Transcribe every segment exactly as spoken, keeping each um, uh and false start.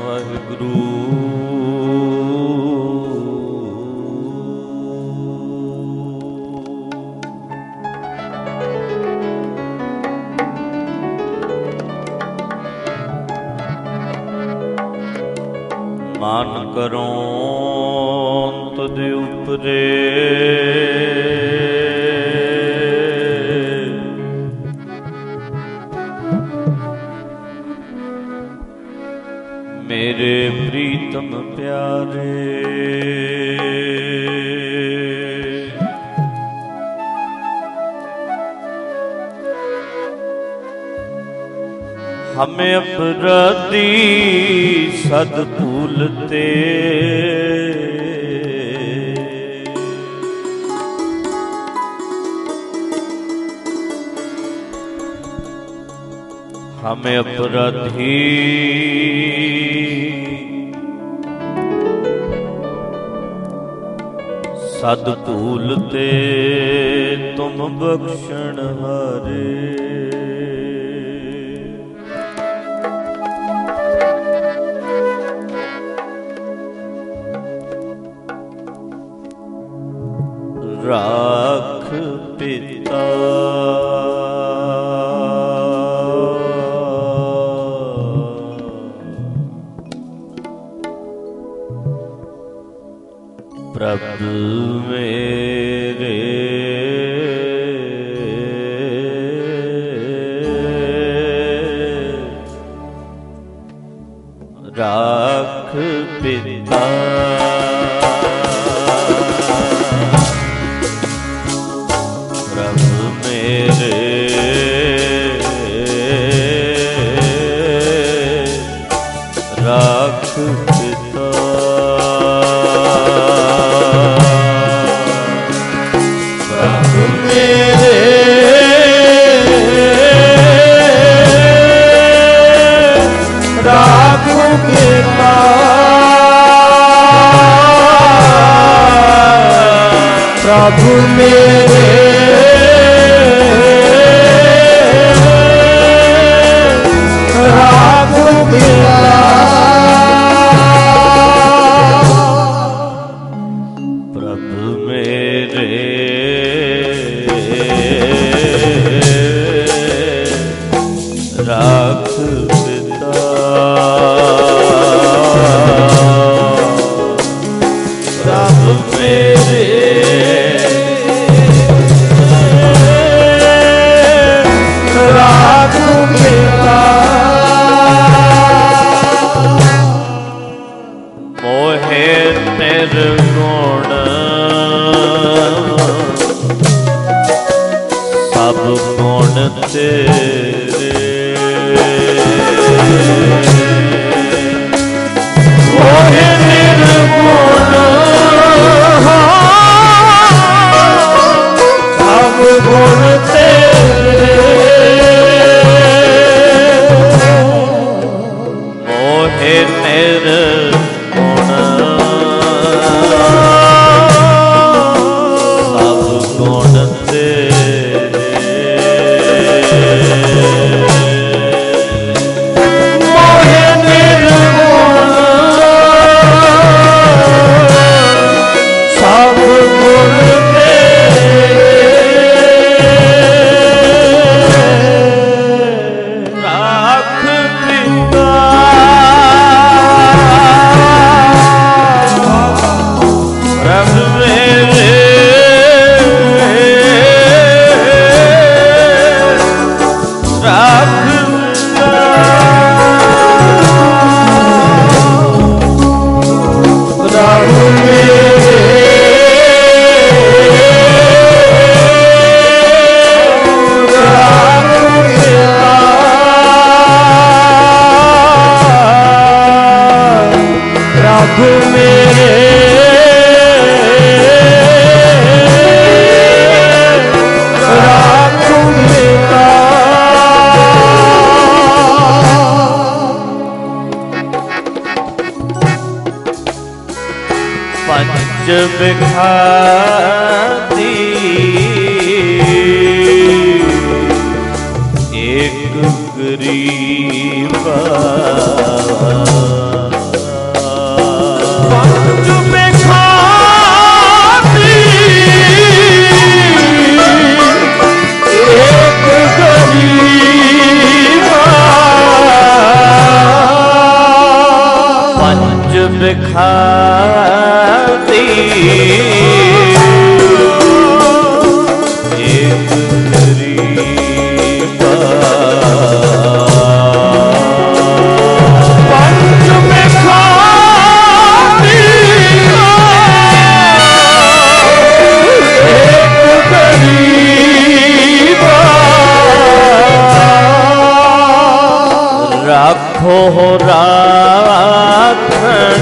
वाहिगुरु। मान करो तुद उपरे मेरे प्रीतम प्यारे। हमें अपराधी सद भूलते हमें अपराधी सद भूलते तुम बख्शण हारे। राख पिता प्रभु मेरे राख पिता प्रभु मेरे राख पिता। प्रभु मेरे राख पिता। प्रभु मेरे राख पिता। प्रभु मेरे राख पिता। प्रभु मेरे राख पिता। मोहे निर्गुण सब गुण तेरे। मोहे निर्गुण सब गुण तेरे। मोहे निर्गुण सब गुण तेरे। मोहे निर्गुण सब गुण तेरे। राख पिता। प्रभु मेरे राख पिता। प्रभु मेरे राख पिता। प्रभु मेरे राख पिता। पंच विघाती एक गरीबा खाती एक गरीब पंच में खाती एक गरीब राखो राखण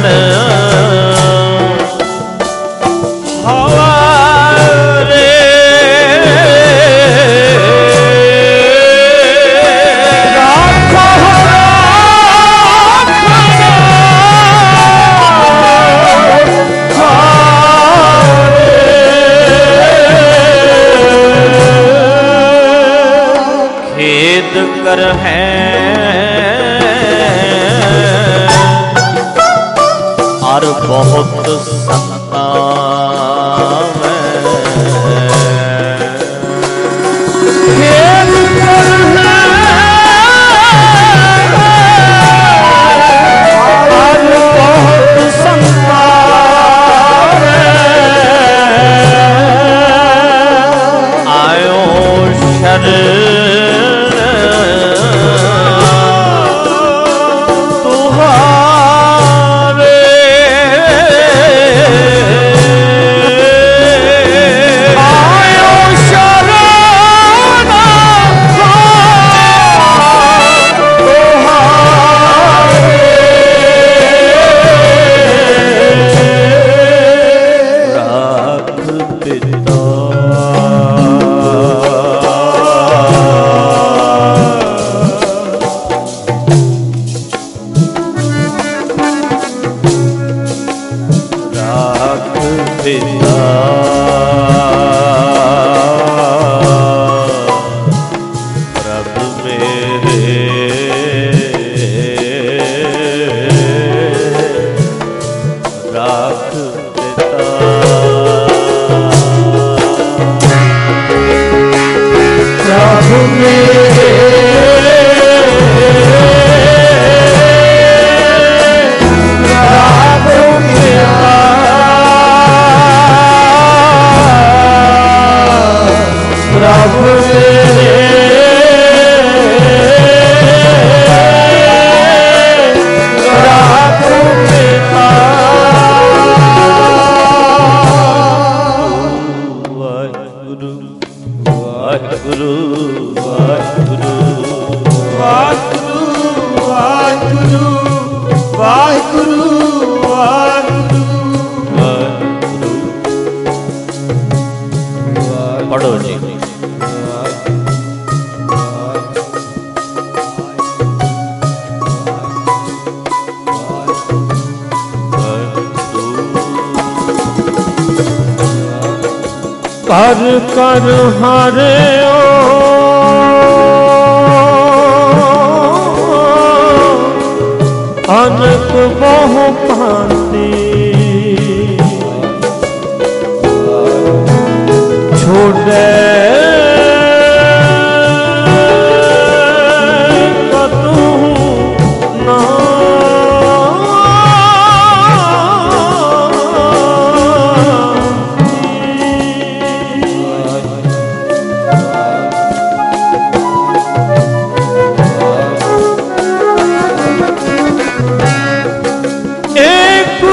हवारे राखो राखण हवारे खेद कर है और बहुत संतान खेद कर है और बहुत संतान आयो शरण कर कर हरे ओ अनक बहु भांति छोड़े कतहु ना एक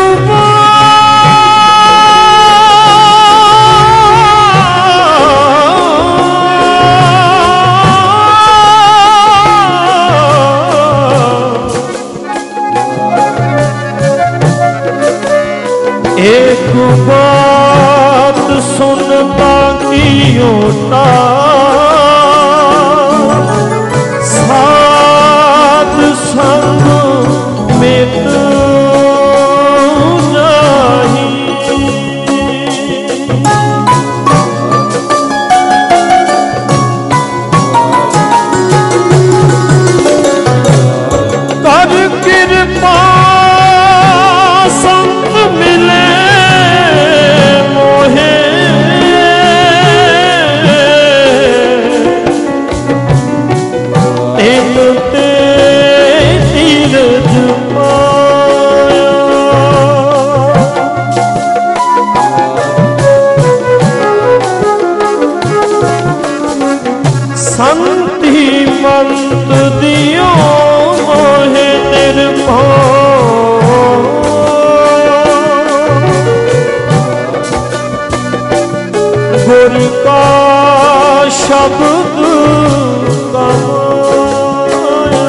शांति मंत दियो मोहे निर्भय गुर का शब्द गवाया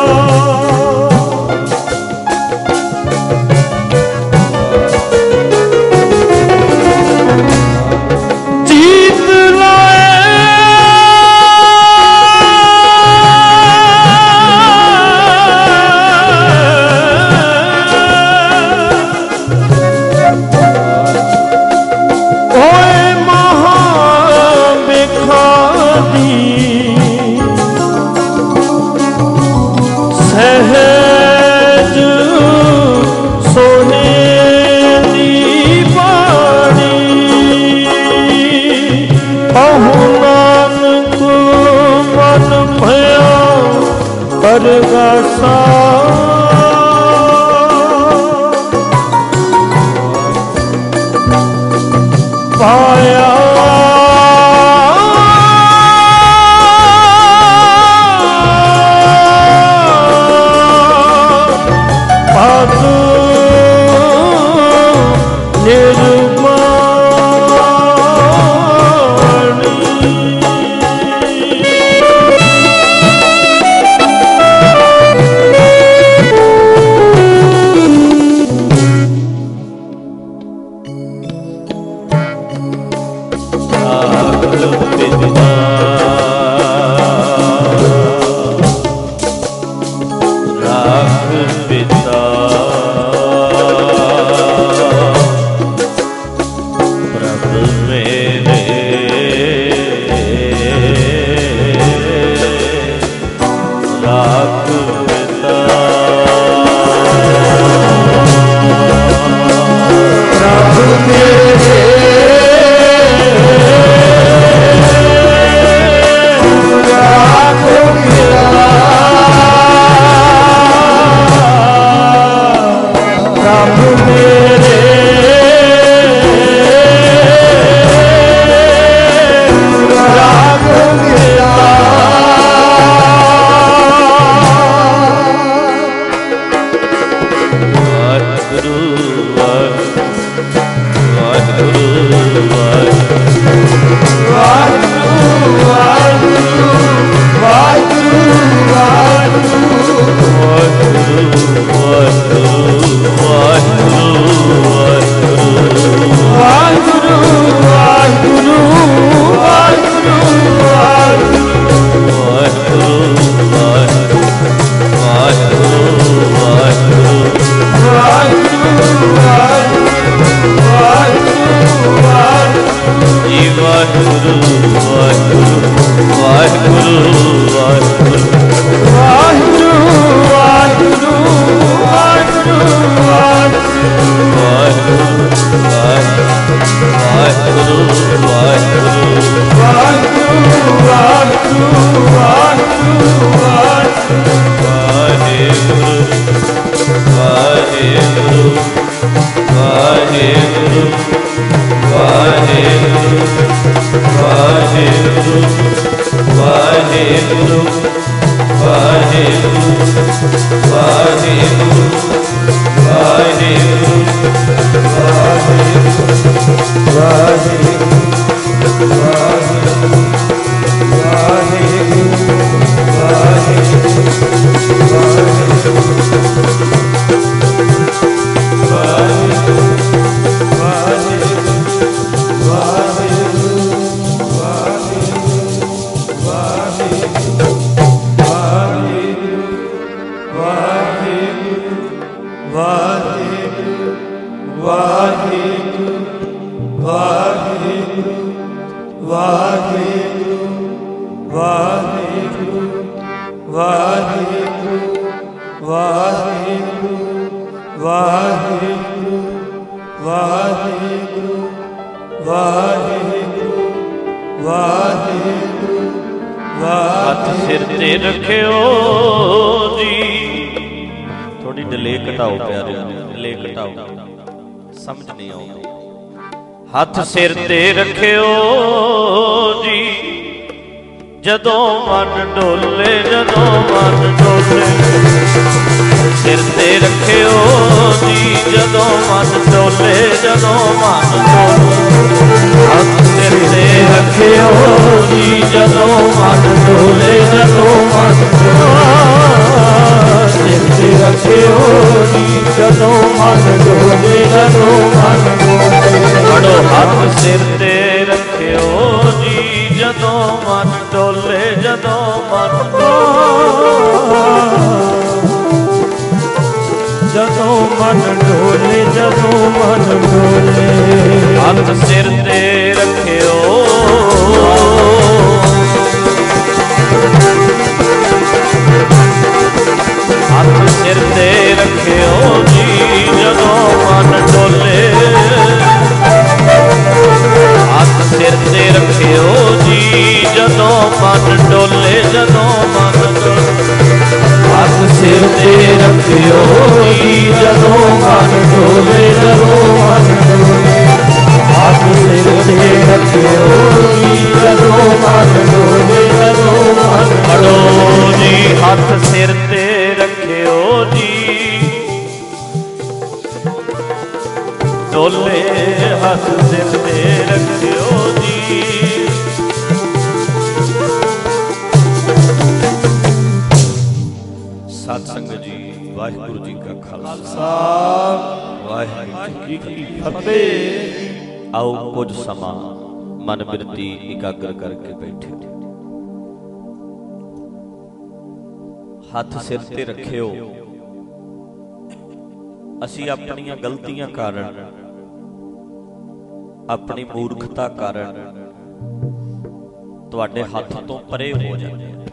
जीत सहज सोने दी बाणी बहु नानक मन भया परगासा पाया हथ सिर ते रखियो जी जदों मन डोले जदों मन डोले सिर ते रखियो जी जदों मन डोले जदों मन डोले सिर ते रखियो जी जदों मन डोले जदों मन डोले सिर ते रखियो जी जदों मन डोले जदों मन डोले बड़ो हाथ सिर ते रखियो जी जदों मन डोले जदों मन जदों मन डोले जदों मन डोले हाथ सिर ते रखियो हाथ सिर ते रखियो जी जदों मन डोले हाथ सिर ते रखियो जी जदों मन डोले जदों मन डोले हाथ सिर ते रखियो जी जदों मन डोले जदों मन डोले हाथ सिर ते रखियो जी जदों मन डोले जदों मन डोले जी हाथ सिर ते रखियो जी डोले हाथ सिर ते रखियो जी सत संगत जी वाहिगुरु जी का खालसा वाहिगुरु जी की फतेह। आओ कुछ समा मन बिरती इकाग्र करके बैठे हाथ सिर ते रखियो। असी अपनियां गलतियां कारण अपनी मूर्खता कारण तुहाडे हाथ तो परे हो जाते हैं।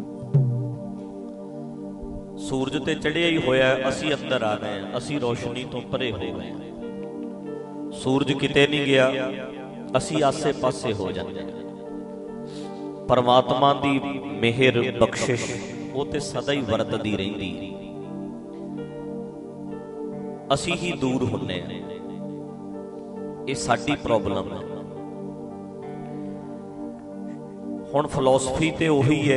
सूरज ते चढ़िया ही होया असी अंदर आ गए हैं, असी रोशनी तो परे हो गए हैं। सूरज किते नहीं गया, असी आसे पासे हो जाते हैं। परमात्मा दी मेहर बख्शिश वो ते सदा ही वरतदी रहिंदी, असी ही दूर होने हैं। ये साडी प्रॉब्लम है। हुण फिलोसफी ते उही है,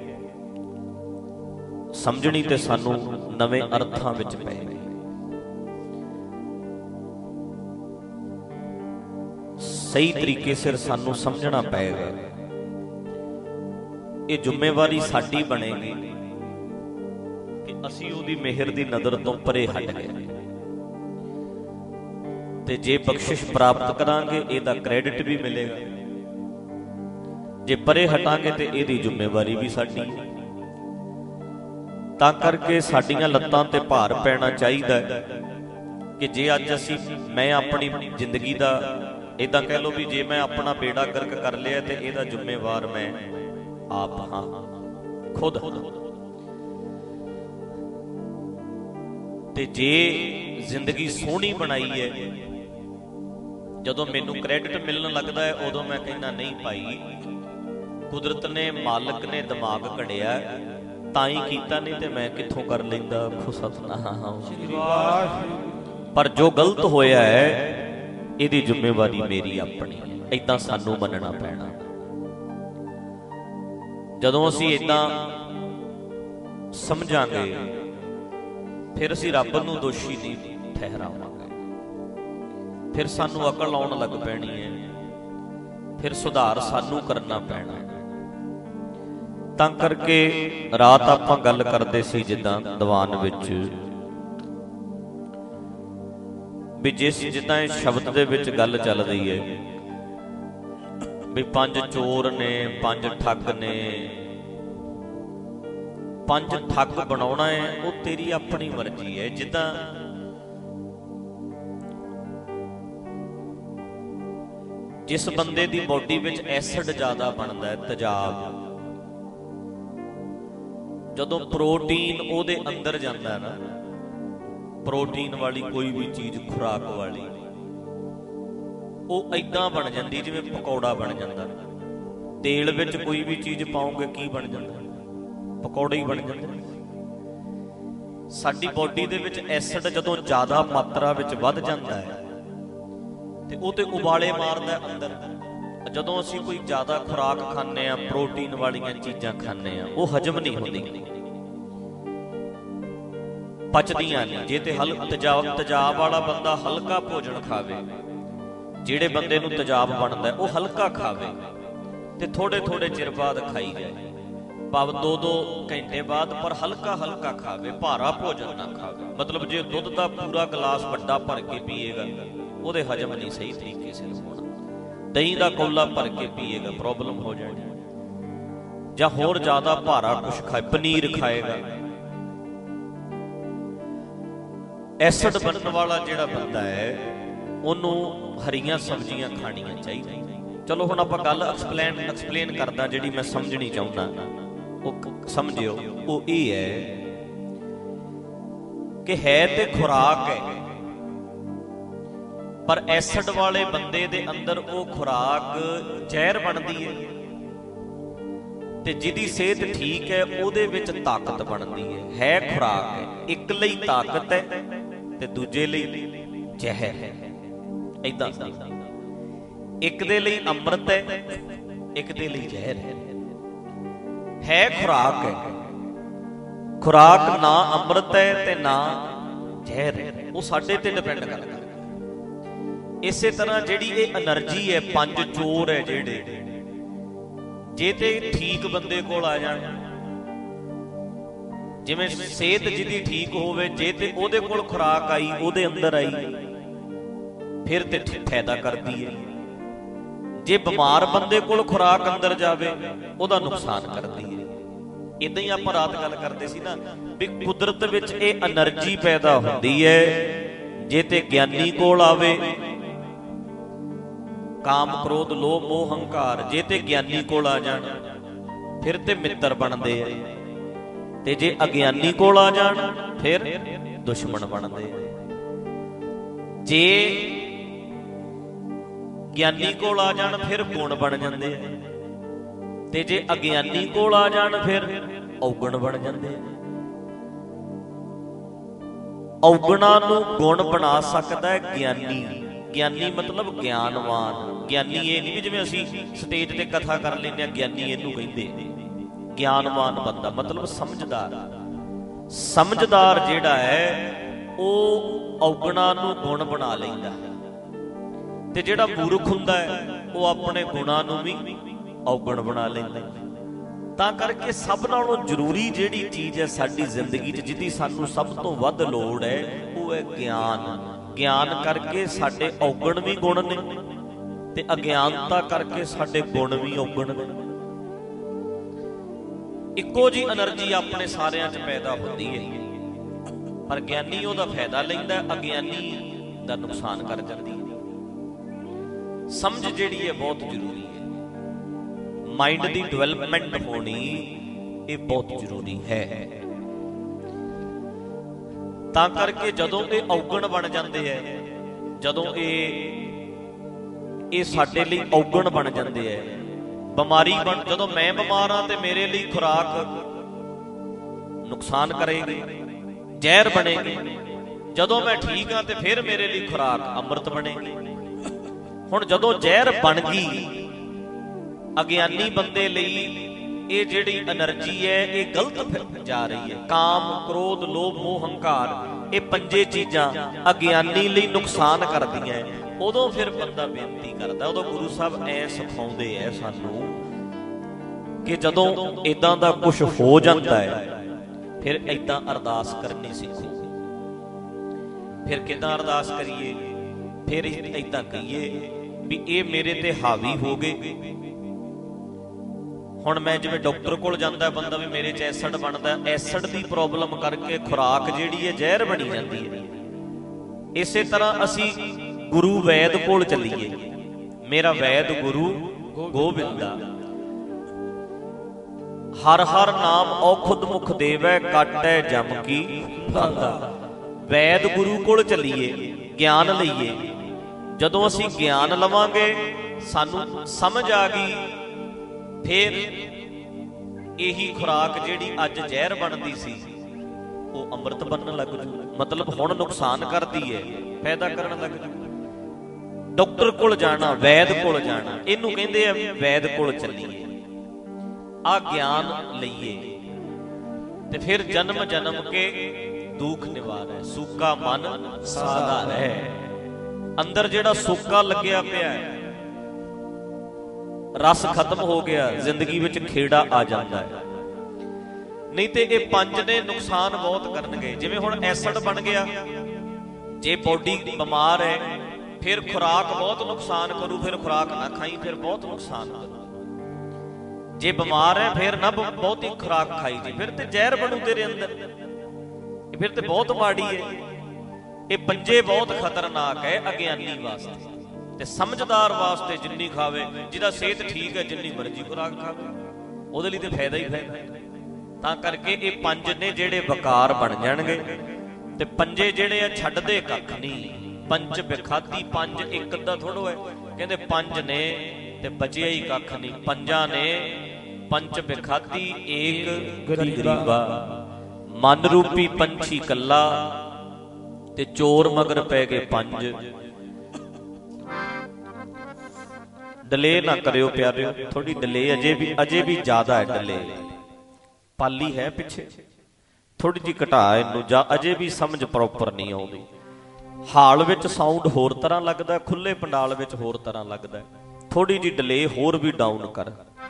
समझनी ते सानू नवे अर्थां विच पै गई। सही तरीके सिर सानू समझना पैगा। ये जिम्मेवारी साडी बनेगी कि असी उहदी मेहर दी नज़र तो परे हट गए ते जे बख्शिश प्राप्त करांगे इहदा क्रेडिट भी मिलेगा, जे परे हटांगे तो इहदी जिम्मेवारी भी साडी। तां करके साडियां लत्तां ते भार पैना चाहिदा है कि जे अज असी मैं अपनी जिंदगी दा इदां कह लो भी जे मैं अपना बेड़ा गर्क कर लिया तो इहदा जिम्मेवार मैं आप हाँ खुद। ते जे जिंदगी सोहनी बनाई है, जदों मैनू क्रेडिट मिलने लगता है उदों मैं कहना नहीं भाई कुदरत ने मालिक ने दिमाग घड़िया ताई कीता, नहीं तो मैं कित्थों कर लैंदा सतनाम। पर जो गलत होया है इहदी जिम्मेवारी मेरी अपनी है, इदां सानू मनना पैना। जदों असीं इदां समझांगे फिर असीं रब नूं दोषी नहीं ठहरावांगे, फिर सानू अकल आउण लग पैनी है, फिर सुधार सानू करना पैना। तां करके रात आपां गल करदे सी जिद्दां दीवान विच भी जिस जिद्दां शब्द दे विच गल चल रही है भी पंज चोर ने, पंज ठग ने, पंज ठग बनाउणा है वो तेरी अपनी मर्जी है। जिद्दां जिस बंदे दी बॉडी विच एसिड ज्यादा बनदा है तेजाब, जदों प्रोटीन ओदे अंदर जांदा ना, प्रोटीन वाली कोई भी चीज खुराक वाली वो इदां बन जाती जिवें पकौड़ा बन जाता। तेल विच कोई भी चीज पाओगे की बन जाता, पकौड़े ही बन जाते। साडी बॉडी दे विच एसिड जदों ज़्यादा मात्रा विच वध जाता है ते वो ते उबाले मारदा अंदर, ਜਦੋਂ ਅਸੀਂ ਕੋਈ ਜ਼ਿਆਦਾ ਖੁਰਾਕ ਖਾਂਦੇ ਆ, ਪ੍ਰੋਟੀਨ ਵਾਲੀਆਂ ਚੀਜ਼ਾਂ ਖਾਂਦੇ ਆ, ਉਹ ਹਜਮ ਨਹੀਂ ਹੁੰਦੀ, ਪਚਦੀਆਂ ਨਹੀਂ। ਜੇ ਤੇ ਹਲ ਤੇਜ਼ਾਬ ਤੇਜ਼ਾਬ ਵਾਲਾ ਬੰਦਾ ਹਲਕਾ ਭੋਜਨ ਖਾਵੇ, ਜਿਹੜੇ ਬੰਦੇ ਨੂੰ ਤੇਜ਼ਾਬ ਬਣਦਾ ਉਹ ਹਲਕਾ ਖਾਵੇ ਤੇ ਥੋੜੇ ਥੋੜੇ ਚਿਰ ਬਾਅਦ ਖਾਈ ਜਾਏ, ਭਾਵ ਦੋ ਦੋ ਘੰਟੇ ਬਾਅਦ, ਪਰ ਹਲਕਾ ਹਲਕਾ ਖਾਵੇ, ਭਾਰਾ ਭੋਜਨ ਨਾ ਖਾਵੇ। ਮਤਲਬ ਜੇ ਦੁੱਧ ਦਾ ਪੂਰਾ ਗਲਾਸ ਵੱਡਾ ਭਰ ਕੇ ਪੀਏਗਾ, ਉਹਦੇ ਹਜਮ ਨਹੀਂ ਸਹੀ ਤਰੀਕੇ ਸਿਰ ਹੋਣਾ। ਦਹੀਂ ਦਾ ਕੌਲਾ ਭਰ ਕੇ ਪੀਏਗਾ, ਪ੍ਰੋਬਲਮ ਹੋ ਜਾਣੀ। ਜਾਂ ਹੋਰ ਜ਼ਿਆਦਾ ਭਾਰਾ ਕੁਛ ਖਾਏ, ਪਨੀਰ ਖਾਏਗਾ। ਐਸਿਡ ਬਣਨ ਵਾਲਾ ਜਿਹੜਾ ਬੰਦਾ ਹੈ, ਉਹਨੂੰ ਹਰੀਆਂ ਸਬਜ਼ੀਆਂ ਖਾਣੀਆਂ ਚਾਹੀਦੀਆਂ। ਚਲੋ ਹੁਣ ਆਪਾਂ ਗੱਲ ਐਕਸਪਲੇਨ ਐਕਸਪਲੇਨ ਕਰਦਾ, ਜਿਹੜੀ ਮੈਂ ਸਮਝਣੀ ਚਾਹੁੰਦਾ, ਉਹ ਸਮਝਿਓ। ਉਹ ਇਹ ਹੈ ਕਿ ਹੈ ਤੇ ਖੁਰਾਕ ਹੈ, ਪਰ ਐਸਿਡ ਵਾਲੇ ਬੰਦੇ ਦੇ ਅੰਦਰ ਉਹ ਖੁਰਾਕ ਜ਼ਹਿਰ ਬਣਦੀ ਹੈ, ਤੇ ਜਿਹਦੀ ਸਿਹਤ ਠੀਕ ਹੈ ਉਹਦੇ ਵਿੱਚ ਤਾਕਤ ਬਣਦੀ ਹੈ। ਹੈ ਖੁਰਾਕ ਹੈ, ਇੱਕ ਲਈ ਤਾਕਤ ਹੈ ਤੇ ਦੂਜੇ ਲਈ ਜ਼ਹਿਰ ਹੈ। ਏਦਾਂ ਇੱਕ ਦੇ ਲਈ ਅੰਮ੍ਰਿਤ ਹੈ, ਇੱਕ ਦੇ ਲਈ ਜ਼ਹਿਰ ਹੈ। ਹੈ ਖੁਰਾਕ ਹੈ, ਖੁਰਾਕ ਨਾ ਅੰਮ੍ਰਿਤ ਹੈ ਤੇ ਨਾ ਜ਼ਹਿਰ ਹੈ, ਉਹ ਸਾਡੇ ਤੇ ਡਿਪੈਂਡ ਕਰਦਾ। ਇਸੇ ਤਰ੍ਹਾਂ ਜਿਹੜੀ ਇਹ એનર્ਜੀ ਹੈ, ਪੰਜ ਚੋਰ ਹੈ ਜਿਹੜੇ, ਜੇ ਤੇ ਠੀਕ ਬੰਦੇ ਕੋਲ ਆ ਜਾਣ, ਜਿਵੇਂ ਸਿਹਤ ਜਿਹਦੀ ਠੀਕ ਹੋਵੇ, ਜੇ ਤੇ ਉਹਦੇ ਕੋਲ ਖੁਰਾਕ ਆਈ, ਉਹਦੇ ਅੰਦਰ ਆਈ, ਫਿਰ ਤੇ ਫਾਇਦਾ ਕਰਦੀ ਹੈ। ਜੇ ਬਿਮਾਰ ਬੰਦੇ ਕੋਲ ਖੁਰਾਕ ਅੰਦਰ ਜਾਵੇ, ਉਹਦਾ ਨੁਕਸਾਨ ਕਰਦੀ ਹੈ। ਇਦਾਂ ਹੀ ਆਪਾਂ ਰਾਤ ਗੱਲ ਕਰਦੇ ਸੀ ਨਾ, ਵੀ ਕੁਦਰਤ ਵਿੱਚ ਇਹ એનર્ਜੀ ਪੈਦਾ ਹੁੰਦੀ ਹੈ। ਜੇ ਤੇ ਗਿਆਨੀ ਕੋਲ ਆਵੇ, ਕਾਮ ਕ੍ਰੋਧ ਲੋਭ ਮੋਹ ਹੰਕਾਰ, ਜੇ ਤੇ ਗਿਆਨੀ ਕੋਲ ਆ ਜਾਣ, ਫਿਰ ਤੇ ਮਿੱਤਰ ਬਣਦੇ ਆ, ਤੇ ਜੇ ਅਗਿਆਨੀ ਕੋਲ ਆ ਜਾਣ, ਫਿਰ ਦੁਸ਼ਮਣ ਬਣਦੇ ਆ। ਜੇ ਗਿਆਨੀ ਕੋਲ ਆ ਜਾਣ, ਫਿਰ ਗੁਣ ਬਣ ਜਾਂਦੇ ਆ, ਤੇ ਜੇ ਅਗਿਆਨੀ ਕੋਲ ਆ ਜਾਣ, ਫਿਰ ਔਗਣ ਬਣ ਜਾਂਦੇ ਆ। ਔਗਣਾਂ ਨੂੰ ਗੁਣ ਬਣਾ ਸਕਦਾ ਹੈ ਗਿਆਨੀ। ਗਿਆਨੀ ਮਤਲਬ ਗਿਆਨਵਾਨ। ਗਿਆਨੀ ਇਹ ਨਹੀਂ ਵੀ ਜਿਵੇਂ ਅਸੀਂ ਸਟੇਜ ਤੇ ਕਥਾ ਕਰ ਲੈਂਦੇ ਹਾਂ, ਗਿਆਨੀ ਇਹਨੂੰ ਕਹਿੰਦੇ। ਗਿਆਨਵਾਨ ਬੰਦਾ ਮਤਲਬ ਸਮਝਦਾਰ। ਸਮਝਦਾਰ ਜਿਹੜਾ ਹੈ ਉਹ ਔਗਣਾਂ ਨੂੰ ਗੁਣ ਬਣਾ ਲੈਂਦਾ ਹੈ, ਤੇ ਜਿਹੜਾ ਮੂਰਖ ਹੁੰਦਾ ਹੈ ਉਹ ਆਪਣੇ ਗੁਣਾਂ ਨੂੰ ਵੀ ਔਗਣ ਬਣਾ ਲੈਂਦਾ। ਤਾਂ ਕਰਕੇ ਸਭ ਨਾਲੋਂ ਜ਼ਰੂਰੀ ਜਿਹੜੀ ਚੀਜ਼ ਹੈ ਸਾਡੀ ਜ਼ਿੰਦਗੀ 'ਚ, ਜਿਹਦੀ ਸਾਨੂੰ ਸਭ ਤੋਂ ਵੱਧ ਲੋੜ ਹੈ, ਉਹ ਹੈ ਗਿਆਨ। ਗਿਆਨ ਕਰਕੇ ਸਾਡੇ ਔਗਣ ਵੀ ਗੁਣ ਨੇ, ਤੇ ਅਗਿਆਨਤਾ ਕਰਕੇ ਸਾਡੇ ਗੁਣ ਵੀ ਔਗਣ ਨੇ। ਇੱਕੋ ਜੀ એનર્ਜੀ ਆਪਣੇ ਸਾਰਿਆਂ 'ਚ ਪੈਦਾ ਹੁੰਦੀ ਹੈ, ਪਰ ਗਿਆਨੀ ਉਹਦਾ ਫਾਇਦਾ ਲੈਂਦਾ, ਅਗਿਆਨੀ ਦਾ ਨੁਕਸਾਨ ਕਰ ਜਾਂਦੀ ਹੈ। ਸਮਝ ਜਿਹੜੀ ਹੈ ਬਹੁਤ ਜ਼ਰੂਰੀ ਹੈ। ਮਾਈਂਡ ਦੀ ਡਿਵੈਲਪਮੈਂਟ ਹੋਣੀ ਇਹ ਬਹੁਤ ਜ਼ਰੂਰੀ ਹੈ। ਤਾਂ ਕਰਕੇ ਜਦੋਂ ਇਹ ਔਗਣ ਬਣ ਜਾਂਦੇ ਹੈ, ਜਦੋਂ ਇਹ ਇਹ ਸਾਡੇ ਲਈ ਔਗਣ ਬਣ ਜਾਂਦੇ ਹੈ, ਬਿਮਾਰੀ ਬਣ, ਜਦੋਂ ਮੈਂ ਬਿਮਾਰ ਹਾਂ ਤੇ ਮੇਰੇ ਲਈ ਖੁਰਾਕ ਨੁਕਸਾਨ ਕਰੇਗੀ, ਜ਼ਹਿਰ ਬਣੇਗੀ। ਜਦੋਂ ਮੈਂ ਠੀਕ ਹਾਂ ਤੇ ਫਿਰ ਮੇਰੇ ਲਈ ਖੁਰਾਕ ਅੰਮ੍ਰਿਤ ਬਣੇਗੀ। ਹੁਣ ਜਦੋਂ ਜ਼ਹਿਰ ਬਣ ਗਈ, ਅਗਿਆਨੀ ਬੰਦੇ ਲਈ ਇਹ ਜਿਹੜੀ એનર્ਜੀ ਹੈ ਇਹ ਗਲਤ ਜਾ ਰਹੀ ਹੈ। ਕਾਮ ਕ੍ਰੋਧ ਲੋਭ ਮੋਹ ਹੰਕਾਰ, ਇਹ ਪੰਜੇ ਚੀਜ਼ਾਂ ਅਗਿਆਨੀ ਲਈ ਨੁਕਸਾਨ ਕਰਦੀਆਂ। ਉਦੋਂ ਫਿਰ ਬੰਦਾ ਬੇਨਤੀ ਕਰਦਾ, ਉਦੋਂ ਗੁਰੂ ਸਾਹਿਬ ਐ ਸਿਖਾਉਂਦੇ ਐ ਸਾਨੂੰ ਕਿ ਜਦੋਂ ਇਦਾਂ ਦਾ ਕੁਝ ਹੋ ਜਾਂਦਾ ਹੈ, ਫਿਰ ਏਦਾਂ ਅਰਦਾਸ ਕਰਨੀ ਸਿੱਖੋ। ਫਿਰ ਕਿੱਦਾਂ ਅਰਦਾਸ ਕਰੀਏ? ਫਿਰ ਏਦਾਂ ਕਹੀਏ ਵੀ ਇਹ ਮੇਰੇ ਤੇ ਹਾਵੀ ਹੋ ਗਏ। ਹੁਣ ਮੈਂ ਜਿਵੇਂ ਡਾਕਟਰ ਕੋਲ ਜਾਂਦਾ ਬੰਦਾ, ਵੀ ਮੇਰੇ 'ਚ ਐਸਿਡ ਬਣਦਾ, ਐਸਿਡ ਦੀ ਪ੍ਰੋਬਲਮ ਕਰਕੇ ਖੁਰਾਕ ਜਿਹੜੀ ਹੈ ਜ਼ਹਿਰ ਬਣੀ ਜਾਂਦੀ ਹੈ। ਇਸੇ ਤਰ੍ਹਾਂ ਅਸੀਂ ਗੁਰੂ ਵੈਦ ਕੋਲ ਚੱਲੀਏ। ਮੇਰਾ ਵੈਦ ਗੁਰੂ ਗੋਬਿੰਦਾ, ਹਰ ਹਰ ਨਾਮ ਔਖੁਦ ਮੁਖ ਦੇਵੈ, ਕਾਟੈ ਜਮ ਕੀ ਫਾਂਦਾ। ਵੈਦ ਗੁਰੂ ਕੋਲ ਚੱਲੀਏ, ਗਿਆਨ ਲਈਏ। ਜਦੋਂ ਅਸੀਂ ਗਿਆਨ ਲਵਾਂਗੇ, ਸਾਨੂੰ ਸਮਝ ਆ ਗਈ, ਫਿਰ ਇਹੀ ਖੁਰਾਕ ਜਿਹੜੀ ਅੱਜ ਜ਼ਹਿਰ ਬਣਦੀ ਸੀ ਉਹ ਅੰਮ੍ਰਿਤ ਬਣਨ ਲੱਗ ਜੂ। ਮਤਲਬ ਹੁਣ ਨੁਕਸਾਨ ਕਰਦੀ ਹੈ, ਫਾਇਦਾ ਕਰਨ ਲੱਗ ਜੂ। ਡਾਕਟਰ ਕੋਲ ਜਾਣਾ, ਵੈਦ ਕੋਲ ਜਾਣਾ, ਇਹਨੂੰ ਕਹਿੰਦੇ ਆ ਵੈਦ ਕੋਲ ਚੱਲੀਏ, ਆ ਗਿਆਨ ਲਈਏ ਤੇ ਫਿਰ ਜਨਮ ਜਨਮ ਕੇ ਦੁੱਖ ਨਿਵਾਰੈ, ਸੂਕਾ ਮਨ ਸਾਧਾਰੈ। ਅੰਦਰ ਜਿਹੜਾ ਸੋਕਾ ਲੱਗਿਆ ਪਿਆ ਹੈ, ਰਸ ਖਤਮ ਹੋ ਗਿਆ, ਜ਼ਿੰਦਗੀ ਵਿੱਚ ਖੇੜਾ ਆ ਜਾਂਦਾ ਹੈ। ਨਹੀਂ ਤੇ ਇਹ ਪੰਜ ਨੇ ਨੁਕਸਾਨ ਬਹੁਤ ਕਰਨਗੇ। ਜਿਵੇਂ ਹੁਣ ਐਸਿਡ ਬਣ ਗਿਆ, ਜੇ ਬੋਡੀ ਬਿਮਾਰ ਹੈ ਫਿਰ ਖੁਰਾਕ ਬਹੁਤ ਨੁਕਸਾਨ ਕਰੂ, ਫਿਰ ਖੁਰਾਕ ਨਾ ਖਾਈ, ਫਿਰ ਬਹੁਤ ਨੁਕਸਾਨ ਕਰੂ। ਜੇ ਬਿਮਾਰ ਹੈ ਫਿਰ ਨਾ ਬਹੁਤੀ ਖੁਰਾਕ ਖਾਈ ਜੀ, ਫਿਰ ਤੇ ਜ਼ਹਿਰ ਬਣੂ ਤੇਰੇ ਅੰਦਰ, ਫਿਰ ਤੇ ਬਹੁਤ ਮਾੜੀ ਹੈ। ਇਹ ਪੰਜੇ ਬਹੁਤ ਖਤਰਨਾਕ ਹੈ ਅਗਿਆਨੀ ਵਾਸਤੇ, ਤੇ ਸਮਝਦਾਰ ਵਾਸਤੇ ਜਿੰਨੀ ਖਾਵੇ, ਜਿਹਦਾ ਸਿਹਤ ਠੀਕ ਹੈ ਜਿੰਨੀ ਮਰਜ਼ੀ ਖੁਰਾਕ ਖਾਵੇ, ਉਹਦੇ ਲਈ ਤੇ ਫਾਇਦਾ ਹੀ ਫਾਇਦਾ। ਤਾਂ ਕਰਕੇ ਇਹ ਪੰਜ ਨੇ ਜਿਹੜੇ ਵਕਾਰ ਬਣ ਜਾਣਗੇ, ਤੇ ਪੰਜੇ ਜਿਹੜੇ ਆ ਛੱਡਦੇ ਕੱਖ ਨਹੀਂ। ਪੰਜ ਬਿਖਾਦੀ, ਪੰਜ ਇੱਕ ਅੱਧਾ ਥੋੜੋ ਹੈ, ਕਹਿੰਦੇ ਪੰਜ ਨੇ ਤੇ ਬਚਿਆ ਹੀ ਕੱਖ ਨਹੀਂ। ਪੰਜਾਂ ਨੇ ਪੰਜ ਬਿਖਾਦੀ ਏਕ ਗਰੀਬਾ, ਮਨ ਰੂਪੀ ਪੰਛੀ ਕੱਲਾ ਤੇ ਚੋਰ ਮਗਰ ਪੈ ਗਏ ਪੰਜ। ਡਲੇ ਨਾ ਕਰਿਓ ਪਿਆਰਿਓ, ਥੋੜੀ ਡਲੇ ਅਜੇ ਵੀ ਅਜੇ ਵੀ ਜ਼ਿਆਦਾ ਹੈ। ਡਲੇ ਪਾਲੀ ਹੈ ਪਿੱਛੇ, ਥੋੜੀ ਜਿਹੀ ਘਟਾ ਇਹਨੂੰ, ਜਾਂ ਅਜੇ ਵੀ ਸਮਝ ਪ੍ਰੋਪਰ ਨਹੀਂ ਆਉਂਦੀ। ਹਾਲ ਵਿੱਚ ਸਾਊਂਡ ਹੋਰ ਤਰ੍ਹਾਂ ਲੱਗਦਾ, ਖੁੱਲੇ ਪੰਡਾਲ ਵਿੱਚ ਹੋਰ ਤਰ੍ਹਾਂ ਲੱਗਦਾ। ਥੋੜੀ ਜਿਹੀ ਡਲੇ ਹੋਰ ਵੀ ਡਾਊਨ ਕਰ।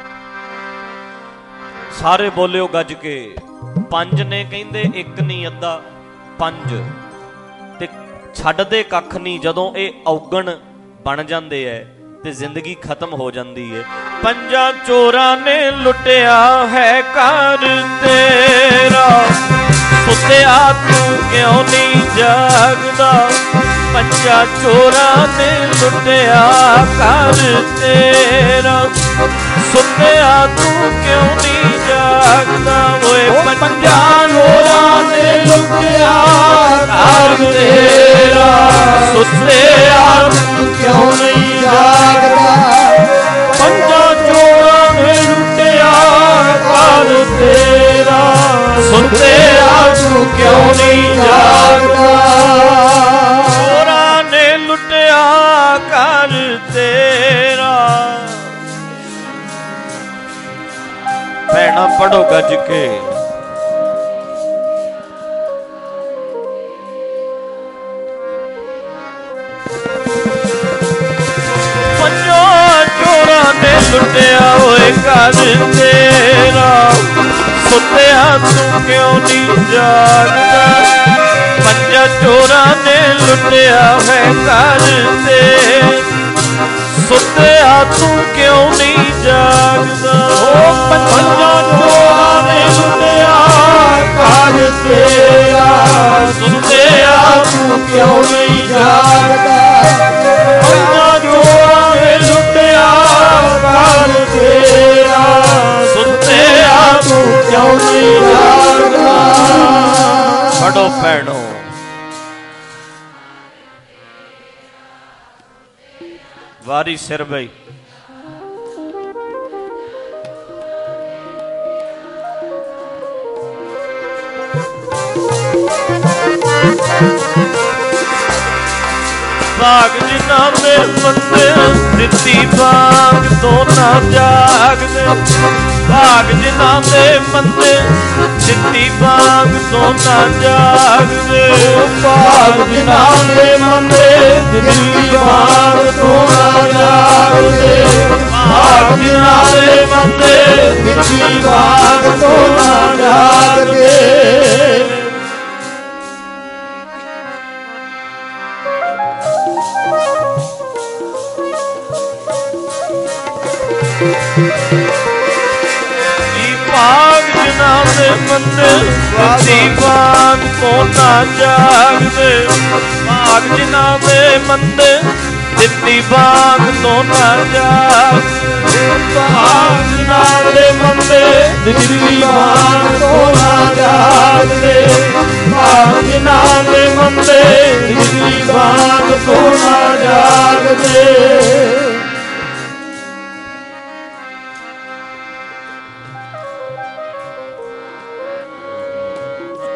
ਸਾਰੇ ਬੋਲਿਓ ਗੱਜ ਕੇ। ਪੰਜ ਨੇ ਕਹਿੰਦੇ ਇੱਕ ਨਹੀਂ ਅੱਧਾ, ਪੰਜ ਤੇ ਛੱਡਦੇ ਕੱਖ ਨਹੀਂ। ਜਦੋਂ ਇਹ ਔਗਣ ਬਣ ਜਾਂਦੇ ਐ ਤੇ ਜ਼ਿੰਦਗੀ ਖਤਮ ਹੋ ਜਾਂਦੀ ਹੈ। ਪੰਜਾਂ ਚੋਰਾਂ ਨੇ ਲੁੱਟਿਆ ਹੈ ਘਰ ਤੇਰਾ, ਸੁੱਤਿਆ ਤੂੰ ਕਿਉਂ ਨਹੀਂ ਜਾਗਦਾ। ਪੰਜਾਂ ਚੋਰਾਂ ਨੇ ਲੁੱਟਿਆ ਘਰ ਤੇਰਾ, ਸੁੱਤਿਆ ਤੂੰ ਕਿਉਂ ਨਹੀਂ ਜਾਗਦਾ। ਓਏ ਪੰਜਾਂ ਚੋਰਾਂ ਨੇ ਲੁੱਟਿਆ ਘਰ ਤੇਰਾ, ਸੁੱਤਿਆ ਤੂੰ ਕਿਉਂ ਨਹੀਂ ਜਾਗਦਾ। ਪੰਜਾਂ ਚੋਰਾਂ ਨੇ ਲੁੱਟਿਆ ਘਰ ਤੇਰਾ, ਸੁੱਤਿਆ ਤੂੰ ਕਿਉਂ ਨਹੀਂ ਜਾਗਦਾ। ਚੋਰਾਂ ਨੇ ਲੁੱਟਿਆ ਘਰ ਤੇਰਾ। ਭੈਣਾਂ ਪੜੋ ਗੱਜ ਕੇ। ਲੁੱਟਿਆ ਹੋਏ ਘਰ ਤੇਰਾ, ਸੁੱਤਿਆ ਤੂੰ ਕਿਉਂ ਨਹੀਂ ਜਾਗਦਾ। ਪੰਜਾਂ ਚੋਰਾਂ ਨੇ ਲੁੱਟਿਆ ਹੈ ਘਰ ਤੇ, ਸੁੱਤਿਆ ਤੂੰ ਕਿਉਂ ਨਹੀਂ ਜਾਗਦਾ। ਪੰਜਾਂ ਚੋਰਾਂ ਨੇ ਲੁੱਟਿਆ ਘਰ ਤੇਰਾ, ਸੁੱਤਿਆ ਤੂੰ ਕਿਉਂ ਨਹੀਂ ਜਾਗਦਾ। ਪੰਜਾਂ ਚੋਰਾਂ ਨੇ ਲੁੱਟਿਆ ਘਰ ਤੇਰਾ, ਸੁੱਤਿਆ ਤੂੰ ਕਿਉਂ ਨਹੀਂ ਜਾਗਦਾ। ਪੜੋ ਭੈਣੋ। ਵਾਰੀ ਸਿਰ ਬਈ। ਭਾਗ ਜਿਨ੍ਹਾਂ ਦੇ ਮੰਦੇ ਦਿੱਤੀ ਭਾਗ ਤੋਂ ਨਾ ਜਾਗਦੇ। ਭਾਗ ਜਿਨ੍ਹਾਂ ਦੇ ਮੰਦੇ ਦਿੱਤੀ ਭਾਗ ਤੋਂ ਨਾ ਜਾਗਦੇ। ਭਾਗ ਜਿਨ੍ਹਾਂ ਦੇ ਮੰਦੇ ਦਿੱਤੀ ਭਾਗ ਤੋਂ ਨਾ ਜਾਗਦੇ। ਭਾਗ ਜਿਨ੍ਹਾਂ ਦੇ ਮੰਦੇ ਦਿੱਤੀ ਭਾਗ ਤੋਂ ਨਾ ਜਾਗਦੇ। ਭਾਗ ਜਿਨ੍ਹਾਂ ਦੇ ਮੰਦੇ ਦਿੱਤੀ ਭਾਗ ਤੋਂ ਨਾ ਜਾਗਦੇ। ਭਾਗ ਜਿਨ੍ਹਾਂ ਦੇ ਮੰਦੇ ਦਿੱਤੀ ਭਾਗ ਤੋਂ ਨਾ ਜਾਗਦੇ। ਭਾਗ ਜਿਨ੍ਹਾਂ ਦੇ ਮੰਦੇ ਦਿੱਤੀ ਭਾਗ ਤੋਂ ਨਾ ਜਾਗਦੇ। ਭਾਗ ਜਿਨ੍ਹਾਂ ਦੇ ਮੰਦੇ ਦਿੱਤੀ ਭਾਗ ਤੋਂ ਨਾ ਜਾਗਦੇ।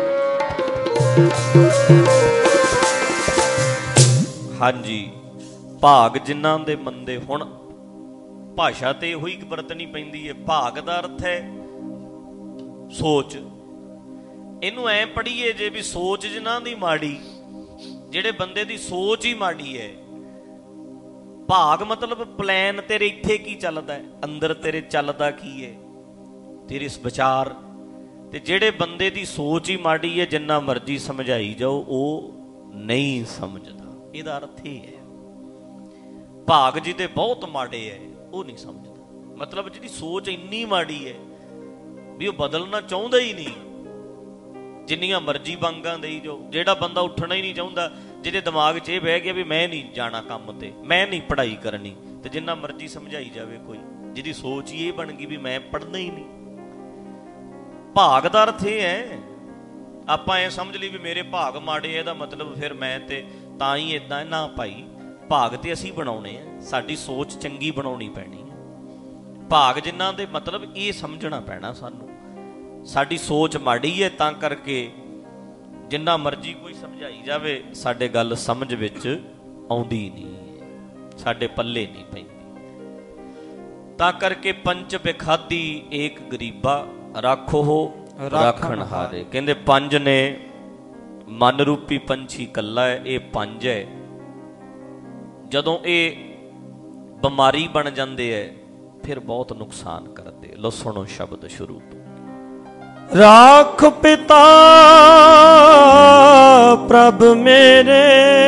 ਹਾਂਜੀ, ਭਾਗ ਜਿਨ੍ਹਾਂ ਦੇ ਮੰਦੇ। ਹੁਣ ਭਾਸ਼ਾ ਤੇ ਇਹੋ ਹੀ ਵਰਤਣੀ ਪੈਂਦੀ ਹੈ। ਭਾਗ ਦਾ ਅਰਥ ਹੈ ਸੋਚ। ਇਹਨੂੰ ਐ ਪੜ੍ਹੀਏ ਜੇ ਵੀ ਸੋਚ ਜਿਨ੍ਹਾਂ ਦੀ ਮਾੜੀ, ਜਿਹੜੇ ਬੰਦੇ ਦੀ ਸੋਚ ਹੀ ਮਾੜੀ ਹੈ। ਭਾਗ ਮਤਲਬ ਪਲਾਨ ਤੇਰੇ ਇੱਥੇ ਕੀ ਚੱਲਦਾ ਹੈ, ਅੰਦਰ ਤੇਰੇ ਚੱਲਦਾ ਕੀ ਹੈ, ਤੇਰੇ ਵਿਚਾਰ। ਤੇ ਜਿਹੜੇ ਬੰਦੇ ਦੀ ਸੋਚ ਹੀ ਮਾੜੀ ਹੈ, ਜਿੰਨਾ ਮਰਜ਼ੀ ਸਮਝਾਈ ਜਾਓ ਉਹ ਨਹੀਂ ਸਮਝਦਾ। ਇਹਦਾ ਅਰਥ ਇਹ ਹੈ ਭਾਗ ਜਿਹਦੇ ਬਹੁਤ ਮਾੜੇ ਹੈ ਉਹ ਨਹੀਂ ਸਮਝਦਾ। ਮਤਲਬ ਜਿਹਦੀ ਸੋਚ ਇੰਨੀ ਮਾੜੀ ਹੈ ਵੀ ਉਹ ਬਦਲਣਾ ਚਾਹੁੰਦਾ ਹੀ ਨਹੀਂ, ਜਿੰਨੀਆਂ ਮਰਜ਼ੀ ਵਾਂਗਾਂ ਦੇਈ ਜਾਓ। ਜਿਹੜਾ ਬੰਦਾ ਉੱਠਣਾ ਹੀ ਨਹੀਂ ਚਾਹੁੰਦਾ, ਜਿਹਦੇ ਦਿਮਾਗ 'ਚ ਇਹ ਬਹਿ ਗਿਆ ਵੀ ਮੈਂ ਨਹੀਂ ਜਾਣਾ ਕੰਮ ਤੇ, ਮੈਂ ਨਹੀਂ ਪੜ੍ਹਾਈ ਕਰਨੀ, ਤੇ ਜਿੰਨਾ ਮਰਜ਼ੀ ਸਮਝਾਈ ਜਾਵੇ ਕੋਈ, ਜਿਹਦੀ ਸੋਚ ਹੀ ਇਹ ਬਣ ਗਈ ਵੀ ਮੈਂ ਪੜ੍ਹਨਾ ਹੀ ਨਹੀਂ। ਭਾਗ ਦਾ ਅਰਥ ਇਹ ਹੈ, ਆਪਾਂ ਐ ਸਮਝ ਲਈ ਵੀ ਮੇਰੇ ਭਾਗ ਮਾੜੇ, ਇਹਦਾ ਮਤਲਬ ਫਿਰ ਮੈਂ ਤੇ ਤਾਂ ਹੀ ਏਦਾਂ। ਨਾ ਭਾਈ, ਭਾਗ ਤੇ ਅਸੀਂ ਬਣਾਉਣੇ ਆ, ਸਾਡੀ ਸੋਚ ਚੰਗੀ ਬਣਾਉਣੀ ਪੈਣੀ ਹੈ। ਭਾਗ ਜਿਨ੍ਹਾਂ ਦੇ ਮਤਲਬ ਇਹ ਸਮਝਣਾ ਪੈਣਾ ਸਾਨੂੰ, ਸਾਡੀ ਸੋਚ ਮਾੜੀ ਹੈ ਤਾਂ ਕਰਕੇ ਜਿੰਨਾ ਮਰਜ਼ੀ ਕੋਈ ਸਮਝਾਈ ਜਾਵੇ ਸਾਡੇ ਗੱਲ ਸਮਝ ਵਿੱਚ ਆਉਂਦੀ ਨਹੀਂ, ਸਾਡੇ ਪੱਲੇ ਨਹੀਂ ਪੈਂਦੀ। ਤਾਂ ਕਰਕੇ ਪੰਜ ਬੇਖਾਦੀ ਏਕ ਗਰੀਬਾ ਰਾਖੋ ਰਾਖਣ ਹਾਰੇ। ਕਹਿੰਦੇ ਪੰਜ ਨੇ, ਮਨ ਰੂਪੀ ਪੰਛੀ ਕੱਲਾ ਹੈ, ਇਹ ਪੰਜ ਹੈ। ਜਦੋਂ ਇਹ ਬਿਮਾਰੀ ਬਣ ਜਾਂਦੇ ਹੈ ਫਿਰ ਬਹੁਤ ਨੁਕਸਾਨ ਕਰਦੇ। ਲੋ ਸੁਣੋ ਸ਼ਬਦ ਸ਼ੁਰੂ ਤੋਂ। ਰਾਖ ਪਿਤਾ ਪ੍ਰਭ ਮੇਰੇ,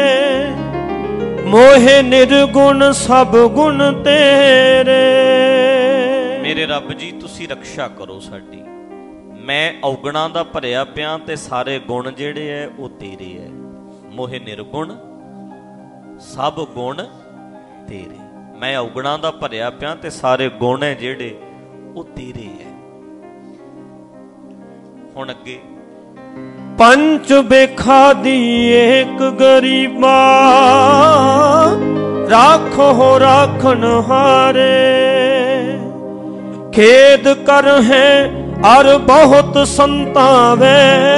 ਮੋਹਿ ਨਿਰਗੁਣ ਸਭ ਗੁਣ ਤੇਰੇ। ਮੇਰੇ ਰੱਬ ਜੀ ਤੁਸੀਂ ਰਕਸ਼ਾ ਕਰੋ ਸਾਡੀ। ਮੈਂ ਔਗਣਾਂ ਦਾ ਭਰਿਆ ਪਿਆ ਤੇ ਸਾਰੇ ਗੁਣ ਜਿਹੜੇ ਐ ਉਹ ਤੇਰੇ ਐ। ਮੋਹਿ ਨਿਰਗੁਣ ਸਭ ਗੁਣ ਤੇਰੇ। ਮੈਂ ਔਗਣਾਂ ਦਾ ਭਰਿਆ ਪਿਆ ਤੇ ਸਾਰੇ ਗੁਣ ਐ ਜਿਹੜੇ ਉਹ ਤੇਰੇ ਐ। ਹੁਣ ਅੱਗੇ ਪੰਚ ਬੇਖਾਦੀ ਏਕ ਗਰੀਬਾ ਰਾਖੋ ਰਾਖਣ ਹਾਰੇ। ਖੇਦ ਕਰ ਹੈ ਅਰ ਬਹੁਤ ਸੰਤਾਵੇ,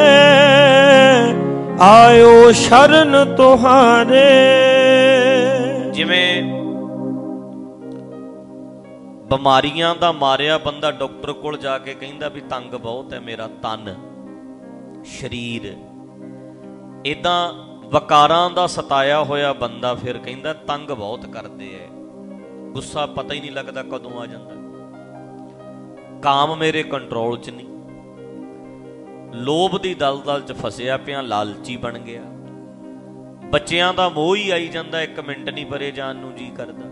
ਆਇਓ ਸ਼ਰਨ ਤੁਹਾਰੇ। ਜਿਵੇਂ ਬਿਮਾਰੀਆਂ ਦਾ ਮਾਰਿਆ ਬੰਦਾ ਡਾਕਟਰ ਕੋਲ ਜਾ ਕੇ ਕਹਿੰਦਾ ਵੀ ਤੰਗ ਬਹੁਤ ਹੈ ਮੇਰਾ ਤਨ ਸਰੀਰ, ਏਦਾਂ ਵਕਾਰਾਂ ਦਾ ਸਤਾਇਆ ਹੋਇਆ ਬੰਦਾ ਫਿਰ ਕਹਿੰਦਾ ਤੰਗ ਬਹੁਤ ਕਰਦੇ ਐ, ਗੁੱਸਾ ਪਤਾ ਹੀ ਨਹੀਂ ਲੱਗਦਾ ਕਦੋਂ ਆ ਜਾਂਦਾ, ਕਾਮ ਮੇਰੇ ਕੰਟਰੋਲ 'ਚ ਨਹੀਂ, ਲੋਭ ਦੀ ਦਲਦਲ 'ਚ ਫਸਿਆ ਪਿਆ, ਲਾਲਚੀ ਬਣ ਗਿਆ, ਬੱਚਿਆਂ ਦਾ ਮੋਹ ਹੀ ਆਈ ਜਾਂਦਾ, ਇੱਕ ਮਿੰਟ ਨਹੀਂ ਪਰੇ ਜਾਣ ਨੂੰ ਜੀ ਕਰਦਾ,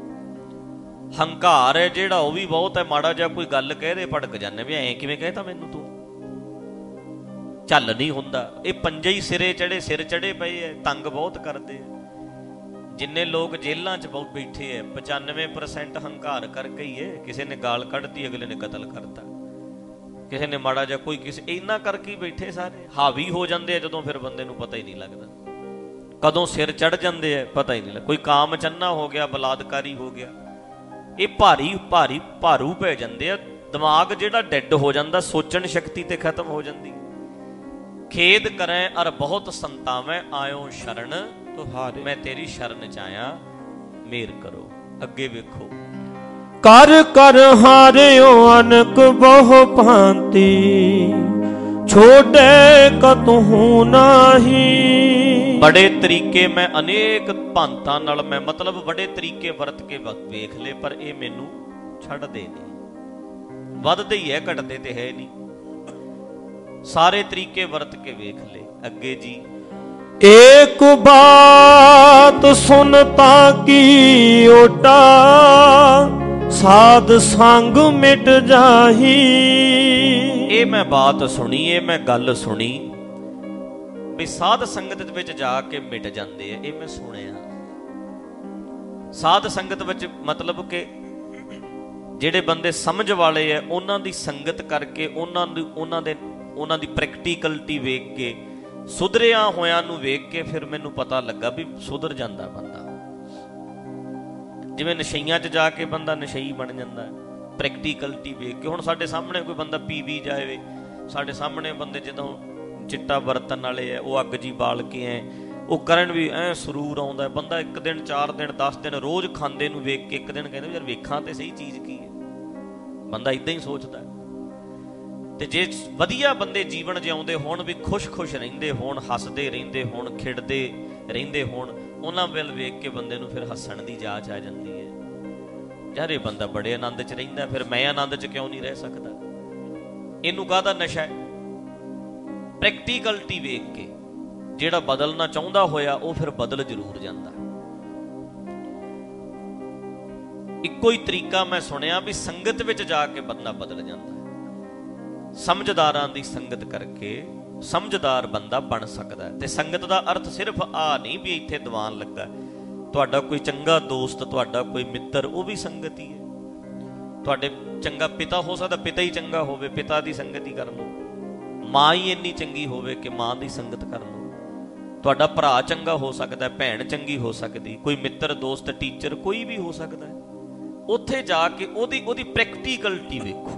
ਹੰਕਾਰ ਹੈ ਜਿਹੜਾ ਉਹ ਵੀ ਬਹੁਤ ਹੈ, ਮਾੜਾ ਜਿਹਾ ਕੋਈ ਗੱਲ ਕਹਿ ਦੇ ਭੜਕ ਜਾਂਦੇ ਵੀ ਐਂ ਕਿਵੇਂ ਕਹਿਤਾ ਮੈਨੂੰ ਤੂੰ, ਚੱਲ ਨਹੀਂ ਹੁੰਦਾ। ਇਹ ਪੰਜੇ ਹੀ ਸਿਰੇ ਚੜੇ ਸਿਰ ਚੜੇ ਪਏ ਐ, ਤੰਗ ਬਹੁਤ ਕਰਦੇ ਆ। ਜਿੰਨੇ ਲੋਕ ਜੇਲ੍ਹਾਂ 'ਚ ਬਹੁਤ ਬੈਠੇ ਐ ਪਚਾਨਵੇਂ ਪਰਸੈਂਟ ਹੰਕਾਰ ਕਰਕੇ ਹੀ ਹੈ। ਕਿਸੇ ਨੇ ਗਾਲ ਕੱਢਤੀ ਅਗਲੇ ਨੇ ਕਤਲ ਕਰਤਾ, ਕਿਸੇ ਨੇ ਮਾੜਾ ਜਿਹਾ ਕੋਈ ਕਿਸੇ, ਇਹਨਾਂ ਕਰਕੇ ਹੀ ਬੈਠੇ ਸਾਰੇ ਹਾਵੀ ਹੋ ਜਾਂਦੇ ਆ। ਜਦੋਂ ਫਿਰ ਬੰਦੇ ਨੂੰ ਪਤਾ ਹੀ ਨਹੀਂ ਲੱਗਦਾ ਕਦੋਂ ਸਿਰ ਚੜ ਜਾਂਦੇ ਆ, ਪਤਾ ਹੀ ਨਹੀਂ ਲੱਗਦਾ। ਕੋਈ ਕਾਮ ਚੰਨਾ ਹੋ ਗਿਆ, ਬਲਾਤਕਾਰੀ ਹੋ ਗਿਆ, ਇਹ ਭਾਰੀ ਭਾਰੀ ਭਾਰੂ ਪੈ ਜਾਂਦੇ ਆ। ਦਿਮਾਗ ਜਿਹੜਾ ਡੈਡ ਹੋ ਜਾਂਦਾ, ਸੋਚਣ ਸ਼ਕਤੀ ਤੇ ਖਤਮ ਹੋ ਜਾਂਦੀ। ਖੇਦ ਕਰੈ ਅਰ ਬਹੁਤ ਸੰਤਾਵੈ, ਆਇਓ ਸ਼ਰਨ ਤੁਹਾਰੇ। ਮੈਂ ਤੇਰੀ ਸ਼ਰਨ ਚ ਆਇਆ, ਮੇਰ ਕਰੋ। ਅੱਗੇ ਵੇਖੋ। ਕਰ ਕਰ ਹਾਰਿਓ ਅਨਕ ਬਹੁ ਭਾਂਤੀ, ਛੋਟੇ ਕਤਹੂ ਨਾਹੀ। ਬੜੇ ਤਰੀਕੇ ਮੈਂ ਅਨੇਕ ਭਾਂਤਾਂ ਨਾਲ, ਮੈਂ ਮਤਲਬ ਬੜੇ ਤਰੀਕੇ ਵਰਤ ਕੇ ਵੇਖ ਲਏ, ਪਰ ਇਹ ਮੈਨੂੰ ਛੱਡਦੇ ਨਹੀਂ। ਵੱਧਦੇ ਹੀ ਹੈ, ਘਟਦੇ ਤੇ ਹੈ ਨਹੀਂ। ਸਾਰੇ ਤਰੀਕੇ ਵਰਤ ਕੇ ਵੇਖ ਲਏ। ਅੱਗੇ ਜੀ। ਏਕ ਬਾਤ ਸੁਨਤਾ ਕੀ ਓਟਾ, ਸਾਧ ਸੰਗ ਮਿਟ ਜਾਹੀ। ਇਹ ਮੈਂ ਬਾਤ ਸੁਣੀ, ਇਹ ਮੈਂ ਗੱਲ ਸੁਣੀ ਵੀ ਸਾਧ ਸੰਗਤ ਵਿੱਚ ਜਾ ਕੇ ਮਿਟ ਜਾਂਦੇ ਆ। ਇਹ ਮੈਂ ਸੁਣਿਆ। ਸਾਧ ਸੰਗਤ ਵਿੱਚ ਮਤਲਬ ਕਿ ਜਿਹੜੇ ਬੰਦੇ ਸਮਝ ਵਾਲੇ ਆ, ਉਹਨਾਂ ਦੀ ਸੰਗਤ ਕਰਕੇ, ਉਹਨਾਂ ਦੀ ਉਹਨਾਂ ਦੇ ਉਹਨਾਂ ਦੀ ਪ੍ਰੈਕਟੀਕਲਟੀ ਵੇਖ ਕੇ, ਸੁਧਰਿਆ ਹੋਇਆਂ ਨੂੰ ਵੇਖ ਕੇ ਫਿਰ ਮੈਨੂੰ ਪਤਾ ਲੱਗਾ ਵੀ ਸੁਧਰ ਜਾਂਦਾ ਬੰਦਾ। ਜਿਵੇਂ ਨਸ਼ਈਆਂ 'ਚ ਜਾ ਕੇ ਬੰਦਾ ਨਸ਼ਈ ਬਣ ਜਾਂਦਾ, ਪ੍ਰੈਕਟੀਕਲਟੀ ਵੇਖ ਕੇ। ਹੁਣ ਸਾਡੇ ਸਾਹਮਣੇ ਕੋਈ ਬੰਦਾ ਪੀ ਵੀ ਜਾਵੇ, ਸਾਡੇ ਸਾਹਮਣੇ ਬੰਦੇ ਜਦੋਂ ਚਿੱਟਾ ਵਰਤਣ ਵਾਲੇ ਆ, ਉਹ ਅੱਗ ਜੀ ਬਾਲ ਕੇ ਐ ਉਹ ਕਰਨ ਵੀ ਐ ਸਰੂਰ ਆਉਂਦਾ। ਬੰਦਾ ਇੱਕ ਦਿਨ ਚਾਰ ਦਿਨ ਦਸ ਦਿਨ ਰੋਜ਼ ਖਾਂਦੇ ਨੂੰ ਵੇਖ ਕੇ ਇੱਕ ਦਿਨ ਕਹਿੰਦਾ ਯਾਰ ਵੇਖਾਂ ਤੇ ਸਹੀ ਚੀਜ਼ ਕੀ ਹੈ। ਬੰਦਾ ਇੱਦਾਂ ਹੀ ਸੋਚਦਾ। ਤੇ ਜੇ ਵਧੀਆ ਬੰਦੇ ਜੀਵਨ ਜਿਉਂਦੇ ਹੋਣ, ਵੀ ਖੁਸ਼-ਖੁਸ਼ ਰਹਿੰਦੇ ਹੋਣ, ਹੱਸਦੇ ਰਹਿੰਦੇ ਹੋਣ, ਖਿੜਦੇ ਰਹਿੰਦੇ ਹੋਣ, ਉਹਨਾਂ ਵੱਲ ਵੇਖ ਕੇ ਬੰਦੇ ਨੂੰ ਫਿਰ ਹੱਸਣ ਦੀ ਜਾਚ ਆ ਜਾਂਦੀ ਹੈ। ਯਾਰ ਇਹ ਬੰਦਾ ਬੜੇ ਆਨੰਦ 'ਚ ਰਹਿੰਦਾ, ਫਿਰ ਮੈਂ ਆਨੰਦ 'ਚ ਕਿਉਂ ਨਹੀਂ ਰਹਿ ਸਕਦਾ? ਇਹਨੂੰ ਕਾਹਦਾ ਨਸ਼ਾ ਹੈ? ਪ੍ਰੈਕਟੀਕਲਟੀ ਵੇਖ ਕੇ ਜਿਹੜਾ ਬਦਲਣਾ ਚਾਹੁੰਦਾ ਹੋਇਆ ਉਹ ਫਿਰ ਬਦਲ ਜ਼ਰੂਰ ਜਾਂਦਾ। ਇੱਕੋ ਹੀ ਤਰੀਕਾ ਮੈਂ ਸੁਣਿਆ ਵੀ ਸੰਗਤ ਵਿੱਚ ਜਾ ਕੇ ਬੰਦਾ ਬਦਲ ਜਾਂਦਾ। ਸਮਝਦਾਰਾਂ ਦੀ ਸੰਗਤ ਕਰਕੇ ਸਮਝਦਾਰ ਬੰਦਾ ਬਣ ਸਕਦਾ। ਤੇ ਸੰਗਤ ਦਾ ਅਰਥ ਸਿਰਫ ਆ ਨਹੀਂ ਵੀ ਇੱਥੇ ਦੀਵਾਨ ਲੱਗਾ। ਤੁਹਾਡਾ ਕੋਈ ਚੰਗਾ ਦੋਸਤ, ਤੁਹਾਡਾ ਕੋਈ ਮਿੱਤਰ, ਉਹ ਵੀ ਸੰਗਤ ਹੀ ਹੈ। ਤੁਹਾਡੇ ਚੰਗਾ ਪਿਤਾ ਹੋ ਸਕਦਾ, ਪਿਤਾ ਹੀ ਚੰਗਾ ਹੋਵੇ, ਪਿਤਾ ਦੀ ਸੰਗਤ ਹੀ ਕਰ ਲਓ। ਮਾਂ ਹੀ ਇੰਨੀ ਚੰਗੀ ਹੋਵੇ ਕਿ ਮਾਂ ਦੀ ਸੰਗਤ ਕਰ ਲਓ। ਤੁਹਾਡਾ ਭਰਾ ਚੰਗਾ ਹੋ ਸਕਦਾ, ਭੈਣ ਚੰਗੀ ਹੋ ਸਕਦੀ, ਕੋਈ ਮਿੱਤਰ, ਦੋਸਤ, ਟੀਚਰ ਕੋਈ ਵੀ ਹੋ ਸਕਦਾ। ਉੱਥੇ ਜਾ ਕੇ ਉਹਦੀ ਉਹਦੀ ਪ੍ਰੈਕਟੀਕਲਟੀ ਵੇਖੋ।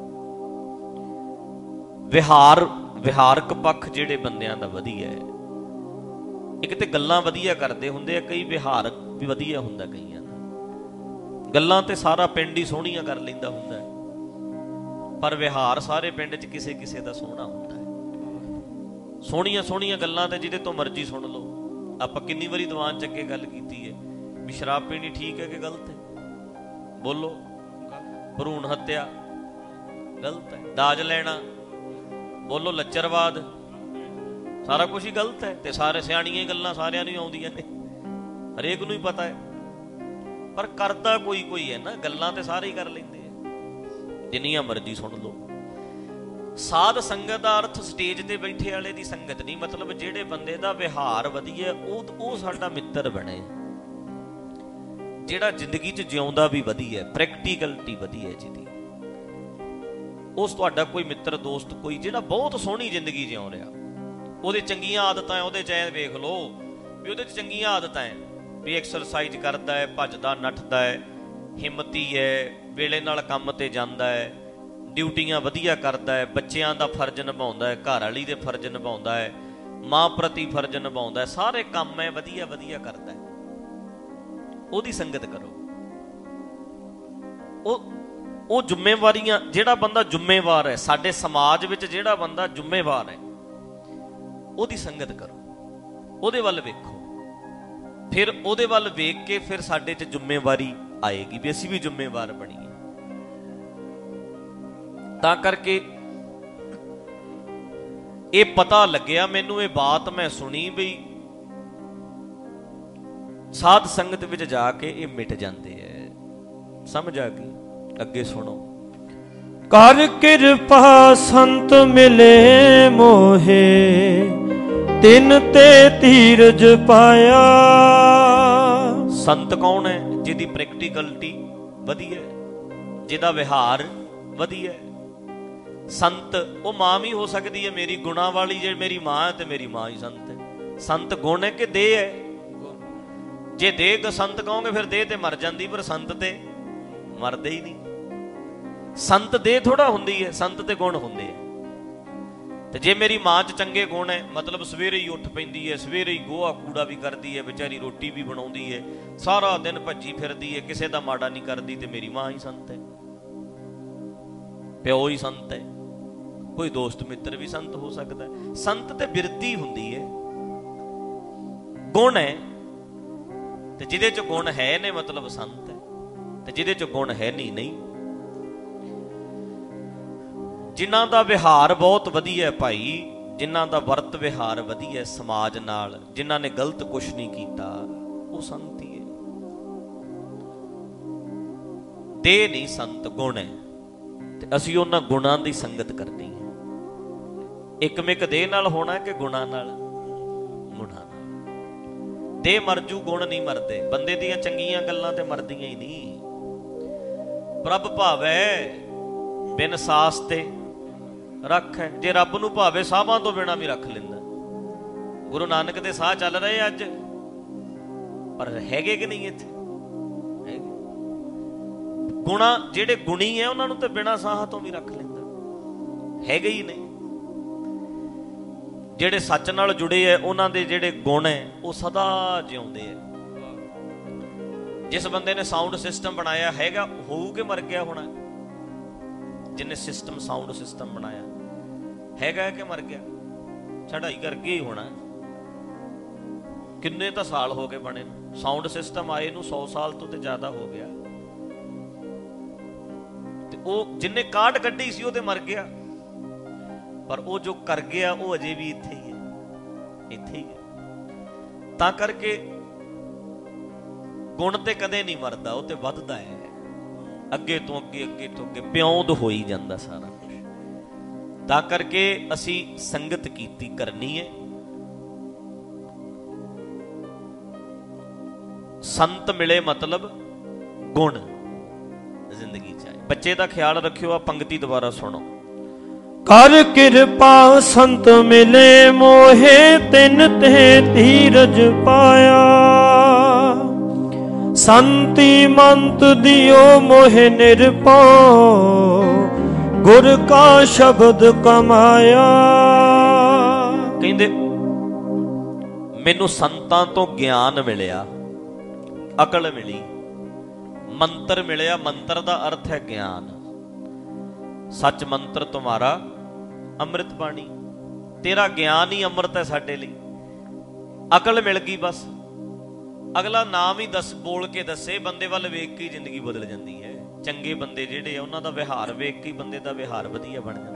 ਵਿਹਾਰ ਵਿਹਾਰਕ ਪੱਖ ਜਿਹੜੇ ਬੰਦਿਆਂ ਦਾ ਵਧੀਆ ਹੈ। ਇੱਕ ਤੇ ਗੱਲਾਂ ਵਧੀਆ ਕਰਦੇ ਹੁੰਦੇ ਆ ਕਈ, ਵਿਹਾਰਕ ਵੀ ਵਧੀਆ ਹੁੰਦਾ ਕਈਆਂ ਦਾ। ਗੱਲਾਂ ਤੇ ਸਾਰਾ ਪਿੰਡ ਹੀ ਸੋਹਣੀਆਂ ਕਰ ਲੈਂਦਾ ਹੁੰਦਾ, ਪਰ ਵਿਹਾਰ ਸਾਰੇ ਪਿੰਡ 'ਚ ਕਿਸੇ ਕਿਸੇ ਦਾ ਸੋਹਣਾ ਹੁੰਦਾ ਹੈ। ਸੋਹਣੀਆਂ ਸੋਹਣੀਆਂ ਗੱਲਾਂ ਤੇ ਜਿਹਦੇ ਤੋਂ ਮਰਜ਼ੀ ਸੁਣ ਲਓ। ਆਪਾਂ ਕਿੰਨੀ ਵਾਰੀ ਦੀਵਾਨ 'ਚ ਅੱਗੇ ਗੱਲ ਕੀਤੀ ਹੈ ਵੀ ਸ਼ਰਾਬ ਪੀਣੀ ਠੀਕ ਹੈ ਕਿ ਗਲਤ ਹੈ? ਬੋਲੋ। ਭਰੂਣ ਹੱਤਿਆ ਗਲਤ ਹੈ। ਦਾਜ ਲੈਣਾ ਬੋਲੋ। ਲੱਚਰਵਾਦ, ਸਾਰਾ ਕੁਛ ਹੀ ਗਲਤ ਹੈ। ਤੇ ਸਾਰੇ ਸਿਆਣੀਆਂ ਗੱਲਾਂ ਸਾਰਿਆਂ ਨੂੰ ਆਉਂਦੀਆਂ ਨੇ, ਹਰੇਕ ਨੂੰ ਹੀ ਪਤਾ ਹੈ, ਪਰ ਕਰਦਾ ਕੋਈ ਕੋਈ ਹੈ ਨਾ। ਗੱਲਾਂ ਤੇ ਸਾਰੇ ਹੀ ਕਰ ਲੈਂਦੇ ਆ, ਜਿੰਨੀਆਂ ਮਰਜ਼ੀ ਸੁਣ ਲਓ। ਸਾਧ ਸੰਗਤ ਦਾ ਅਰਥ ਸਟੇਜ ਤੇ ਬੈਠੇ ਵਾਲੇ ਦੀ ਸੰਗਤ ਨਹੀਂ, ਮਤਲਬ ਜਿਹੜੇ ਬੰਦੇ ਦਾ ਵਿਹਾਰ ਵਧੀਆ ਉਹ ਉਹ ਸਾਡਾ ਮਿੱਤਰ ਬਣੇ। ਜਿਹੜਾ ਜ਼ਿੰਦਗੀ 'ਚ ਜਿਉਂਦਾ ਵੀ ਵਧੀਆ, ਪ੍ਰੈਕਟੀਕਲਟੀ ਵਧੀਆ ਜਿਹਦੀ, ਉਸ ਤੁਹਾਡਾ ਕੋਈ ਮਿੱਤਰ ਦੋਸਤ ਕੋਈ ਜਿਹੜਾ ਬਹੁਤ ਸੋਹਣੀ ਜ਼ਿੰਦਗੀ ਜਿਉਂ ਰਿਹਾ। ਉਹਦੇ ਚੰਗੀਆਂ ਆਦਤਾਂ ਉਹਦੇ 'ਚ ਐ ਵੇਖ ਲਓ ਵੀ ਉਹਦੇ 'ਚ ਚੰਗੀਆਂ ਆਦਤਾਂ ਹੈ ਵੀ ਐਕਸਰਸਾਈਜ਼ ਕਰਦਾ ਹੈ, ਭੱਜਦਾ ਨੱਠਦਾ ਹੈ, ਹਿੰਮਤੀ ਹੈ, ਵੇਲੇ ਨਾਲ ਕੰਮ ਤੇ ਜਾਂਦਾ ਹੈ, ਡਿਊਟੀਆਂ ਵਧੀਆ ਕਰਦਾ ਹੈ, ਬੱਚਿਆਂ ਦਾ ਫਰਜ਼ ਨਿਭਾਉਂਦਾ ਹੈ, ਘਰ ਵਾਲੀ ਦੇ ਫਰਜ਼ ਨਿਭਾਉਂਦਾ ਹੈ, ਮਾਂ ਪ੍ਰਤੀ ਫਰਜ਼ ਨਿਭਾਉਂਦਾ ਹੈ, ਸਾਰੇ ਕੰਮ ਹੈ ਵਧੀਆ ਵਧੀਆ ਕਰਦਾ ਹੈ। ਉਹਦੀ ਸੰਗਤ ਕਰੋ। ਉਹ ਉਹ ਜ਼ਿੰਮੇਵਾਰੀਆਂ, ਜਿਹੜਾ ਬੰਦਾ ਜ਼ਿੰਮੇਵਾਰ ਹੈ ਸਾਡੇ ਸਮਾਜ ਵਿੱਚ, ਜਿਹੜਾ ਬੰਦਾ ਜ਼ਿੰਮੇਵਾਰ ਹੈ ਉਹਦੀ ਸੰਗਤ ਕਰੋ, ਉਹਦੇ ਵੱਲ ਵੇਖੋ। ਫਿਰ ਉਹਦੇ ਵੱਲ ਵੇਖ ਕੇ ਫਿਰ ਸਾਡੇ 'ਚ ਜ਼ਿੰਮੇਵਾਰੀ ਆਏਗੀ ਵੀ ਅਸੀਂ ਵੀ ਜ਼ਿੰਮੇਵਾਰ ਬਣੀਏ। ਤਾਂ ਕਰਕੇ ਇਹ ਪਤਾ ਲੱਗਿਆ ਮੈਨੂੰ, ਇਹ ਬਾਤ ਮੈਂ ਸੁਣੀ ਵੀ ਸਾਧ ਸੰਗਤ ਵਿੱਚ ਜਾ ਕੇ ਇਹ ਮਿਟ ਜਾਂਦੇ ਐ। ਸਮਝ ਆ ਗਈ? ਅੱਗੇ ਸੁਣੋ। ਕਰ ਕਿਰਪਾ ਸੰਤ ਮਿਲੇ ਮੋਹੇ, ਤਿਨ ਤੇ ਧੀਰਜ ਪਾਇਆ। ਸੰਤ ਕੌਣ ਹੈ? ਜਿਹਦੀ ਪ੍ਰੈਕਟੀਕਲਟੀ ਵਧੀਆ, ਜਿਹਦਾ ਵਿਹਾਰ ਵਧੀਆ। ਸੰਤ ਉਹ ਮਾਂ ਵੀ ਹੋ ਸਕਦੀ ਹੈ ਮੇਰੀ, ਗੁਣਾ ਵਾਲੀ। ਜੇ ਮੇਰੀ ਮਾਂ ਹੈ ਤੇ ਮੇਰੀ ਮਾਂ ਹੀ ਸੰਤ ਹੈ। ਸੰਤ ਗੁਣ ਹੈ ਕਿ ਦੇਹ ਹੈ? ਜੇ ਦੇਹ ਸੰਤ ਕਹੋਗੇ ਫਿਰ ਦੇਹ ਤੇ ਮਰ ਜਾਂਦੀ, ਪਰ ਸੰਤ ਤੇ ਮਰਦੇ ਹੀ ਨਹੀਂ। ਸੰਤ ਦੇਹ ਥੋੜਾ ਹੁੰਦੀ ਹੈ, ਸੰਤ ਤੇ ਗੁਣ ਹੁੰਦੇ ਆ। ਤੇ ਜੇ ਮੇਰੀ ਮਾਂ 'ਚ ਚੰਗੇ ਗੁਣ ਹੈ, ਮਤਲਬ ਸਵੇਰੇ ਹੀ ਉੱਠ ਪੈਂਦੀ ਹੈ, ਸਵੇਰੇ ਹੀ ਗੋਹਾ ਕੂੜਾ ਵੀ ਕਰਦੀ ਹੈ, ਵਿਚਾਰੀ ਰੋਟੀ ਵੀ ਬਣਾਉਂਦੀ ਹੈ, ਸਾਰਾ ਦਿਨ ਭੱਜੀ ਫਿਰਦੀ ਹੈ, ਕਿਸੇ ਦਾ ਮਾੜਾ ਨਹੀਂ ਕਰਦੀ, ਤੇ ਮੇਰੀ ਮਾਂ ਹੀ ਸੰਤ ਹੈ, ਪਿਓ ਹੀ ਸੰਤ ਹੈ। ਕੋਈ ਦੋਸਤ ਮਿੱਤਰ ਵੀ ਸੰਤ ਹੋ ਸਕਦਾ। ਸੰਤ ਤੇ ਬਿਰਤੀ ਹੁੰਦੀ ਹੈ, ਗੁਣ ਹੈ। ਤੇ ਜਿਹਦੇ 'ਚ ਗੁਣ ਹੈ ਨੇ ਮਤਲਬ ਸੰਤ ਹੈ, ਤੇ ਜਿਹਦੇ 'ਚ ਗੁਣ ਹੈ ਨਹੀਂ ਨਹੀਂ। ਜਿਨ੍ਹਾਂ ਦਾ ਵਿਹਾਰ ਬਹੁਤ ਵਧੀਆ ਭਾਈ, ਜਿਨ੍ਹਾਂ ਦਾ ਵਰਤ ਵਿਹਾਰ ਵਧੀਆ ਸਮਾਜ ਨਾਲ, ਜਿਨ੍ਹਾਂ ਨੇ ਗਲਤ ਕੁਛ ਨਹੀਂ ਕੀਤਾ, ਉਹ ਸੰਤ ਹੀ ਹੈ। ਦੇਹ ਨਹੀਂ ਸੰਤ, ਗੁਣ ਹੈ। ਤੇ ਅਸੀਂ ਉਹਨਾਂ ਗੁਣਾਂ ਦੀ ਸੰਗਤ ਕਰਨੀ ਹੈ। ਇੱਕਮਿਕ ਦੇਹ ਨਾਲ ਹੋਣਾ ਕਿ ਗੁਣਾਂ ਨਾਲ? ਗੁਣਾਂ ਨਾਲ। ਦੇਹ ਮਰ ਜੂ, ਗੁਣ ਨਹੀਂ ਮਰਦੇ। ਬੰਦੇ ਦੀਆਂ ਚੰਗੀਆਂ ਗੱਲਾਂ ਤੇ ਮਰਦੀਆਂ ਹੀ ਨਹੀਂ। ਪ੍ਰਭ ਭਾਵੈ ਬਿਨ ਸਾਸ ਤੇ ਰੱਖ ਹੈ। ਜੇ ਰੱਬ ਨੂੰ ਭਾਵੇ ਸਾਹਾਂ ਤੋਂ ਬਿਨਾਂ ਵੀ ਰੱਖ ਲੈਂਦਾ। ਗੁਰੂ ਨਾਨਕ ਦੇ ਸਾਹ ਚੱਲ ਰਹੇ ਅੱਜ, ਪਰ ਹੈਗੇ ਕਿ ਨਹੀਂ ਇੱਥੇ? ਹੈਗੇ। ਗੁਣਾ ਜਿਹੜੇ ਗੁਣੀ ਹੈ ਉਹਨਾਂ ਨੂੰ ਤਾਂ ਬਿਨਾਂ ਸਾਹਾਂ ਤੋਂ ਵੀ ਰੱਖ ਲੈਂਦਾ, ਹੈਗੇ ਹੀ ਨਹੀਂ। ਜਿਹੜੇ ਸੱਚ ਨਾਲ ਜੁੜੇ ਹੈ ਉਹਨਾਂ ਦੇ ਜਿਹੜੇ ਗੁਣ ਹੈ ਉਹ ਸਦਾ ਜਿਉਂਦੇ ਹੈ। ਜਿਸ ਬੰਦੇ ਨੇ ਸਾਊਂਡ ਸਿਸਟਮ ਬਣਾਇਆ ਹੈਗਾ ਹੋਊ ਕਿ ਮਰ ਗਿਆ ਹੋਣਾ? ਜਿਹਨੇ ਸਿਸਟਮ ਸਾਊਂਡ ਸਿਸਟਮ ਬਣਾਇਆ ਹੈਗਾ ਕਿ ਮਰ ਗਿਆ? ਚੜਾਈ ਕਰਕੇ ਹੀ ਹੋਣਾ। ਕਿੰਨੇ ਤਾਂ ਸਾਲ ਹੋ ਗਏ ਬਣੇ ਨੂੰ, ਸਾਊਂਡ ਸਿਸਟਮ ਆਏ ਨੂੰ ਸੌ ਸਾਲ ਤੋਂ ਤੇ ਜ਼ਿਆਦਾ ਹੋ ਗਿਆ। ਤੇ ਉਹ ਜਿੰਨੇ ਕਾਢ ਕੱਢੀ ਸੀ ਉਹ ਤੇ ਮਰ ਗਿਆ, ਪਰ ਉਹ ਜੋ ਕਰ ਗਿਆ ਉਹ ਅਜੇ ਵੀ ਇੱਥੇ ਹੀ ਹੈ, ਇੱਥੇ ਹੀ ਹੈ। ਤਾਂ ਕਰਕੇ ਗੁਣ ਤੇ ਕਦੇ ਨਹੀਂ ਮਰਦਾ, ਉਹ ਤੇ ਵੱਧਦਾ ਹੈ, ਅੱਗੇ ਤੋਂ ਅੱਗੇ ਅੱਗੇ ਤੋਂ ਅੱਗੇ ਪਿਉਂਦ ਹੋ ਹੀ ਜਾਂਦਾ ਸਾਰਾ ਕੁਝ। ਤਾਂ ਕਰਕੇ ਅਸੀਂ ਸੰਗਤ ਕੀਤੀ ਕਰਨੀ ਹੈ। ਸੰਤ ਮਿਲੇ ਮਤਲਬ ਗੁਣ ਜ਼ਿੰਦਗੀ ਚ ਆਏ। ਬੱਚੇ ਦਾ ਖਿਆਲ ਰੱਖਿਓ। ਆ ਪੰਕਤੀ ਦੁਬਾਰਾ ਸੁਣੋ। ਕਰ ਕਿਰਪਾ ਸੰਤ ਮਿਲੇ ਮੋਹੇ, ਤਿਨ ਤੇ ਧੀਰਜ ਪਾਇਆ। ਸੰਤੀ ਮੰਤ ਦਿਓ ਮੋਹਿ ਨਿਰਭਉ, ਗੁਰ ਕਾ ਸ਼ਬਦ ਕਮਾਇਆ। ਕਹਿੰਦੇ ਮੈਨੂੰ ਸੰਤਾਂ ਤੋਂ ਗਿਆਨ ਮਿਲਿਆ, ਅਕਲ ਮਿਲੀ, ਮੰਤਰ ਮਿਲਿਆ। ਮੰਤਰ ਦਾ ਅਰਥ ਹੈ ਗਿਆਨ। ਸੱਚ ਮੰਤਰ ਤੁਮਾਰਾ ਅੰਮ੍ਰਿਤ ਬਾਣੀ, ਤੇਰਾ ਗਿਆਨ ਹੀ ਅੰਮ੍ਰਿਤ ਹੈ ਸਾਡੇ ਲਈ। ਅਕਲ ਮਿਲ ਗਈ, ਬਸ ਅਗਲਾ ਨਾਮ ਹੀ ਦੱਸ ਬੋਲ ਕੇ ਦੱਸੇ, ਬੰਦੇ ਵੱਲ ਵੇਖ ਕੇ ਜ਼ਿੰਦਗੀ ਬਦਲ ਜਾਂਦੀ ਹੈ। ਚੰਗੇ ਬੰਦੇ ਜਿਹੜੇ ਆ ਉਹਨਾਂ ਦਾ ਵਿਹਾਰ ਵੇਖ ਕੇ ਬੰਦੇ ਦਾ ਵਿਹਾਰ ਵਧੀਆ ਬਣ ਜਾਂਦਾ।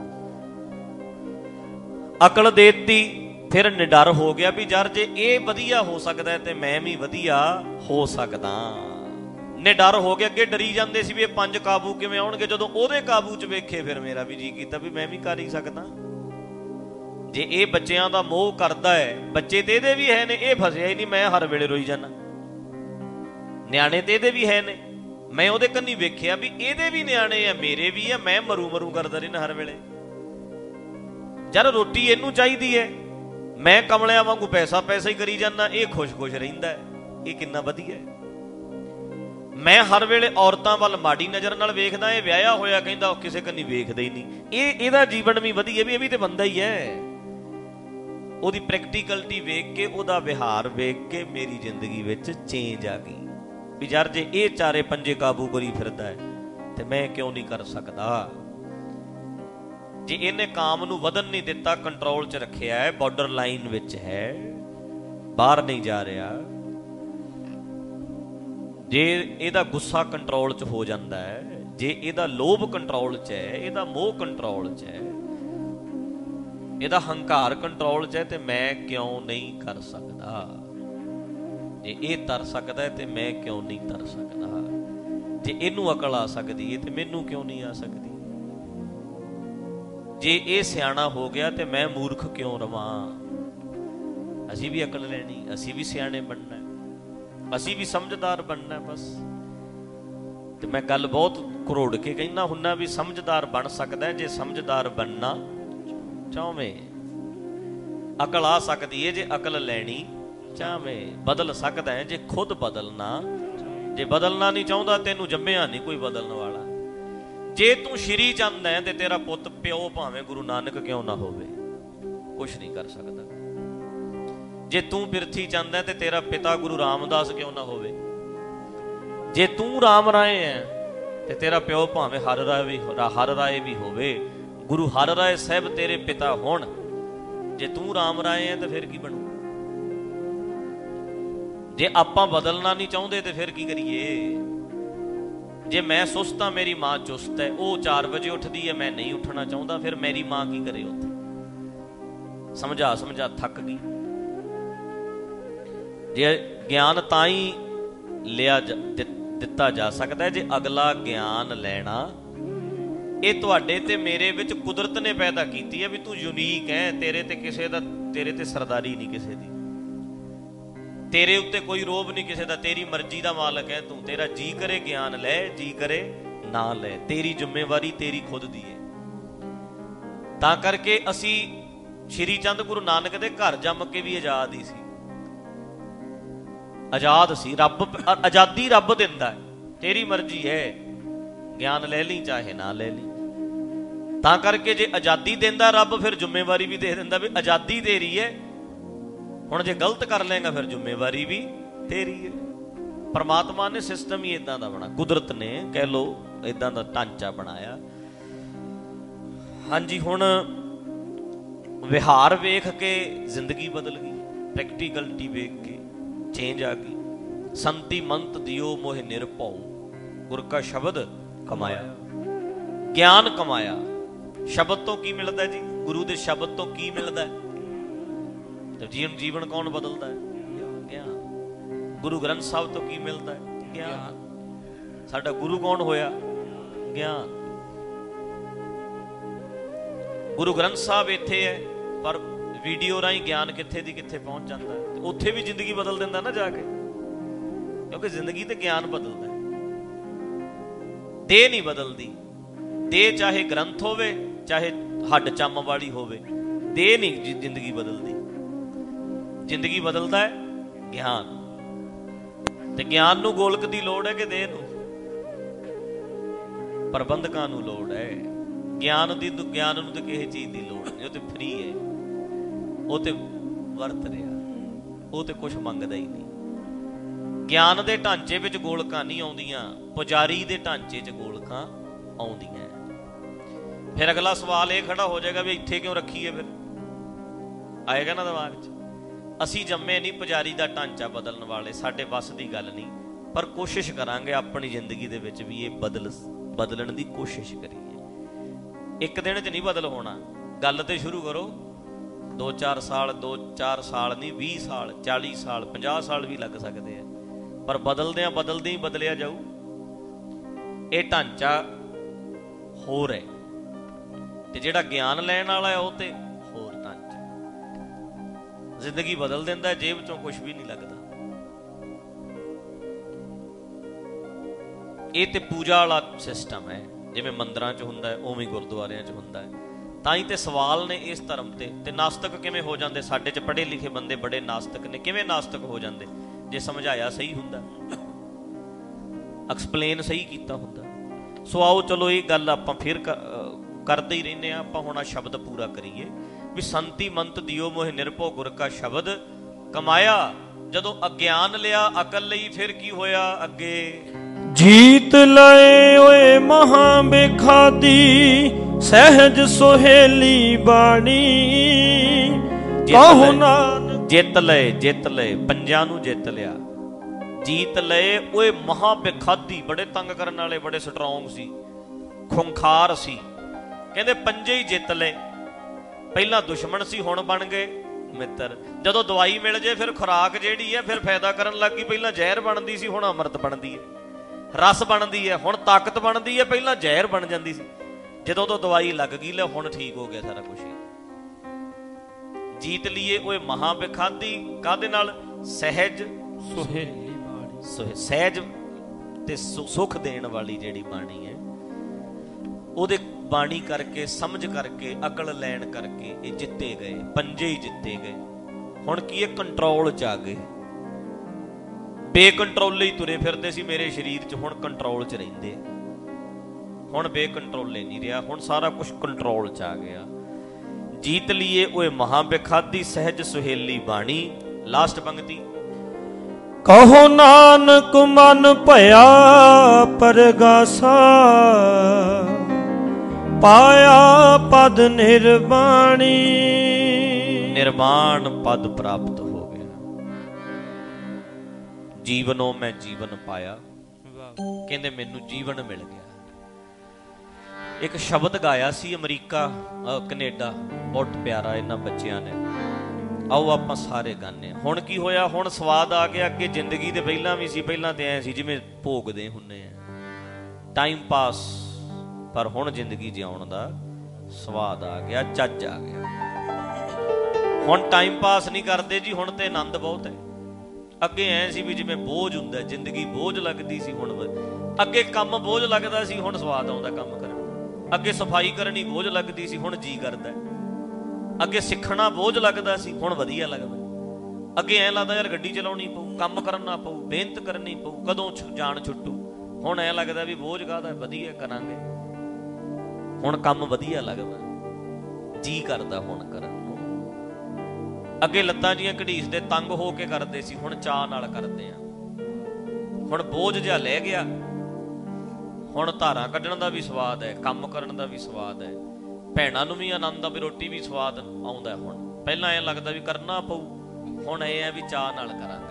ਅਕਲ ਦੇਤੀ, ਫਿਰ ਨਿਡਰ ਹੋ ਗਿਆ ਵੀ ਯਾਰ ਜੇ ਇਹ ਵਧੀਆ ਹੋ ਸਕਦਾ ਤੇ ਮੈਂ ਵੀ ਵਧੀਆ ਹੋ ਸਕਦਾ। ਨਿਡਰ ਹੋ ਗਿਆ। ਅੱਗੇ ਡਰੀ ਜਾਂਦੇ ਸੀ ਵੀ ਇਹ ਪੰਜ ਕਾਬੂ ਕਿਵੇਂ ਆਉਣਗੇ, ਜਦੋਂ ਉਹਦੇ ਕਾਬੂ 'ਚ ਵੇਖੇ ਫਿਰ ਮੇਰਾ ਵੀ ਜੀ ਕੀਤਾ ਵੀ ਮੈਂ ਵੀ ਕਰ ਹੀ ਸਕਦਾ। ਜੇ ਇਹ ਬੱਚਿਆਂ ਦਾ ਮੋਹ ਕਰਦਾ ਹੈ, ਬੱਚੇ ਤੇ ਇਹਦੇ ਵੀ ਹੈ ਨੇ, ਇਹ ਫਸਿਆ ਹੀ ਨਹੀਂ, ਮੈਂ ਹਰ ਵੇਲੇ ਰੋਈ ਜਾਂਦਾ। ਨਿਆਣੇ ਤੇ ਇਹਦੇ ਵੀ ਹੈ ਨੇ, ਮੈਂ ਉਹਦੇ ਕੰਨੀ ਵੇਖਿਆ ਵੀ ਇਹਦੇ ਵੀ ਨਿਆਣੇ ਆ, ਮੇਰੇ ਵੀ ਆ, ਮੈਂ ਮਰੂ ਮਰੂ ਕਰਦਾ ਰਹਿਣਾ ਹਰ ਵੇਲੇ। ਜਦ ਰੋਟੀ ਇਹਨੂੰ ਚਾਹੀਦੀ ਹੈ, ਮੈਂ ਕਮਲਿਆਂ ਵਾਂਗੂ ਪੈਸਾ ਪੈਸਾ ਹੀ ਕਰੀ ਜਾਂਦਾ, ਇਹ ਖੁਸ਼ ਖੁਸ਼ ਰਹਿੰਦਾ। ਇਹ ਕਿੰਨਾ ਵਧੀਆ ਹੈ। ਮੈਂ ਹਰ ਵੇਲੇ ਔਰਤਾਂ ਵੱਲ ਮਾੜੀ ਨਜ਼ਰ ਨਾਲ ਵੇਖਦਾ, ਇਹ ਵਿਆਹਿਆ ਹੋਇਆ ਕਹਿੰਦਾ ਕਿਸੇ ਕੰਨੀ ਵੇਖਦਾ ਹੀ ਨਹੀਂ। ਇਹ ਇਹਦਾ ਜੀਵਨ ਵੀ ਵਧੀਆ, ਵੀ ਇਹ ਵੀ ਤੇ ਬੰਦਾ ਹੀ ਹੈ। ਉਹਦੀ ਪ੍ਰੈਕਟੀਕਲਿਟੀ ਵੇਖ ਕੇ, ਉਹਦਾ ਵਿਹਾਰ ਵੇਖ ਕੇ ਮੇਰੀ ਜ਼ਿੰਦਗੀ ਵਿੱਚ ਚੇਂਜ ਆ ਗਈ ਵੀ ਯਾਰ ਜੇ ਇਹ ਚਾਰੇ ਪੰਜੇ ਕਾਬੂ ਕਰੀ ਫਿਰਦਾ ਹੈ ਤੇ ਮੈਂ ਕਿਉਂ ਨਹੀਂ ਕਰ ਸਕਦਾ। ਜੇ ਇਹਨੇ ਕਾਮ ਨੂੰ ਵਧਣ ਨਹੀਂ ਦਿੱਤਾ, ਕੰਟਰੋਲ 'ਚ ਰੱਖਿਆ ਹੈ, ਬਾਰਡਰ ਲਾਈਨ ਵਿੱਚ ਹੈ, ਬਾਹਰ ਨਹੀਂ ਜਾ ਰਿਹਾ। ਜੇ ਇਹਦਾ ਗੁੱਸਾ ਕੰਟਰੋਲ 'ਚ ਹੋ ਜਾਂਦਾ ਹੈ, ਜੇ ਇਹਦਾ ਲੋਭ ਕੰਟਰੋਲ 'ਚ ਹੈ, ਇਹਦਾ ਮੋਹ ਕੰਟਰੋਲ 'ਚ ਹੈ, ਇਹਦਾ ਹੰਕਾਰ ਕੰਟਰੋਲ 'ਚ ਹੈ, ਤੇ ਮੈਂ ਕਿਉਂ ਨਹੀਂ ਕਰ ਸਕਦਾ। ਜੇ ਇਹ ਤਰ ਸਕਦਾ ਹੈ ਤੇ ਮੈਂ ਕਿਉਂ ਨਹੀਂ ਤਰ ਸਕਦਾ। ਜੇ ਇਹਨੂੰ ਅਕਲ ਆ ਸਕਦੀ ਹੈ ਤੇ ਮੈਨੂੰ ਕਿਉਂ ਨਹੀਂ ਆ ਸਕਦੀ। ਜੇ ਇਹ ਸਿਆਣਾ ਹੋ ਗਿਆ ਤੇ ਮੈਂ ਮੂਰਖ ਕਿਉਂ ਰਵਾਂ। ਅਸੀਂ ਵੀ ਅਕਲ ਲੈਣੀ, ਅਸੀਂ ਵੀ ਸਿਆਣੇ ਬਣਨਾ, ਅਸੀਂ ਵੀ ਸਮਝਦਾਰ ਬਣਨਾ। ਬਸ ਤੇ ਮੈਂ ਗੱਲ ਬਹੁਤ ਘਰੋੜ ਕੇ ਕਹਿੰਦਾ ਹੁੰਨਾ ਵੀ ਸਮਝਦਾਰ ਬਣ ਸਕਦਾ ਜੇ ਸਮਝਦਾਰ ਬਣਨਾ ਚਾਹਵੇਂ। ਅਕਲ ਆ ਸਕਦੀ ਹੈ ਜੇ ਅਕਲ ਲੈਣੀ ਚਾਹਵੇਂ। ਬਦਲ ਸਕਦਾ ਹੈ ਜੇ ਖੁਦ ਬਦਲਣਾ। ਜੇ ਬਦਲਣਾ ਨਹੀਂ ਚਾਹੁੰਦਾ, ਤੈਨੂੰ ਜੰਮਿਆ ਨਹੀਂ ਕੋਈ ਬਦਲਣ ਵਾਲਾ। ਜੇ ਤੂੰ ਸ਼੍ਰੀ ਚੰਦ ਹੈ ਤੇ ਤੇਰਾ ਪੁੱਤ ਪਿਓ ਭਾਵੇਂ ਗੁਰੂ ਨਾਨਕ ਕਿਉਂ ਨਾ ਹੋਵੇ, ਕੁਛ ਨਹੀਂ ਕਰ ਸਕਦਾ। ਜੇ ਤੂੰ ਬਿਰਥੀ ਚੰਦ ਹੈ ਤੇ ਤੇਰਾ ਪਿਤਾ ਗੁਰੂ ਰਾਮਦਾਸ ਕਿਉਂ ਨਾ ਹੋਵੇ। ਜੇ ਤੂੰ ਰਾਮ ਰਾਏ ਹੈ ਤੇ ਤੇਰਾ ਪਿਓ ਭਾਵੇਂ ਹਰ ਰਾਏ ਵੀ ਹਰ ਰਾਏ ਵੀ ਹੋਵੇ, ਗੁਰੂ ਹਰ ਰਾਏ ਸਾਹਿਬ ਤੇਰੇ ਪਿਤਾ ਹੋਣ। ਜੇ ਤੂੰ ਰਾਮ ਰਾਏ ਹੈ ਤੇ ਫਿਰ ਕੀ ਬਣੂ। ਜੇ ਆਪਾਂ ਬਦਲਣਾ ਨਹੀਂ ਚਾਹੁੰਦੇ ਤੇ ਫਿਰ ਕੀ ਕਰੀਏ। ਜੇ ਮੈਂ ਸੁਸਤ ਹਾਂ, ਮੇਰੀ ਮਾਂ ਚੁਸਤ ਹੈ, ਉਹ ਚਾਰ ਵਜੇ ਉੱਠਦੀ ਹੈ, ਮੈਂ ਨਹੀਂ ਉੱਠਣਾ ਚਾਹੁੰਦਾ, ਫਿਰ ਮੇਰੀ ਮਾਂ ਕੀ ਕਰੇ ਉੱਥੇ। ਸਮਝਾ ਸਮਝਾ ਥੱਕ ਗਈ। ਜੇ ਗਿਆਨ ਤਾਂ ਹੀ ਲਿਆ ਦਿੱਤਾ ਜਾ ਸਕਦਾ ਜੇ ਅਗਲਾ ਗਿਆਨ ਲੈਣਾ। ਇਹ ਤੁਹਾਡੇ ਤੇ ਮੇਰੇ ਵਿੱਚ ਕੁਦਰਤ ਨੇ ਪੈਦਾ ਕੀਤੀ ਹੈ ਵੀ ਤੂੰ ਯੂਨੀਕ ਹੈ। ਤੇਰੇ ਤੇ ਕਿਸੇ ਦਾ, ਤੇਰੇ ਤੇ ਸਰਦਾਰੀ ਨਹੀਂ ਕਿਸੇ ਦੀ, ਤੇਰੇ ਉੱਤੇ ਕੋਈ ਰੋਬ ਨਹੀਂ ਕਿਸੇ ਦਾ, ਤੇਰੀ ਮਰਜ਼ੀ ਦਾ ਮਾਲਕ ਹੈ ਤੂੰ। ਤੇਰਾ ਜੀ ਕਰੇ ਗਿਆਨ ਲੈ, ਜੀ ਕਰੇ ਨਾ ਲੈ, ਤੇਰੀ ਜ਼ਿੰਮੇਵਾਰੀ ਤੇਰੀ ਖੁਦ ਦੀ ਹੈ। ਤਾਂ ਕਰਕੇ ਅਸੀਂ ਸ਼੍ਰੀ ਚੰਦ ਗੁਰੂ ਨਾਨਕ ਦੇ ਘਰ ਜੰਮ ਕੇ ਵੀ ਆਜ਼ਾਦ ਹੀ ਸੀ, ਆਜ਼ਾਦ ਸੀ। ਰੱਬ ਆਜ਼ਾਦੀ ਰੱਬ ਦਿੰਦਾ ਹੈ, ਤੇਰੀ ਮਰਜ਼ੀ ਹੈ, ਗਿਆਨ ਲੈ ਲਈ ਚਾਹੇ ਨਾ ਲੈ ਲਈ। ਤਾਂ ਕਰਕੇ ਜੇ ਆਜ਼ਾਦੀ ਦਿੰਦਾ ਰੱਬ, ਫਿਰ ਜ਼ਿੰਮੇਵਾਰੀ ਵੀ ਦੇ ਦਿੰਦਾ ਵੀ ਆਜ਼ਾਦੀ ਤੇਰੀ ਹੈ, ਹੁਣ ਜੇ ਗਲਤ ਕਰ ਲਏਗਾ ਫਿਰ ਜ਼ਿੰਮੇਵਾਰੀ ਵੀ ਤੇਰੀ ਹੈ। ਪਰਮਾਤਮਾ ਨੇ ਸਿਸਟਮ ਹੀ ਇਦਾਂ ਦਾ ਬਣਾ, ਕੁਦਰਤ ਨੇ ਕਹਿ ਲੋ ਇਦਾਂ ਦਾ ਢਾਂਚਾ ਬਣਾਇਆ। ਹਾਂਜੀ, ਹੁਣ ਵਿਹਾਰ ਵੇਖ ਕੇ ਜ਼ਿੰਦਗੀ ਬਦਲ ਗਈ, ਪ੍ਰੈਕਟੀਕਲਟੀ ਵੇਖ ਕੇ ਚੇਂਜ ਆ ਗਈ। ਸੰਤੀ ਮੰਤ ਦਿਓ ਮੋਹਿ ਨਿਰਭਉ, ਗੁਰ ਕਾ ਸ਼ਬਦ ਕਮਾਇਆ, ਗਿਆਨ ਕਮਾਇਆ। ਸ਼ਬਦ ਤੋਂ ਕੀ ਮਿਲਦਾ ਜੀ? ਗੁਰੂ ਦੇ ਸ਼ਬਦ ਤੋਂ ਕੀ ਮਿਲਦਾ? ਤੇ ਜੀਵਨ ਜੀਵਨ ਕੌਣ ਬਦਲਦਾ ਹੈ? ਗਿਆਨ। ਗੁਰੂ ਗ੍ਰੰਥ ਸਾਹਿਬ ਤੋਂ ਕੀ ਮਿਲਦਾ ਹੈ? ਗਿਆਨ। ਸਾਡਾ ਗੁਰੂ ਕੌਣ ਹੋਇਆ? ਗਿਆਨ। ਗੁਰੂ ਗ੍ਰੰਥ ਸਾਹਿਬ ਇੱਥੇ ਹੈ, ਪਰ ਵੀਡੀਓ ਰਾਹੀਂ ਗਿਆਨ ਕਿੱਥੇ ਦੀ ਕਿੱਥੇ ਪਹੁੰਚ ਜਾਂਦਾ ਹੈ, ਤੇ ਉੱਥੇ ਵੀ ਜ਼ਿੰਦਗੀ ਬਦਲ ਦਿੰਦਾ ਨਾ ਜਾ ਕੇ, ਕਿਉਂਕਿ ਜ਼ਿੰਦਗੀ ਤੇ ਗਿਆਨ ਬਦਲਦਾ, ਦੇਹ ਨਹੀਂ ਬਦਲਦੀ। ਦੇਹ ਚਾਹੇ ਗ੍ਰੰਥ ਹੋਵੇ, ਚਾਹੇ ਹੱਡ ਚੰਮ ਵਾਲੀ ਹੋਵੇ, ਦੇਹ ਨਹੀਂ ਜ਼ਿੰਦਗੀ ਬਦਲਦੀ। ਜ਼ਿੰਦਗੀ ਬਦਲਦਾ ਹੈ ਗਿਆਨ। ਤੇ ਗਿਆਨ ਨੂੰ ਗੋਲਕ ਦੀ ਲੋੜ ਹੈ ਕਿ ਦੇਹ ਨੂੰ? ਪ੍ਰਬੰਧਕਾਂ ਨੂੰ ਲੋੜ ਹੈ। ਗਿਆਨ ਦੀ ਗਿਆਨ ਨੂੰ ਤੇ ਕਿਸੇ ਚੀਜ਼ ਦੀ ਲੋੜ ਨਹੀਂ, ਉਹ ਤੇ ਫ੍ਰੀ ਹੈ, ਉਹ ਤੇ ਵਰਤ ਰਿਹਾ, ਉਹ ਤੇ ਕੁਛ ਮੰਗਦਾ ਹੀ ਨਹੀਂ। ਗਿਆਨ ਦੇ ਢਾਂਚੇ ਵਿੱਚ ਗੋਲਕਾਂ ਨਹੀਂ ਆਉਂਦੀਆਂ, ਪੁਜਾਰੀ ਦੇ ਢਾਂਚੇ 'ਚ ਗੋਲਕਾਂ ਆਉਂਦੀਆਂ। ਫਿਰ ਅਗਲਾ ਸਵਾਲ ਇਹ ਖੜਾ ਹੋ ਜਾਏਗਾ ਵੀ ਇੱਥੇ ਕਿਉਂ ਰੱਖੀਏ? ਫਿਰ ਆਏਗਾ ਨਾ ਦਿਮਾਗ 'ਚ। ਅਸੀਂ ਜੰਮੇ ਨਹੀਂ ਪੁਜਾਰੀ ਦਾ ਢਾਂਚਾ ਬਦਲਣ ਵਾਲੇ, ਸਾਡੇ ਵੱਸ ਦੀ ਗੱਲ ਨਹੀਂ, ਪਰ ਕੋਸ਼ਿਸ਼ ਕਰਾਂਗੇ ਆਪਣੀ ਜ਼ਿੰਦਗੀ ਦੇ ਵਿੱਚ ਵੀ ਇਹ ਬਦਲ ਬਦਲਣ ਦੀ ਕੋਸ਼ਿਸ਼ ਕਰੀਏ। ਇੱਕ ਦਿਨ 'ਚ ਨਹੀਂ ਬਦਲ ਹੋਣਾ, ਗੱਲ ਤੇ ਸ਼ੁਰੂ ਕਰੋ। ਦੋ ਚਾਰ ਸਾਲ, ਦੋ ਚਾਰ ਸਾਲ ਨਹੀਂ, ਵੀਹ ਸਾਲ, ਚਾਲੀ ਸਾਲ, ਪੰਜਾਹ ਸਾਲ ਵੀ ਲੱਗ ਸਕਦੇ ਆ, ਪਰ ਬਦਲਦਿਆਂ ਬਦਲਦੇ ਹੀ ਬਦਲਿਆ ਜਾਊ। ਇਹ ਢਾਂਚਾ ਹੋਰ ਹੈ, ਤੇ ਜਿਹੜਾ ਗਿਆਨ ਲੈਣ ਵਾਲਾ ਹੈ ਉਹ ਤੇ ਹੋਰ ਢਾਂਚਾ। ਜ਼ਿੰਦਗੀ ਬਦਲ ਦਿੰਦਾ, ਜੇਬ ਚੋਂ ਕੁਝ ਵੀ ਨਹੀਂ ਲੱਗਦਾ। ਇਹ ਤੇ ਪੂਜਾ ਵਾਲਾ ਸਿਸਟਮ ਹੈ, ਜਿਵੇਂ ਮੰਦਰਾਂ 'ਚ ਹੁੰਦਾ ਹੈ ਉਵੇਂ ਗੁਰਦੁਆਰਿਆਂ 'ਚ ਹੁੰਦਾ ਹੈ। ਤਾਂ ਹੀ ਤੇ ਸਵਾਲ ਨੇ ਇਸ ਧਰਮ ਤੇ। ਤੇ ਨਾਸਤਕ ਕਿਵੇਂ ਹੋ ਜਾਂਦੇ? ਸਾਡੇ 'ਚ ਪੜ੍ਹੇ ਲਿਖੇ ਬੰਦੇ ਬੜੇ ਨਾਸਤਕ ਨੇ। ਕਿਵੇਂ ਨਾਸਤਕ ਹੋ ਜਾਂਦੇ? ਜੇ ਸਮਝਾਇਆ ਸਹੀ ਹੁੰਦਾ, ਐਕਸਪਲੇਨ ਸਹੀ ਕੀਤਾ ਹੁੰਦਾ। ਸੋ ਆਓ ਚਲੋ ਇਹ ਗੱਲ ਆਪਾਂ ਫਿਰ ਕਰਦੇ ਹੀ ਰਹਿੰਦੇ ਹਾਂ। ਆਪਾਂ ਹੁਣ ਆ ਸ਼ਬਦ ਪੂਰਾ ਕਰੀਏ ਵੀ ਸੰਤੀ ਮੰਤ ਦਿਓ ਮੋਹਿ ਨਿਰਭਉ, ਗੁਰ ਕਾ ਸ਼ਬਦ ਕਮਾਇਆ। ਜਦੋਂ ਅਗਿਆਨ ਲਿਆ, ਅਕਲ ਲਈ, ਫਿਰ ਕੀ ਹੋਇਆ ਅੱਗੇ? ਜੀਤ ਲਏ ਓਏ ਮਹਾਂ ਬੇਖਾਦੀ, ਸਹਿਜ ਸੁਹੇਲੀ ਬਾਣੀ। ਕਹੋ ਨਾਨਕ ਜਿੱਤ ਲਏ, ਜਿੱਤ ਲਏ, ਪੰਜਾਂ ਨੂੰ ਜਿੱਤ ਲਿਆ। ਜੀਤ ਲਏ ਓਏ ਮਹਾਂ ਬੇਖਾਦੀ, ਬੜੇ ਤੰਗ ਕਰਨ ਵਾਲੇ, ਬੜੇ ਸਟਰੋਂਗ ਸੀ, ਖੁੰਖਾਰ ਸੀ। ਕਹਿੰਦੇ ਪੰਜੇ ਹੀ ਜਿੱਤ ਲਏ। ਪਹਿਲਾਂ ਦੁਸ਼ਮਣ ਸੀ, ਹੁਣ ਬਣ ਗਏ ਮਿੱਤਰ। ਜਦੋਂ ਦਵਾਈ ਮਿਲ ਜੇ ਫਿਰ ਖੁਰਾਕ ਜਿਹੜੀ ਹੈ ਫਿਰ ਫਾਇਦਾ ਕਰਨ ਲੱਗ ਗਈ। ਪਹਿਲਾਂ ਜ਼ਹਿਰ ਬਣਦੀ ਸੀ, ਹੁਣ ਅੰਮ੍ਰਿਤ ਬਣਦੀ ਹੈ, ਰਸ ਬਣਦੀ ਹੈ, ਹੁਣ ਤਾਕਤ ਬਣਦੀ ਹੈ। ਪਹਿਲਾਂ ਜ਼ਹਿਰ ਬਣ ਜਾਂਦੀ ਸੀ, ਜਦੋਂ ਤੋਂ ਦਵਾਈ ਲੱਗ ਗਈ ਲੈ ਹੁਣ ਠੀਕ ਹੋ ਗਿਆ ਸਾਰਾ ਕੁਛ। ਜੀਤ ਲਈਏ ਓਏ ਮਹਾਂ ਬੇਖਾਦੀ, ਕਾਹਦੇ ਨਾਲ? ਸਹਿਜ ਸੁਹੇਲੀ ਬਾਣੀ। ਸਹਿਜ ਤੇ ਸੁੱਖ ਦੇਣ ਵਾਲੀ ਜਿਹੜੀ ਬਾਣੀ ਹੈ, ਉਹਦੇ ਬਾਣੀ ਕਰਕੇ, ਸਮਝ ਕਰਕੇ, ਅਕਲ ਲੈਣ ਕਰਕੇ ਇਹ ਜਿੱਤੇ ਗਏ। ਪੰਜੇ ਹੀ ਜਿੱਤੇ ਗਏ। ਹੁਣ ਕੀ ਇਹ ਕੰਟਰੋਲ 'ਚ ਆ ਗਏ। ਬੇਕੰਟਰੋਲੇ ਹੀ ਤੁਰੇ ਫਿਰਦੇ ਸੀ ਮੇਰੇ ਸਰੀਰ 'ਚ, ਹੁਣ ਕੰਟਰੋਲ 'ਚ ਰਹਿੰਦੇ। ਹੁਣ ਬੇਕੰਟਰੋਲੇ ਨਹੀਂ ਰਿਹਾ, ਹੁਣ ਸਾਰਾ ਕੁਝ ਕੰਟਰੋਲ 'ਚ ਆ ਗਿਆ। ਜੀਤ ਲਈਏ ਓਏ ਮਹਾਂ ਬੇਖਾਦੀ, ਸਹਿਜ ਸੁਹੇਲੀ ਬਾਣੀ। ਲਾਸਟ ਪੰਕਤੀ, ਕਹੋ ਨਾਨਕ ਮਨ ਭਇਆ ਪਰਗਾਸਾ, ਪਾਇਆ ਪਦ ਨਿਰਵਾਣੀ। ਨਿਰਵਾਣ ਪਦ ਪ੍ਰਾਪਤ ਹੋ ਗਿਆ। ਜੀਵਨੋਂ ਮੈਂ ਜੀਵਨ ਪਾਇਆ, ਕਹਿੰਦੇ ਮੈਨੂੰ ਜੀਵਨ ਮਿਲ ਗਿਆ। ਇੱਕ ਸ਼ਬਦ ਗਾਇਆ ਸੀ ਅਮਰੀਕਾ, ਕੈਨੇਡਾ, ਬਹੁਤ ਪਿਆਰਾ ਇਹਨਾਂ ਬੱਚਿਆਂ ਨੇ। ਆਓ ਆਪਾਂ ਸਾਰੇ ਗਾਣੇ। ਹੁਣ ਕੀ ਹੋਇਆ? ਹੁਣ ਸਵਾਦ ਆ ਗਿਆ। ਅੱਗੇ ਜ਼ਿੰਦਗੀ ਦੇ ਪਹਿਲਾਂ ਵੀ ਸੀ, ਪਹਿਲਾਂ ਤੇ ਐ ਸੀ ਜਿਵੇਂ ਭੋਗਦੇ ਹੁੰਦੇ ਆ, ਟਾਈਮ ਪਾਸ। ਪਰ ਹੁਣ ਜ਼ਿੰਦਗੀ ਜਿਉਣ ਦਾ ਸਵਾਦ ਆ ਗਿਆ, ਚੱਜ ਆ ਗਿਆ। ਹੁਣ ਟਾਈਮ ਪਾਸ ਨਹੀਂ ਕਰਦੇ ਜੀ, ਹੁਣ ਤੇ ਆਨੰਦ ਬਹੁਤ ਹੈ। ਅੱਗੇ ਐ ਸੀ ਵੀ ਜਿਵੇਂ ਬੋਝ ਹੁੰਦਾ, ਜ਼ਿੰਦਗੀ ਬੋਝ ਲੱਗਦੀ ਸੀ। ਹੁਣ ਅੱਗੇ ਕੰਮ ਬੋਝ ਲੱਗਦਾ ਸੀ, ਹੁਣ ਸਵਾਦ ਆਉਂਦਾ ਕੰਮ ਕਰਨ ਦਾ। ਅੱਗੇ ਸਫਾਈ ਕਰਨੀ ਬੋਝ ਲੱਗਦੀ ਸੀ, ਹੁਣ ਜੀ ਕਰਦਾ। ਅੱਗੇ ਸਿੱਖਣਾ ਬੋਝ ਲੱਗਦਾ ਸੀ, ਹੁਣ ਵਧੀਆ ਲੱਗਦਾ। ਅੱਗੇ ਐਂ ਲੱਗਦਾ ਯਾਰ ਗੱਡੀ ਚਲਾਉਣੀ ਪਊ, ਕੰਮ ਕਰਨਾ ਪਊ, ਮਿਹਨਤ ਕਰਨੀ ਪਊ, ਕਦੋਂ ਜਾਨ ਛੁੱਟੂ। ਹੁਣ ਐਂ ਲੱਗਦਾ ਵੀ ਬੋਝ ਕਾਹਦਾ, ਵਧੀਆ ਕਰਾਂਗੇ। ਹੁਣ ਕੰਮ ਵਧੀਆ ਲੱਗਦਾ, ਜੀ ਕਰਦਾ ਹੁਣ ਕਰਨ ਨੂੰ। ਅੱਗੇ ਲੱਤਾਂ ਜੀਆਂ ਘੜੀਸਦੇ ਤੰਗ ਹੋ ਕੇ ਕਰਦੇ ਸੀ, ਹੁਣ ਚਾਅ ਨਾਲ ਕਰਦੇ ਆ। ਹੁਣ ਬੋਝ ਜਿਹਾ ਲੈ ਗਿਆ, ਹੁਣ ਧਾਰਾਂ ਕੱਢਣ ਦਾ ਵੀ ਸਵਾਦ ਹੈ, ਕੰਮ ਕਰਨ ਦਾ ਵੀ ਸਵਾਦ ਹੈ, ਭੈਣਾਂ ਨੂੰ ਵੀ ਆਨੰਦ ਆ ਵੀ ਰੋਟੀ ਵੀ ਸਵਾਦ ਆਉਂਦਾ। ਹੁਣ ਪਹਿਲਾਂ ਐਂ ਲੱਗਦਾ ਵੀ ਕਰਨਾ ਪਊ, ਹੁਣ ਇਹ ਹੈ ਵੀ ਚਾਅ ਨਾਲ ਕਰਾਂਗੇ।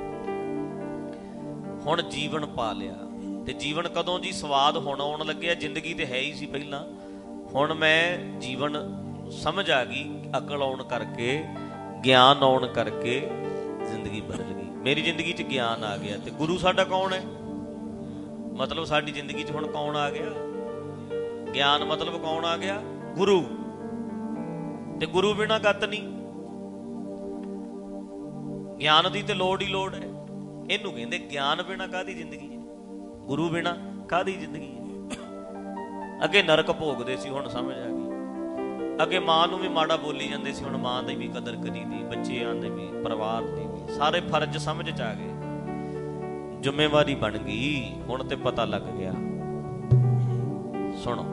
ਹੁਣ ਜੀਵਨ ਪਾ ਲਿਆ, ਤੇ ਜੀਵਨ ਕਦੋਂ ਜੀ? ਸਵਾਦ ਹੁਣ ਆਉਣ ਲੱਗਿਆ। ਜ਼ਿੰਦਗੀ ਤੇ ਹੈ ਹੀ ਸੀ ਪਹਿਲਾਂ, ਹੁਣ ਮੈਂ ਜੀਵਨ ਸਮਝ ਆ ਗਈ, ਅਕਲ ਆਉਣ ਕਰਕੇ, ਗਿਆਨ ਆਉਣ ਕਰਕੇ ਜ਼ਿੰਦਗੀ ਬਦਲ ਗਈ। ਮੇਰੀ ਜ਼ਿੰਦਗੀ 'ਚ ਗਿਆਨ ਆ ਗਿਆ। ਤੇ ਗੁਰੂ ਸਾਡਾ ਕੌਣ ਹੈ? ਮਤਲਬ ਸਾਡੀ ਜ਼ਿੰਦਗੀ 'ਚ ਹੁਣ ਕੌਣ ਆ ਗਿਆ? ਗਿਆਨ ਮਤਲਬ ਕੌਣ ਆ ਗਿਆ? ਗੁਰੂ। ਤੇ ਗੁਰੂ ਬਿਨਾਂ ਗਤ ਨਹੀਂ। ਗਿਆਨ ਦੀ ਤੇ ਲੋੜ ਹੀ ਲੋੜ ਹੈ। ਇਹਨੂੰ ਕਹਿੰਦੇ ਗਿਆਨ ਬਿਨਾਂ ਕਾਹਦੀ ਜ਼ਿੰਦਗੀ ਹੈ, ਗੁਰੂ ਬਿਨਾਂ ਕਾਹਦੀ ਜ਼ਿੰਦਗੀ ਹੈ। ਅੱਗੇ ਨਰਕ ਭੋਗਦੇ ਸੀ, ਹੁਣ ਸਮਝ ਆ ਗਈ। ਅੱਗੇ ਮਾਂ ਨੂੰ ਵੀ ਮਾੜਾ ਬੋਲੀ ਜਾਂਦੇ ਸੀ, ਹੁਣ ਮਾਂ ਦੀ ਵੀ ਕਦਰ ਕਰੀ ਦੀ, ਬੱਚਿਆਂ ਦੀ ਵੀ, ਪਰਿਵਾਰ ਦੀ ਵੀ, ਸਾਰੇ ਫਰਜ਼ ਸਮਝ 'ਚ ਆ ਗਏ, ਜ਼ਿੰਮੇਵਾਰੀ ਬਣ ਗਈ। ਹੁਣ ਤੇ ਪਤਾ ਲੱਗ ਗਿਆ। ਸੁਣੋ।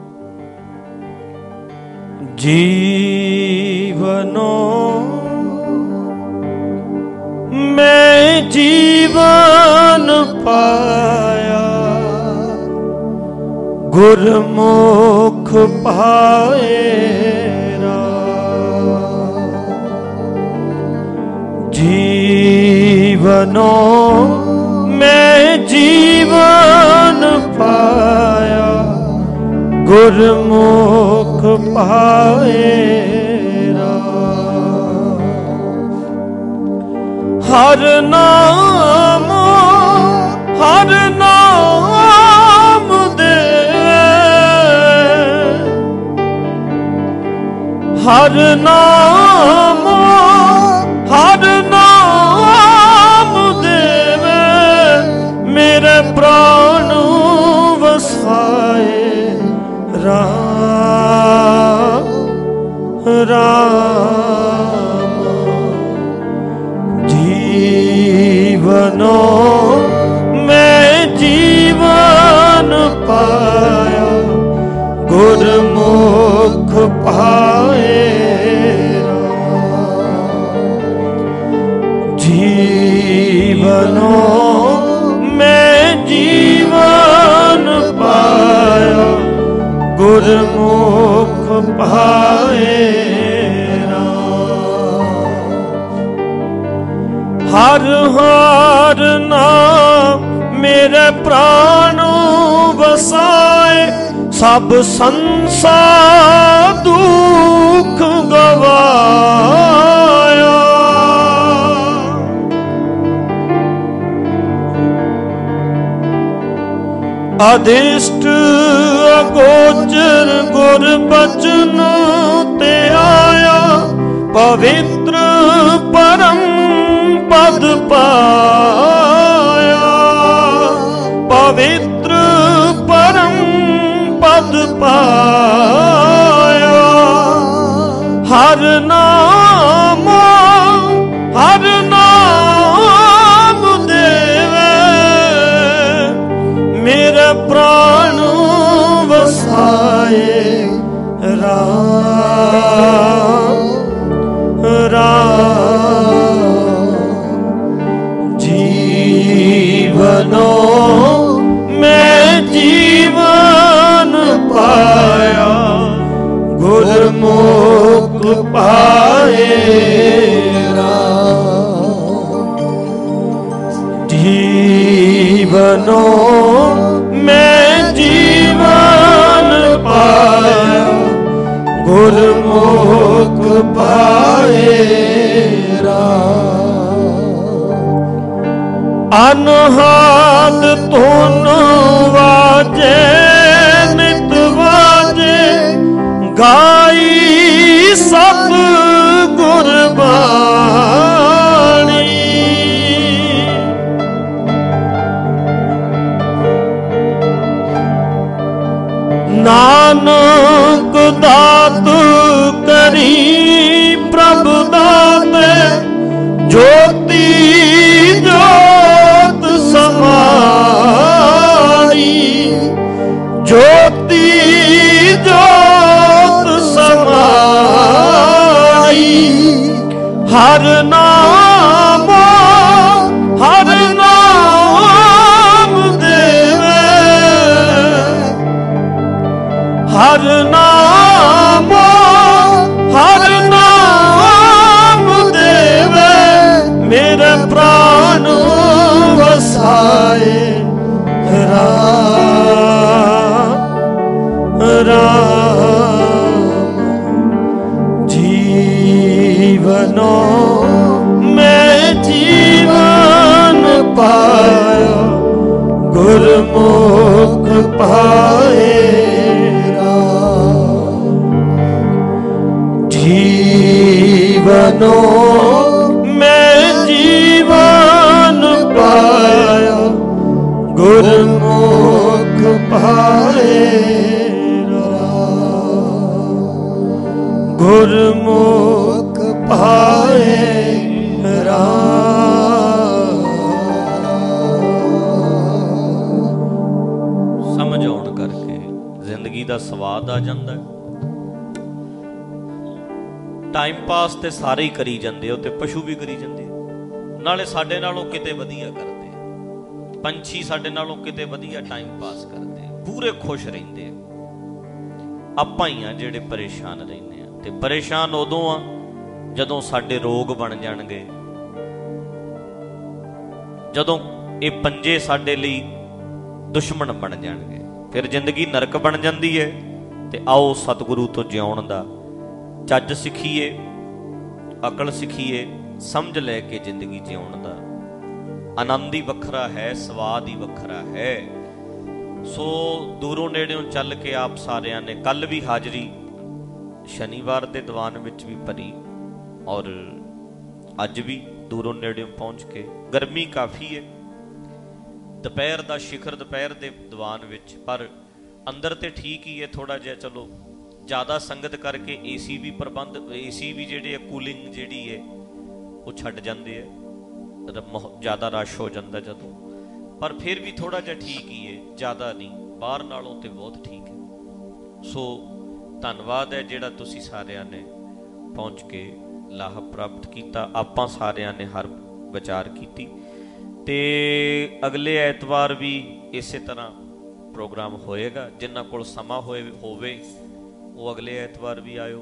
ਜੀਵਨੋ ਮੈਂ ਜੀਵਨ ਪਾਇਆ, ਗੁਰਮੁਖ ਪਾਏਰਾ। ਜੀਵਨੋ ਮੈਂ ਜੀਵਨ ਪਾਇਆ, ਗੁਰਮੁਖ ਪਾਏਰਾ। ਹਰ ਨਾਮ ਹਰ ਨਾਮ ਦੇ, ਹਰ ਨਾਮ ਹਰ ਨਾਮ ਦੇਵੇ, ਮੇਰੇ ਪ੍ਰਾਣ ਵਸਾਏ ਰਾਮ ਰਾਮ। ਜੀਵਨੋ ਮੈਂ ਜੀਵਨ ਪਾਇਆ, ਗੁਰਮੁਖ ਪਾਏਰਾ। ਜੀਵਨੋ ਮੈਂ ਜੀਵਨ ਪਾਇਆ, ਗੁਰਮੁਖ ਪਾਏਰਾ। ਹਰ ਹਰ ਨਾਮ ਮੇਰੇ ਪ੍ਰਾਣ ਵਸਾਏ, ਸਭ ਸੰਸਾਰ ਦੁੱਖ ਗਵਾਇਆ। ਅਦਿਸ਼ਟ ਅਗੋਚਰ ਗੁਰ ਬਚਨ ਤੇ ਆਇਆ, ਪਵਿੱਤਰ ਪਰਮ ਪਦ ਪਾਇਆ। ਪਵਿੱਤਰ ਪਰਮ ਪਦ ਪਾਇਆ। ਹਰ ਨਾਮ ਹਰ ਨਾਮ ਦੇਵੇ, ਮੇਰੇ ਪ੍ਰਾਣ ਵਸਾਏ ਰਾਮ ਰਾਮ। ਜੀਵਨੋ ਮੈਂ ਜੀਵਨ ਪਾਇਆ, ਗੁਰਮੁਖ ਪਾਏਰਾ। ਜੀਵਨੋ ਮੈਂ ਜੀਵਨ ਪਾਇਆ, ਗੁਰਮੁਖ ਪਾਏਰਾ। ਅਨਹਦ ਧੁਨ ਵਾਜੇ ਨਿਤ ਵਾਜੇ, ਗਾਈ ਸਤ ਗੁਰਬਾਣੀ। ਨਾਨਕ ਦਾਤ ਕਰੀ ਪ੍ਰਭ ਦਾਤੇ, ਜੋਤੀ ਜੋਤ ਸਮਾਈ। ਜੋਤੀ ਜੋਤ ਹਰ ਨਾਮ ਹਰ ਨਾਮ ਦੇਵੇ, ਹਰ ਨਾਮ ਹਰ ਨਾਮ ਦੇਵੇ, ਮੇਰੇ ਪ੍ਰਾਨ ਵਸਾਏ ਰਾਮ ਰਾਮ। ਜੀਵਨੋ ਮੈਂ ਜੀਵਨ ਪਾਇਆ, ਗੁਰਮੁਖ ਪਾਏ ਰਾਮ। ਜੀਵਨੋ ਮੈਂ ਜੀਵਨ ਪਾਇਆ, ਗੁਰਮੁਖ ਪਾਏ ਰਾਮ। ਗੁਰਮੁਖ ਪਾਏ ਰਾਮ। ਸਮਝ ਆਉਣ ਕਰਕੇ ਜ਼ਿੰਦਗੀ ਦਾ ਸਵਾਦ ਆ ਜਾਂਦਾ ਹੈ। ਟਾਈਮ ਪਾਸ ਤੇ ਸਾਰੇ ਹੀ ਕਰੀ ਜਾਂਦੇ ਹੋ, ਤੇ ਪਸ਼ੂ ਵੀ ਕਰੀ ਜਾਂਦੇ, ਨਾਲੇ ਸਾਡੇ ਨਾਲੋਂ ਕਿਤੇ ਵਧੀਆ ਕਰਦੇ। ਪੰਛੀ ਸਾਡੇ ਨਾਲੋਂ ਕਿਤੇ ਵਧੀਆ ਟਾਈਮ ਪਾਸ ਕਰਦੇ, ਪੂਰੇ ਖੁਸ਼ ਰਹਿੰਦੇ। ਆਪਾਂ ਹੀ ਆ ਜਿਹੜੇ ਪਰੇਸ਼ਾਨ ਰਹਿੰਦੇ ਆ, ਤੇ ਪਰੇਸ਼ਾਨ ਉਦੋਂ ਆ ਜਦੋਂ ਸਾਡੇ ਰੋਗ ਬਣ ਜਾਣਗੇ, ਜਦੋਂ ਇਹ ਪੰਜੇ ਸਾਡੇ ਲਈ ਦੁਸ਼ਮਣ ਬਣ ਜਾਣਗੇ, ਫਿਰ ਜ਼ਿੰਦਗੀ ਨਰਕ ਬਣ ਜਾਂਦੀ ਹੈ। ਤੇ ਆਓ ਸਤਿਗੁਰੂ ਤੋਂ ਜਿਉਣ ਦਾ ਚੱਜ ਸਿੱਖੀਏ, ਅਕਲ ਸਿੱਖੀਏ, ਸਮਝ ਲੈ ਕੇ ਜ਼ਿੰਦਗੀ ਜਿਉਣ ਦਾ ਆਨੰਦ ਹੀ ਵੱਖਰਾ ਹੈ, ਸਵਾਦ ਹੀ ਵੱਖਰਾ ਹੈ। ਸੋ ਦੂਰੋਂ ਨੇੜਿਓਂ ਚੱਲ ਕੇ ਆਪ ਸਾਰਿਆਂ ਨੇ ਕੱਲ ਵੀ ਹਾਜ਼ਰੀ ਸ਼ਨੀਵਾਰ ਦੇ ਦੀਵਾਨ ਵਿੱਚ ਵੀ ਭਰੀ, ਔਰ ਅੱਜ ਵੀ ਦੂਰੋਂ ਨੇੜਿਓਂ ਪਹੁੰਚ ਕੇ। ਗਰਮੀ ਕਾਫੀ ਹੈ, ਦੁਪਹਿਰ ਦਾ ਸ਼ਿਖਰ ਦੁਪਹਿਰ ਦੇ ਦੀਵਾਨ ਵਿੱਚ, ਪਰ ਅੰਦਰ ਤੇ ਠੀਕ ਹੀ ਹੈ ਥੋੜਾ ਜਿਹਾ। ਚਲੋ ਜ਼ਿਆਦਾ ਸੰਗਤ ਕਰਕੇ ਏਸੀ ਵੀ ਪ੍ਰਬੰਧ, ਏਸੀ ਵੀ ਜਿਹੜੇ ਆ ਕੂਲਿੰਗ ਜਿਹੜੀ ਹੈ ਉਹ ਛੱਡ ਜਾਂਦੇ ਹੈ, ਜ਼ਿਆਦਾ ਰਸ਼ ਹੋ ਜਾਂਦਾ ਜਦੋਂ, ਪਰ ਫਿਰ ਵੀ ਥੋੜਾ ਜਿਹਾ ਠੀਕ ਹੀ ਹੈ, ਜ਼ਿਆਦਾ ਨਹੀਂ, ਬਾਹਰ ਨਾਲੋਂ ਤੇ ਬਹੁਤ ਠੀਕ ਹੈ। ਸੋ ਧੰਨਵਾਦ ਹੈ ਜਿਹੜਾ ਤੁਸੀਂ ਸਾਰਿਆਂ ਨੇ ਪਹੁੰਚ ਕੇ ਲਾਭ ਪ੍ਰਾਪਤ ਕੀਤਾ। ਆਪਾਂ ਸਾਰਿਆਂ ਨੇ ਹਰ ਵਿਚਾਰ ਕੀਤੀ, ਤੇ ਅਗਲੇ ਐਤਵਾਰ ਵੀ ਇਸੇ ਤਰ੍ਹਾਂ ਪ੍ਰੋਗਰਾਮ ਹੋਏਗਾ। ਜਿਨ੍ਹਾਂ ਕੋਲ ਸਮਾਂ ਹੋਏ ਹੋਵੇ ਉਹ ਅਗਲੇ ਐਤਵਾਰ ਵੀ ਆਇਓ।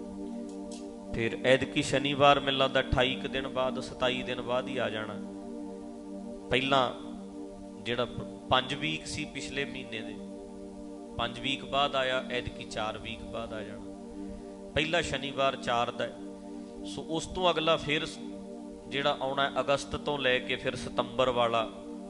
ਫਿਰ ਐਤਕੀ ਸ਼ਨੀਵਾਰ ਮੈਨੂੰ ਲੱਗਦਾ ਅਠਾਈ ਕੁ ਦਿਨ ਬਾਅਦ, ਸਤਾਈ ਦਿਨ ਬਾਅਦ ਹੀ ਆ ਜਾਣਾ। ਪਹਿਲਾਂ ਜਿਹੜਾ ਪੰਜ ਵੀਕ ਸੀ ਪਿਛਲੇ ਮਹੀਨੇ ਦੇ, ਪੰਜ ਵੀਕ ਬਾਅਦ ਆਇਆ, ਐਤਕੀ ਚਾਰ ਵੀਕ ਬਾਅਦ ਆ ਜਾਣਾ। ਪਹਿਲਾ ਸ਼ਨੀਵਾਰ ਚਾਰ ਦਾ, ਸੋ ਉਸ ਤੋਂ ਅਗਲਾ ਫਿਰ ਜਿਹੜਾ ਆਉਣਾ ਅਗਸਤ ਤੋਂ ਲੈ ਕੇ ਫਿਰ ਸਤੰਬਰ ਵਾਲਾ,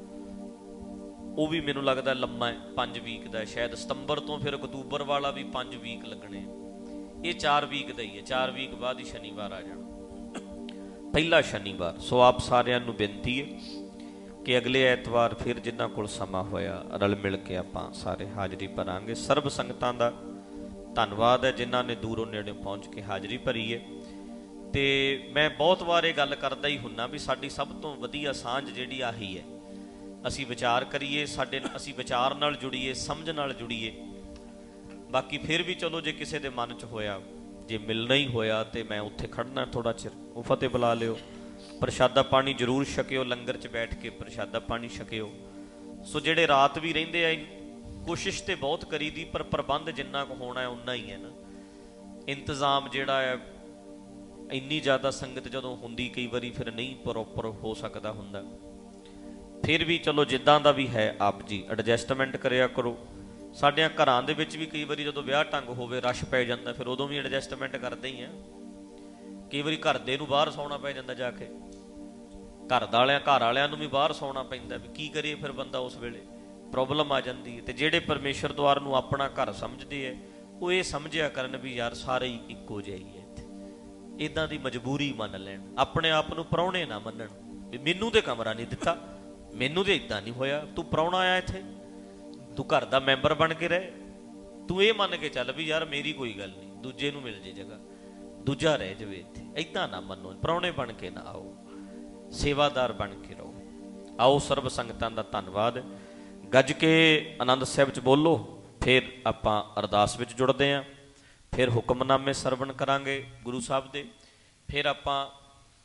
ਉਹ ਵੀ ਮੈਨੂੰ ਲੱਗਦਾ ਲੰਮਾ ਹੈ, ਪੰਜ ਵੀਕ ਦਾ ਸ਼ਾਇਦ। ਸਤੰਬਰ ਤੋਂ ਫਿਰ ਅਕਤੂਬਰ ਵਾਲਾ ਵੀ ਪੰਜ ਵੀਕ ਲੱਗਣੇ। ਇਹ ਚਾਰ ਵੀਕ ਦਾ ਹੀ ਹੈ, ਚਾਰ ਵੀਕ ਬਾਅਦ ਹੀ ਸ਼ਨੀਵਾਰ ਆ ਜਾਣਾ, ਪਹਿਲਾ ਸ਼ਨੀਵਾਰ। ਸੋ ਆਪ ਸਾਰਿਆਂ ਨੂੰ ਬੇਨਤੀ ਹੈ ਕਿ ਅਗਲੇ ਐਤਵਾਰ ਫਿਰ ਜਿਨ੍ਹਾਂ ਕੋਲ ਸਮਾਂ ਹੋਇਆ ਰਲ ਮਿਲ ਕੇ ਆਪਾਂ ਸਾਰੇ ਹਾਜ਼ਰੀ ਭਰਾਂਗੇ। ਸਰਬ ਸੰਗਤਾਂ ਦਾ ਧੰਨਵਾਦ ਹੈ ਜਿਨ੍ਹਾਂ ਨੇ ਦੂਰੋਂ ਨੇੜੇ ਪਹੁੰਚ ਕੇ ਹਾਜ਼ਰੀ ਭਰੀ ਹੈ। ਤੇ ਮੈਂ ਬਹੁਤ ਵਾਰ ਇਹ ਗੱਲ ਕਰਦਾ ਹੀ ਹੁੰਨਾ ਵੀ ਸਾਡੀ ਸਭ ਤੋਂ ਵਧੀਆ ਸਾਂਝ ਜਿਹੜੀ ਆਹੀ ਹੈ, ਅਸੀਂ ਵਿਚਾਰ ਕਰੀਏ, ਸਾਡੇ ਅਸੀਂ ਵਿਚਾਰ ਨਾਲ ਜੁੜੀਏ, ਸਮਝ ਨਾਲ ਜੁੜੀਏ। ਬਾਕੀ ਫਿਰ ਵੀ ਚਲੋ ਜੇ ਕਿਸੇ ਦੇ ਮਨ 'ਚ ਹੋਇਆ, ਜੇ ਮਿਲਣਾ ਹੀ ਹੋਇਆ ਤੇ ਮੈਂ ਉੱਥੇ ਖੜਨਾ ਥੋੜ੍ਹਾ ਚਿਰ, ਉਹ ਫਤਿਹ ਬੁਲਾ ਲਿਓ, ਪ੍ਰਸ਼ਾਦਾ ਪਾਣੀ ਜ਼ਰੂਰ ਛਕਿਓ, ਲੰਗਰ 'ਚ ਬੈਠ ਕੇ ਪ੍ਰਸ਼ਾਦਾ ਪਾਣੀ ਛਕਿਓ। ਸੋ ਜਿਹੜੇ ਰਾਤ ਵੀ ਰਹਿੰਦੇ ਆ, ਕੋਸ਼ਿਸ਼ ਤੇ ਬਹੁਤ ਕਰੀ ਦੀ, ਪਰ ਪ੍ਰਬੰਧ ਜਿੰਨਾ ਕੁ ਹੋਣਾ ਉਨਾ ਹੀ ਹੈ ਨਾ। ਇੰਤਜ਼ਾਮ ਜਿਹੜਾ ਹੈ, ਇੰਨੀ ਜ਼ਿਆਦਾ ਸੰਗਤ ਜਦੋਂ ਹੁੰਦੀ ਕਈ ਵਾਰੀ ਫਿਰ ਨਹੀਂ ਪ੍ਰੋਪਰ ਹੋ ਸਕਦਾ ਹੁੰਦਾ। ਫਿਰ ਵੀ ਚਲੋ ਜਿੱਦਾਂ ਦਾ ਵੀ ਹੈ ਆਪ ਜੀ ਐਡਜਸਟਮੈਂਟ ਕਰਿਆ ਕਰੋ। ਸਾਡਿਆਂ ਘਰਾਂ ਦੇ ਵਿੱਚ ਵੀ ਕਈ ਵਾਰੀ ਜਦੋਂ ਵਿਆਹ ਢੰਗ ਹੋਵੇ, ਰਸ਼ ਪੈ ਜਾਂਦਾ, ਫਿਰ ਉਦੋਂ ਵੀ ਐਡਜਸਟਮੈਂਟ ਕਰਦੇ ਹੀ ਆ। ਕਈ ਵਾਰੀ ਘਰ ਦੇ ਨੂੰ ਬਾਹਰ ਸੌਣਾ ਪੈ ਜਾਂਦਾ, ਜਾ ਕੇ ਘਰ ਵਾਲਿਆਂ ਘਰ ਵਾਲਿਆਂ ਨੂੰ ਵੀ ਬਾਹਰ ਸੌਣਾ ਪੈਂਦਾ। ਵੀ ਕੀ ਕਰੀਏ ਫਿਰ ਬੰਦਾ, ਉਸ ਵੇਲੇ ਪ੍ਰੋਬਲਮ ਆ ਜਾਂਦੀ ਹੈ। ਤੇ ਜਿਹੜੇ ਪਰਮੇਸ਼ਰ ਦੁਆਰ ਨੂੰ ਆਪਣਾ ਘਰ ਸਮਝਦੇ ਹੈ, ਉਹ ਇਹ ਸਮਝਿਆ ਕਰਨ ਵੀ ਯਾਰ ਸਾਰੇ ਹੀ ਇੱਕੋ ਜਿਹੇ ਹੀ ਹੈ। ਇੱਥੇ ਇੱਦਾਂ ਦੀ ਮਜਬੂਰੀ ਮੰਨ ਲੈਣ, ਆਪਣੇ ਆਪ ਨੂੰ ਪ੍ਰਾਹੁਣੇ ਨਾ ਮੰਨਣ ਵੀ ਮੈਨੂੰ ਤੇ ਕਮਰਾ ਨਹੀਂ ਦਿੱਤਾ, ਮੈਨੂੰ ਤੇ ਇੱਦਾਂ ਨਹੀਂ ਹੋਇਆ, ਤੂੰ ਪ੍ਰਾਹੁਣਾ ਆਇਆ ਇੱਥੇ, ਤੂੰ ਘਰ ਦਾ ਮੈਂਬਰ ਬਣ ਕੇ ਰਹੇ। ਤੂੰ ਇਹ ਮੰਨ ਕੇ ਚੱਲ ਵੀ ਯਾਰ ਮੇਰੀ ਕੋਈ ਗੱਲ ਨਹੀਂ, ਦੂਜੇ ਨੂੰ ਮਿਲ ਜੇ ਜਗ੍ਹਾ, ਦੂਜਾ ਰਹਿ ਜਾਵੇ ਇੱਥੇ। ਇੱਦਾਂ ਨਾ ਮੰਨੋ, ਪ੍ਰਾਹੁਣੇ ਬਣ ਕੇ ਨਾ ਆਓ, ਸੇਵਾਦਾਰ ਬਣ ਕੇ ਰਹੋ। ਆਓ ਸਰਬ ਸੰਗਤਾਂ ਦਾ ਧੰਨਵਾਦ। ਗੱਜ ਕੇ ਆਨੰਦ ਸਾਹਿਬ 'ਚ ਬੋਲੋ, ਫਿਰ ਆਪਾਂ ਅਰਦਾਸ ਵਿੱਚ ਜੁੜਦੇ ਹਾਂ, ਫਿਰ ਹੁਕਮਨਾਮੇ ਸਰਵਣ ਕਰਾਂਗੇ ਗੁਰੂ ਸਾਹਿਬ ਦੇ, ਫਿਰ ਆਪਾਂ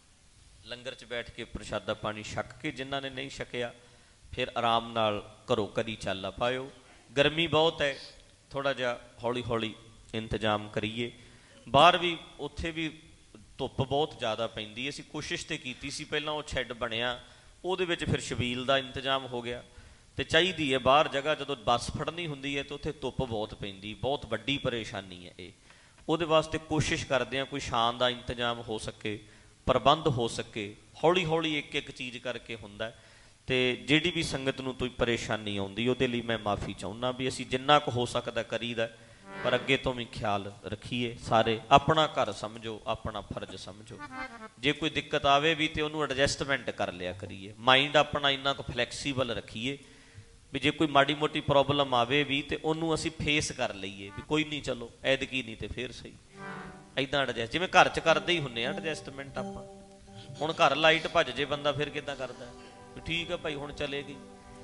ਲੰਗਰ 'ਚ ਬੈਠ ਕੇ ਪ੍ਰਸ਼ਾਦਾ ਪਾਣੀ ਛਕ ਕੇ, ਜਿਨ੍ਹਾਂ ਨੇ ਨਹੀਂ ਛਕਿਆ ਫਿਰ ਆਰਾਮ ਨਾਲ ਘਰੋਂ ਘਰੀ ਚਾਲਾ ਪਾਇਓ। ਗਰਮੀ ਬਹੁਤ ਹੈ, ਥੋੜ੍ਹਾ ਜਿਹਾ ਹੌਲੀ ਹੌਲੀ ਇੰਤਜ਼ਾਮ ਕਰੀਏ। ਬਾਹਰ ਵੀ ਉੱਥੇ ਵੀ ਧੁੱਪ ਬਹੁਤ ਜ਼ਿਆਦਾ ਪੈਂਦੀ। ਅਸੀਂ ਕੋਸ਼ਿਸ਼ ਤਾਂ ਕੀਤੀ ਸੀ, ਪਹਿਲਾਂ ਉਹ ਸ਼ੈੱਡ ਬਣਿਆ ਉਹਦੇ ਵਿੱਚ ਫਿਰ ਛਬੀਲ ਦਾ ਇੰਤਜ਼ਾਮ ਹੋ ਗਿਆ। ਅਤੇ ਚਾਹੀਦੀ ਹੈ ਬਾਹਰ ਜਗ੍ਹਾ, ਜਦੋਂ ਬੱਸ ਫੜਨੀ ਹੁੰਦੀ ਹੈ ਤਾਂ ਉੱਥੇ ਧੁੱਪ ਬਹੁਤ ਪੈਂਦੀ, ਬਹੁਤ ਵੱਡੀ ਪਰੇਸ਼ਾਨੀ ਹੈ ਇਹ। ਉਹਦੇ ਵਾਸਤੇ ਕੋਸ਼ਿਸ਼ ਕਰਦੇ ਹਾਂ ਕੋਈ ਛਾਂ ਦਾ ਇੰਤਜ਼ਾਮ ਹੋ ਸਕੇ, ਪ੍ਰਬੰਧ ਹੋ ਸਕੇ। ਹੌਲੀ ਹੌਲੀ ਇੱਕ ਇੱਕ ਚੀਜ਼ ਕਰਕੇ ਹੁੰਦਾ। ਅਤੇ ਜਿਹੜੀ ਵੀ ਸੰਗਤ ਨੂੰ ਕੋਈ ਪਰੇਸ਼ਾਨੀ ਆਉਂਦੀ ਉਹਦੇ ਲਈ ਮੈਂ ਮਾफ़ੀ ਚਾਹੁੰਦਾ ਵੀ ਅਸੀਂ ਜਿੰਨਾ ਕੁ ਹੋ ਸਕਦਾ ਕਰੀਦਾ, ਪਰ ਅੱਗੇ ਤੋਂ ਵੀ ਖਿਆਲ ਰੱਖੀਏ। ਸਾਰੇ ਆਪਣਾ ਘਰ ਸਮਝੋ, ਆਪਣਾ ਫਰਜ਼ ਸਮਝੋ। ਜੇ ਕੋਈ ਦਿੱਕਤ ਆਵੇ ਵੀ ਤਾਂ ਉਹਨੂੰ ਐਡਜਸਟਮੈਂਟ ਕਰ ਲਿਆ ਕਰੀਏ। ਮਾਈਂਡ ਆਪਣਾ ਇੰਨਾ ਕੁ ਫਲੈਕਸੀਬਲ ਰੱਖੀਏ ਵੀ ਜੇ ਕੋਈ ਮਾੜੀ ਮੋਟੀ ਪ੍ਰੋਬਲਮ ਆਵੇ ਵੀ ਤਾਂ ਉਹਨੂੰ ਅਸੀਂ ਫੇਸ ਕਰ ਲਈਏ ਵੀ ਕੋਈ ਨਹੀਂ, ਚਲੋ ਐਤਕੀ ਨਹੀਂ ਤੇ ਫਿਰ ਸਹੀ। ਇੱਦਾਂ ਐਡਜਸਟ ਜਿਵੇਂ ਘਰ 'ਚ ਕਰਦੇ ਹੀ ਹੁੰਦੇ ਆ ਐਡਜਸਟਮੈਂਟ ਆਪਾਂ। ਹੁਣ ਘਰ ਲਾਈਟ ਭੱਜ ਜੇ ਬੰਦਾ ਫਿਰ ਕਿੱਦਾਂ ਕਰਦਾ ਵੀ ਠੀਕ ਆ ਭਾਈ ਹੁਣ ਚਲੇਗੀ,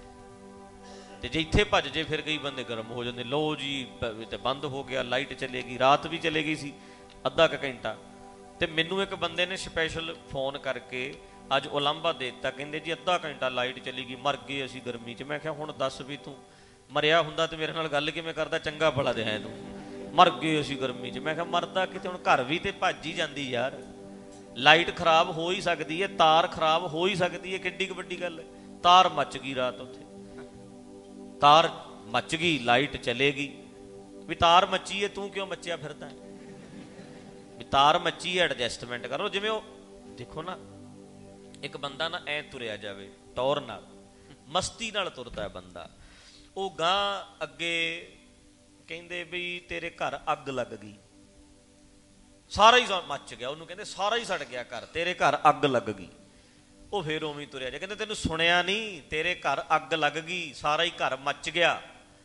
ਤੇ ਜੇ ਇੱਥੇ ਭੱਜ ਜੇ ਫਿਰ ਕਈ ਬੰਦੇ ਗਰਮ ਹੋ ਜਾਂਦੇ, ਲਓ ਜੀ ਤੇ ਬੰਦ ਹੋ ਗਿਆ, ਲਾਈਟ ਚਲੇਗੀ। ਰਾਤ ਵੀ ਚਲੇ ਗਈ ਸੀ ਅੱਧਾ ਕੁ ਘੰਟਾ, ਤੇ ਮੈਨੂੰ ਇੱਕ ਬੰਦੇ ਨੇ ਸਪੈਸ਼ਲ ਫੋਨ ਕਰਕੇ ਅੱਜ ਉਲਾਂਭਾ ਦੇ ਦਿੱਤਾ, ਕਹਿੰਦੇ ਜੀ ਅੱਧਾ ਘੰਟਾ ਲਾਈਟ ਚਲੀ ਗਈ, ਮਰ ਗਏ ਅਸੀਂ ਗਰਮੀ 'ਚ। ਮੈਂ ਕਿਹਾ ਹੁਣ ਦੱਸ ਵੀ ਤੂੰ ਮਰਿਆ ਹੁੰਦਾ ਤੇ ਮੇਰੇ ਨਾਲ ਗੱਲ ਕਿਵੇਂ ਕਰਦਾ, ਚੰਗਾ ਭਲਾ ਤੇ ਹੈ ਤੂੰ, ਮਰ ਗਏ ਅਸੀਂ ਗਰਮੀ 'ਚ। ਮੈਂ ਕਿਹਾ ਮਰਦਾ ਕਿਤੇ, ਹੁਣ ਘਰ ਵੀ ਤੇ ਭੱਜ ਹੀ ਜਾਂਦੀ ਯਾਰ। ਲਾਈਟ ਖਰਾਬ ਹੋ ਹੀ ਸਕਦੀ ਹੈ, ਤਾਰ ਖਰਾਬ ਹੋ ਹੀ ਸਕਦੀ ਹੈ, ਕਿੱਡੀ ਕੁ ਵੱਡੀ ਗੱਲ ਹੈ। ਤਾਰ ਮੱਚ ਗਈ ਰਾਤ ਉੱਥੇ, ਤਾਰ ਮੱਚ ਗਈ, ਲਾਈਟ ਚਲੇਗੀ। ਵੀ ਤਾਰ ਮੱਚੀ ਹੈ ਤੂੰ ਕਿਉਂ ਮੱਚਿਆ ਫਿਰਦਾ, ਵੀ ਤਾਰ ਮੱਚੀ ਹੈ ਐਡਜਸਟਮੈਂਟ ਕਰੋ। ਜਿਵੇਂ ਉਹ ਦੇਖੋ ਨਾ, ਇੱਕ ਬੰਦਾ ਨਾ ਐ ਤੁਰਿਆ ਜਾਵੇ ਟੌਰ ਨਾਲ, ਮਸਤੀ ਨਾਲ ਤੁਰਦਾ ਬੰਦਾ, ਉਹ ਗਾਂ ਅੱਗੇ ਕਹਿੰਦੇ ਵੀ ਤੇਰੇ ਘਰ ਅੱਗ ਲੱਗ ਗਈ, ਸਾਰਾ ਹੀ ਮੱਚ ਗਿਆ, ਉਹਨੂੰ ਕਹਿੰਦੇ ਸਾਰਾ ਹੀ ਸੜ ਗਿਆ ਘਰ, ਤੇਰੇ ਘਰ ਅੱਗ ਲੱਗ ਗਈ। ਉਹ ਫਿਰ ਉਵੇਂ ਤੁਰਿਆ ਜਾ, ਕਹਿੰਦੇ ਤੈਨੂੰ ਸੁਣਿਆ ਨਹੀਂ, ਤੇਰੇ ਘਰ ਅੱਗ ਲੱਗ ਗਈ, ਸਾਰਾ ਹੀ ਘਰ ਮੱਚ ਗਿਆ।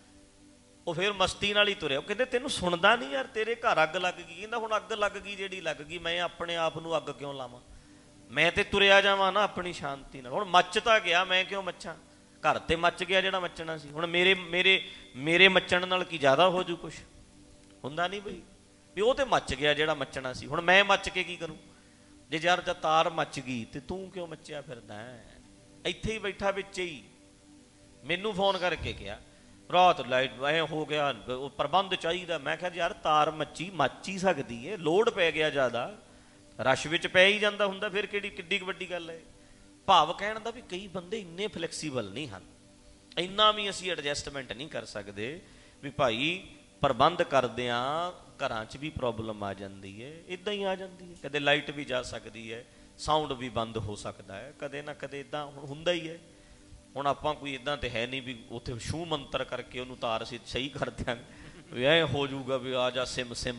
ਉਹ ਫਿਰ ਮਸਤੀ ਨਾਲ ਹੀ ਤੁਰਿਆ। ਉਹ ਕਹਿੰਦੇ ਤੈਨੂੰ ਸੁਣਦਾ ਨਹੀਂ ਯਾਰ, ਤੇਰੇ ਘਰ ਅੱਗ ਲੱਗ ਗਈ। ਕਹਿੰਦਾ ਹੁਣ ਅੱਗ ਲੱਗ ਗਈ ਜਿਹੜੀ ਲੱਗ ਗਈ, ਮੈਂ ਆਪਣੇ ਆਪ ਨੂੰ ਅੱਗ ਕਿਉਂ ਲਾਵਾਂ, ਮੈਂ ਤੇ ਤੁਰਿਆ ਜਾਵਾਂ ਨਾ ਆਪਣੀ ਸ਼ਾਂਤੀ ਨਾਲ। ਹੁਣ ਮੱਚ ਤਾਂ ਗਿਆ, ਮੈਂ ਕਿਉਂ ਮੱਛਾਂ, ਘਰ ਤੇ ਮੱਚ ਗਿਆ ਜਿਹੜਾ ਮੱਚਣਾ ਸੀ। ਹੁਣ ਮੇਰੇ ਮੇਰੇ ਮੇਰੇ ਮੱਚਣ ਨਾਲ ਕੀ ਜ਼ਿਆਦਾ ਹੋ ਜੂ, ਕੁਛ ਹੁੰਦਾ ਨਹੀਂ ਬਈ, ਵੀ ਉਹ ਤੇ ਮੱਚ ਗਿਆ ਜਿਹੜਾ ਮੱਚਣਾ ਸੀ, ਹੁਣ ਮੈਂ ਮੱਚ ਕੇ ਕੀ ਕਰੂੰ। ਜੇ ਯਾਰ ਜਦ ਤਾਰ ਮੱਚ ਗਈ ਤੇ ਤੂੰ ਕਿਉਂ ਮੱਚਿਆ ਫਿਰਦਾ, ਇੱਥੇ ਹੀ ਬੈਠਾ ਵਿੱਚ ਹੀ। ਮੈਨੂੰ ਫੋਨ ਕਰਕੇ ਕਿਹਾ ਰਾਤ ਲਾਈਟ ਐ ਹੋ ਗਿਆ, ਉਹ ਪ੍ਰਬੰਧ ਚਾਹੀਦਾ। ਮੈਂ ਕਿਹਾ ਯਾਰ ਤਾਰ ਮੱਚੀ ਮੱਚ ਹੀ ਸਕਦੀ ਹੈ, ਲੋਡ ਪੈ ਗਿਆ ਜ਼ਿਆਦਾ, ਰਸ਼ ਵਿੱਚ ਪੈ ਹੀ ਜਾਂਦਾ ਹੁੰਦਾ, ਫਿਰ ਕਿਹੜੀ ਕਿੱਡੀ ਕੁ ਵੱਡੀ ਗੱਲ ਹੈ। ਭਾਵ ਕਹਿਣ ਦਾ ਵੀ ਕਈ ਬੰਦੇ ਇੰਨੇ ਫਲੈਕਸੀਬਲ ਨਹੀਂ ਹਨ, ਇੰਨਾ ਵੀ ਅਸੀਂ ਐਡਜਸਟਮੈਂਟ ਨਹੀਂ ਕਰ ਸਕਦੇ ਵੀ ਭਾਈ ਪ੍ਰਬੰਧ ਕਰਦਿਆਂ ਘਰਾਂ 'ਚ ਵੀ ਪ੍ਰੋਬਲਮ ਆ ਜਾਂਦੀ ਹੈ, ਇੱਦਾਂ ਹੀ ਆ ਜਾਂਦੀ ਹੈ। ਕਦੇ ਲਾਈਟ ਵੀ ਜਾ ਸਕਦੀ ਹੈ, ਸਾਊਂਡ ਵੀ ਬੰਦ ਹੋ ਸਕਦਾ ਹੈ, ਕਦੇ ਨਾ ਕਦੇ ਇੱਦਾਂ ਹੁਣ ਹੁੰਦਾ ਹੀ ਹੈ। ਹੁਣ ਆਪਾਂ ਕੋਈ ਇੱਦਾਂ ਤਾਂ ਹੈ ਨਹੀਂ ਵੀ ਉੱਥੇ ਛੂ ਮੰਤਰ ਕਰਕੇ ਉਹਨੂੰ ਤਾਰ ਅਸੀਂ ਸਹੀ ਕਰ ਦਿਆਂਗੇ ਵੀ ਐਂ ਹੋ ਜਾਊਗਾ ਵੀ ਆ ਜਾ ਸਿਮ ਸਿਮ।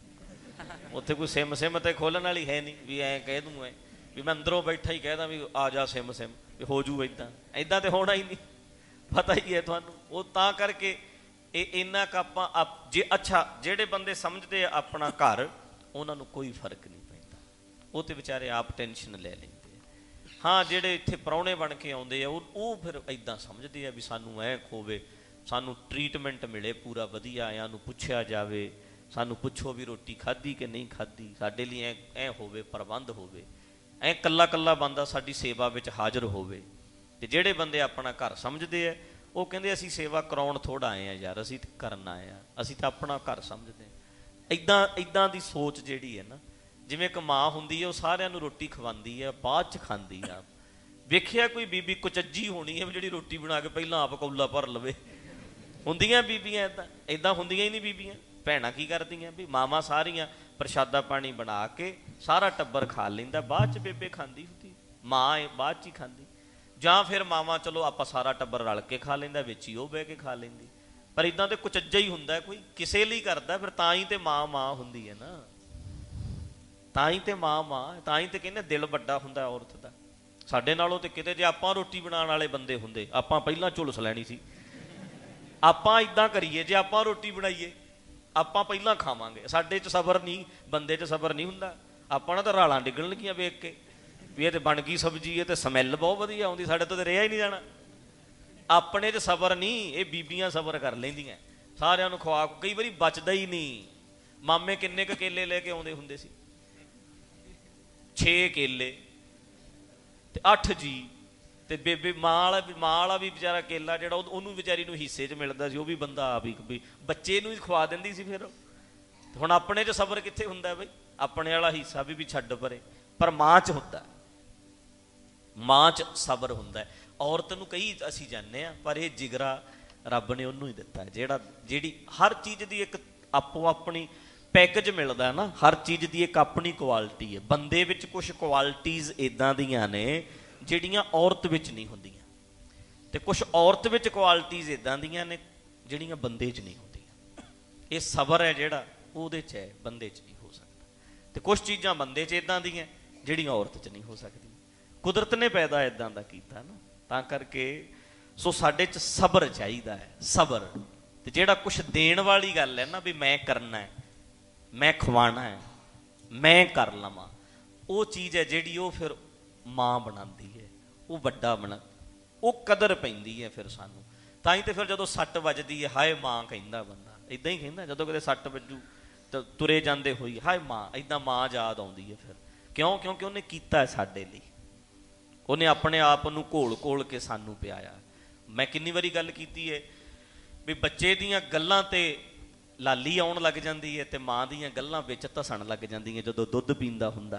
ਉੱਥੇ ਕੋਈ ਸਿਮ ਸਿਮ ਤੇ ਖੋਲ੍ਹਣ ਵਾਲੀ ਹੈ ਨਹੀਂ ਵੀ ਐਂ ਕਹਿ ਦੂੰ ਐ ਵੀ ਮੈਂ ਅੰਦਰੋਂ ਬੈਠਾ ਹੀ ਕਹਿ ਦਾਂ ਵੀ ਆ ਜਾ ਸਿਮ ਸਿਮ ਵੀ ਹੋ ਜੂ ਇੱਦਾਂ, ਇੱਦਾਂ ਤਾਂ ਹੋਣਾ ਹੀ ਨਹੀਂ, ਪਤਾ ਹੀ ਹੈ ਤੁਹਾਨੂੰ। ਉਹ ਤਾਂ ਕਰਕੇ ਇਹ ਇੰਨਾ ਕੁ ਆਪਾਂ ਆਪ ਜੇ ਅੱਛਾ ਜਿਹੜੇ ਬੰਦੇ ਸਮਝਦੇ ਆ ਆਪਣਾ ਘਰ, ਉਹਨਾਂ ਨੂੰ ਕੋਈ ਫਰਕ ਨਹੀਂ ਪੈਂਦਾ, ਉਹ ਤੇ ਵਿਚਾਰੇ ਆਪ ਟੈਨਸ਼ਨ ਲੈ ਲੈਂਦੇ ਆ। ਹਾਂ ਜਿਹੜੇ ਇੱਥੇ ਪ੍ਰਾਹੁਣੇ ਬਣ ਕੇ ਆਉਂਦੇ ਆ ਉਹ ਉਹ ਫਿਰ ਇੱਦਾਂ ਸਮਝਦੇ ਆ ਵੀ ਸਾਨੂੰ ਐਂ ਹੋਵੇ, ਸਾਨੂੰ ਟਰੀਟਮੈਂਟ ਮਿਲੇ ਪੂਰਾ ਵਧੀਆ, ਆਇਆਂ ਨੂੰ ਪੁੱਛਿਆ ਜਾਵੇ, ਸਾਨੂੰ ਪੁੱਛੋ ਵੀ ਰੋਟੀ ਖਾਧੀ ਕਿ ਨਹੀਂ ਖਾਧੀ, ਸਾਡੇ ਲਈ ਐਂ ਐਂ ਹੋਵੇ, ਪ੍ਰਬੰਧ ਹੋਵੇ, ਐਂ ਕੱਲਾ ਕੱਲਾ ਬੰਦਾ ਸਾਡੀ ਸੇਵਾ ਵਿੱਚ ਹਾਜ਼ਰ ਹੋਵੇ। ਅਤੇ ਜਿਹੜੇ ਬੰਦੇ ਆਪਣਾ ਘਰ ਸਮਝਦੇ ਆ ਉਹ ਕਹਿੰਦੇ ਅਸੀਂ ਸੇਵਾ ਕਰਾਉਣ ਥੋੜ੍ਹਾ ਆਏ ਹਾਂ ਯਾਰ, ਅਸੀਂ ਤਾਂ ਕਰਨ ਆਏ ਹਾਂ, ਅਸੀਂ ਤਾਂ ਆਪਣਾ ਘਰ ਸਮਝਦੇ ਹਾਂ। ਇੱਦਾਂ ਇੱਦਾਂ ਦੀ ਸੋਚ ਜਿਹੜੀ ਹੈ ਨਾ, ਜਿਵੇਂ ਇੱਕ ਮਾਂ ਹੁੰਦੀ ਹੈ ਉਹ ਸਾਰਿਆਂ ਨੂੰ ਰੋਟੀ ਖਵਾਉਂਦੀ ਹੈ, ਬਾਅਦ 'ਚ ਖਾਂਦੀ ਆ। ਵੇਖਿਆ ਕੋਈ ਬੀਬੀ ਕੁਚੱਜੀ ਹੋਣੀ ਹੈ ਜਿਹੜੀ ਰੋਟੀ ਬਣਾ ਕੇ ਪਹਿਲਾਂ ਆਪ ਕੌਲਾ ਭਰ ਲਵੇ, ਹੁੰਦੀਆਂ ਬੀਬੀਆਂ ਇੱਦਾਂ, ਇੱਦਾਂ ਹੁੰਦੀਆਂ ਹੀ ਨਹੀਂ ਬੀਬੀਆਂ। ਭੈਣਾਂ ਕੀ ਕਰਦੀਆਂ ਵੀ ਮਾਵਾਂ ਸਾਰੀਆਂ ਪ੍ਰਸ਼ਾਦਾ ਪਾਣੀ ਬਣਾ ਕੇ ਸਾਰਾ ਟੱਬਰ ਖਾ ਲੈਂਦਾ, ਬਾਅਦ 'ਚ ਬੇਬੇ ਖਾਂਦੀ ਹੁੰਦੀ, ਮਾਂ ਬਾਅਦ 'ਚ ਹੀ ਖਾਂਦੀ। ਜਾਂ ਫਿਰ ਮਾਵਾਂ ਚਲੋ ਆਪਾਂ ਸਾਰਾ ਟੱਬਰ ਰਲ ਕੇ ਖਾ ਲੈਂਦਾ, ਵਿੱਚ ਹੀ ਉਹ ਬਹਿ ਕੇ ਖਾ ਲੈਂਦੀ। ਪਰ ਇੱਦਾਂ ਤੇ ਕੁਚੱਜਾ ਹੀ ਹੁੰਦਾ, ਕੋਈ ਕਿਸੇ ਲਈ ਕਰਦਾ, ਫਿਰ ਤਾਂ ਹੀ ਤੇ ਮਾਂ ਮਾਂ ਹੁੰਦੀ ਹੈ ਨਾ, ਤਾਂ ਹੀ ਤੇ ਮਾਂ ਮਾਂ, ਤਾਂ ਹੀ ਤੇ ਕਹਿੰਦੇ ਦਿਲ ਵੱਡਾ ਹੁੰਦਾ ਔਰਤ ਦਾ ਸਾਡੇ ਨਾਲੋਂ। ਤੇ ਕਿਤੇ ਜੇ ਆਪਾਂ ਰੋਟੀ ਬਣਾਉਣ ਵਾਲੇ ਬੰਦੇ ਹੁੰਦੇ, ਆਪਾਂ ਪਹਿਲਾਂ ਝੁਲਸ ਲੈਣੀ ਸੀ। ਆਪਾਂ ਇੱਦਾਂ ਕਰੀਏ, ਜੇ ਆਪਾਂ ਰੋਟੀ ਬਣਾਈਏ ਆਪਾਂ ਪਹਿਲਾਂ ਖਾਵਾਂਗੇ, ਸਾਡੇ 'ਚ ਸਬਰ ਨਹੀਂ, ਬੰਦੇ 'ਚ ਸਬਰ ਨਹੀਂ ਹੁੰਦਾ। ਆਪਾਂ ਨਾ ਤਾਂ ਰਾਲਾਂ ਡਿੱਗਣਗੀਆਂ ਵੇਖ ਕੇ ਵੀ ਇਹ ਤੇ ਬਣ ਗਈ ਸਬਜ਼ੀ, ਇਹ ਤੇ ਸਮੈਲ ਬਹੁਤ ਵਧੀਆ ਆਉਂਦੀ, ਸਾਡੇ ਤੋਂ ਤਾਂ ਰਿਹਾ ਹੀ ਨਹੀਂ ਜਾਣਾ। ਆਪਣੇ 'ਚ ਸਬਰ ਨਹੀਂ, ਇਹ ਬੀਬੀਆਂ ਸਬਰ ਕਰ ਲੈਂਦੀਆਂ, ਸਾਰਿਆਂ ਨੂੰ ਖਵਾ, ਕਈ ਵਾਰੀ ਬਚਦਾ ਹੀ ਨਹੀਂ। ਮਾਮੇ ਕਿੰਨੇ ਕੁ ਕੇਲੇ ਲੈ ਕੇ ਆਉਂਦੇ ਹੁੰਦੇ ਸੀ, ਛੇ ਕੇਲੇ, ਤੇ ਅੱਠ ਜੀ, ਤੇ ਬੇਬੇ ਮਾਂ ਵਾਲਾ ਵੀ ਮਾਂ ਵਾਲਾ ਵੀ ਵਿਚਾਰਾ ਕੇਲਾ ਜਿਹੜਾ ਉਹਨੂੰ ਵਿਚਾਰੀ ਨੂੰ ਹਿੱਸੇ 'ਚ ਮਿਲਦਾ ਸੀ, ਉਹ ਵੀ ਬੰਦਾ ਆਪ ਹੀ ਵੀ ਬੱਚੇ ਨੂੰ ਹੀ ਖਵਾ ਦਿੰਦੀ ਸੀ। ਫਿਰ ਹੁਣ ਆਪਣੇ 'ਚ ਸਬਰ ਕਿੱਥੇ ਹੁੰਦਾ ਬਈ, ਆਪਣੇ ਵਾਲਾ ਹਿੱਸਾ ਵੀ ਵੀ ਛੱਡ ਪਰੇ, ਪਰ ਮਾਂ 'ਚ ਹੁੰਦਾ, ਮਾਂ 'ਚ ਸਬਰ ਹੁੰਦਾ। ਔਰਤ ਨੂੰ ਕਈ ਅਸੀਂ ਜਾਂਦੇ ਹਾਂ, ਪਰ ਇਹ ਜਿਗਰਾ ਰੱਬ ਨੇ ਉਹਨੂੰ ਹੀ ਦਿੱਤਾ ਜਿਹੜਾ ਜਿਹੜੀ ਹਰ ਚੀਜ਼ ਦੀ ਇੱਕ ਆਪੋ ਆਪਣੀ ਪੈਕੇਜ ਮਿਲਦਾ ਨਾ, ਹਰ ਚੀਜ਼ ਦੀ ਇੱਕ ਆਪਣੀ ਕੁਆਲਿਟੀ ਹੈ। ਬੰਦੇ ਵਿੱਚ ਕੁਛ ਕੁਆਲਿਟੀਜ਼ ਇੱਦਾਂ ਦੀਆਂ ਨੇ ਜਿਹੜੀਆਂ ਔਰਤ ਵਿੱਚ ਨਹੀਂ ਹੁੰਦੀਆਂ, ਤੇ ਕੁਛ ਔਰਤ ਵਿੱਚ ਕੁਆਲਿਟੀਜ਼ ਇੱਦਾਂ ਦੀਆਂ ਨੇ ਜਿਹੜੀਆਂ ਬੰਦੇ 'ਚ ਨਹੀਂ ਹੁੰਦੀਆਂ। ਇਹ ਸਬਰ ਹੈ ਜਿਹੜਾ ਉਹਦੇ 'ਚ ਹੈ, ਬੰਦੇ 'ਚ ਨਹੀਂ ਹੋ ਸਕਦਾ। ਤੇ ਕੁਛ ਚੀਜ਼ਾਂ ਬੰਦੇ 'ਚ ਇੱਦਾਂ ਦੀਆਂ ਜਿਹੜੀਆਂ ਔਰਤ 'ਚ ਨਹੀਂ ਹੋ ਸਕਦੀਆਂ। ਕੁਦਰਤ ਨੇ ਪੈਦਾ ਇੱਦਾਂ ਦਾ ਕੀਤਾ ਨਾ, ਤਾਂ ਕਰਕੇ ਸੋ ਸਾਡੇ 'ਚ ਸਬਰ ਚਾਹੀਦਾ ਹੈ, ਸਬਰ। ਤੇ ਜਿਹੜਾ ਕੁਛ ਦੇਣ ਵਾਲੀ ਗੱਲ ਹੈ ਨਾ, ਵੀ ਮੈਂ ਕਰਨਾ ਹੈ, ਮੈਂ ਖਵਾਣਾ ਹੈ, ਮੈਂ ਕਰ ਲਵਾਂ, ਉਹ ਚੀਜ਼ ਹੈ ਜਿਹੜੀ ਉਹ ਫਿਰ ਮਾਂ ਬਣਾਉਂਦੀ ਹੈ, ਉਹ ਵੱਡਾ ਬਣਾ, ਉਹ ਕਦਰ ਪੈਂਦੀ ਹੈ ਫਿਰ ਸਾਨੂੰ। ਤਾਂ ਹੀ ਤੇ ਫਿਰ ਜਦੋਂ ਸੱਟ ਵੱਜਦੀ ਹੈ, ਹਾਏ ਮਾਂ ਕਹਿੰਦਾ ਬੰਦਾ, ਇੱਦਾਂ ਹੀ ਕਹਿੰਦਾ ਜਦੋਂ ਕਿਤੇ ਸੱਟ ਵੱਜੂ ਤਾਂ ਤੁਰੇ ਜਾਂਦੇ ਹੋਈ ਹਾਏ ਮਾਂ, ਇੱਦਾਂ ਮਾਂ ਯਾਦ ਆਉਂਦੀ ਹੈ ਫਿਰ। ਕਿਉਂ? ਕਿਉਂਕਿ ਉਹਨੇ ਕੀਤਾ ਸਾਡੇ ਲਈ, ਉਹਨੇ ਆਪਣੇ ਆਪ ਨੂੰ ਘੋਲ ਘੋਲ ਕੇ ਸਾਨੂੰ ਪਿਆਇਆ। ਮੈਂ ਕਿੰਨੀ ਵਾਰੀ ਗੱਲ ਕੀਤੀ ਹੈ ਵੀ ਬੱਚੇ ਦੀਆਂ ਗੱਲਾਂ ਤੇ ਲਾਲੀ ਆਉਣ ਲੱਗ ਜਾਂਦੀ ਹੈ, ਤੇ ਮਾਂ ਦੀਆਂ ਗੱਲਾਂ ਵਿੱਚ ਧਸਣ ਲੱਗ ਜਾਂਦੀਆਂ ਜਦੋਂ ਦੁੱਧ ਪੀਂਦਾ ਹੁੰਦਾ।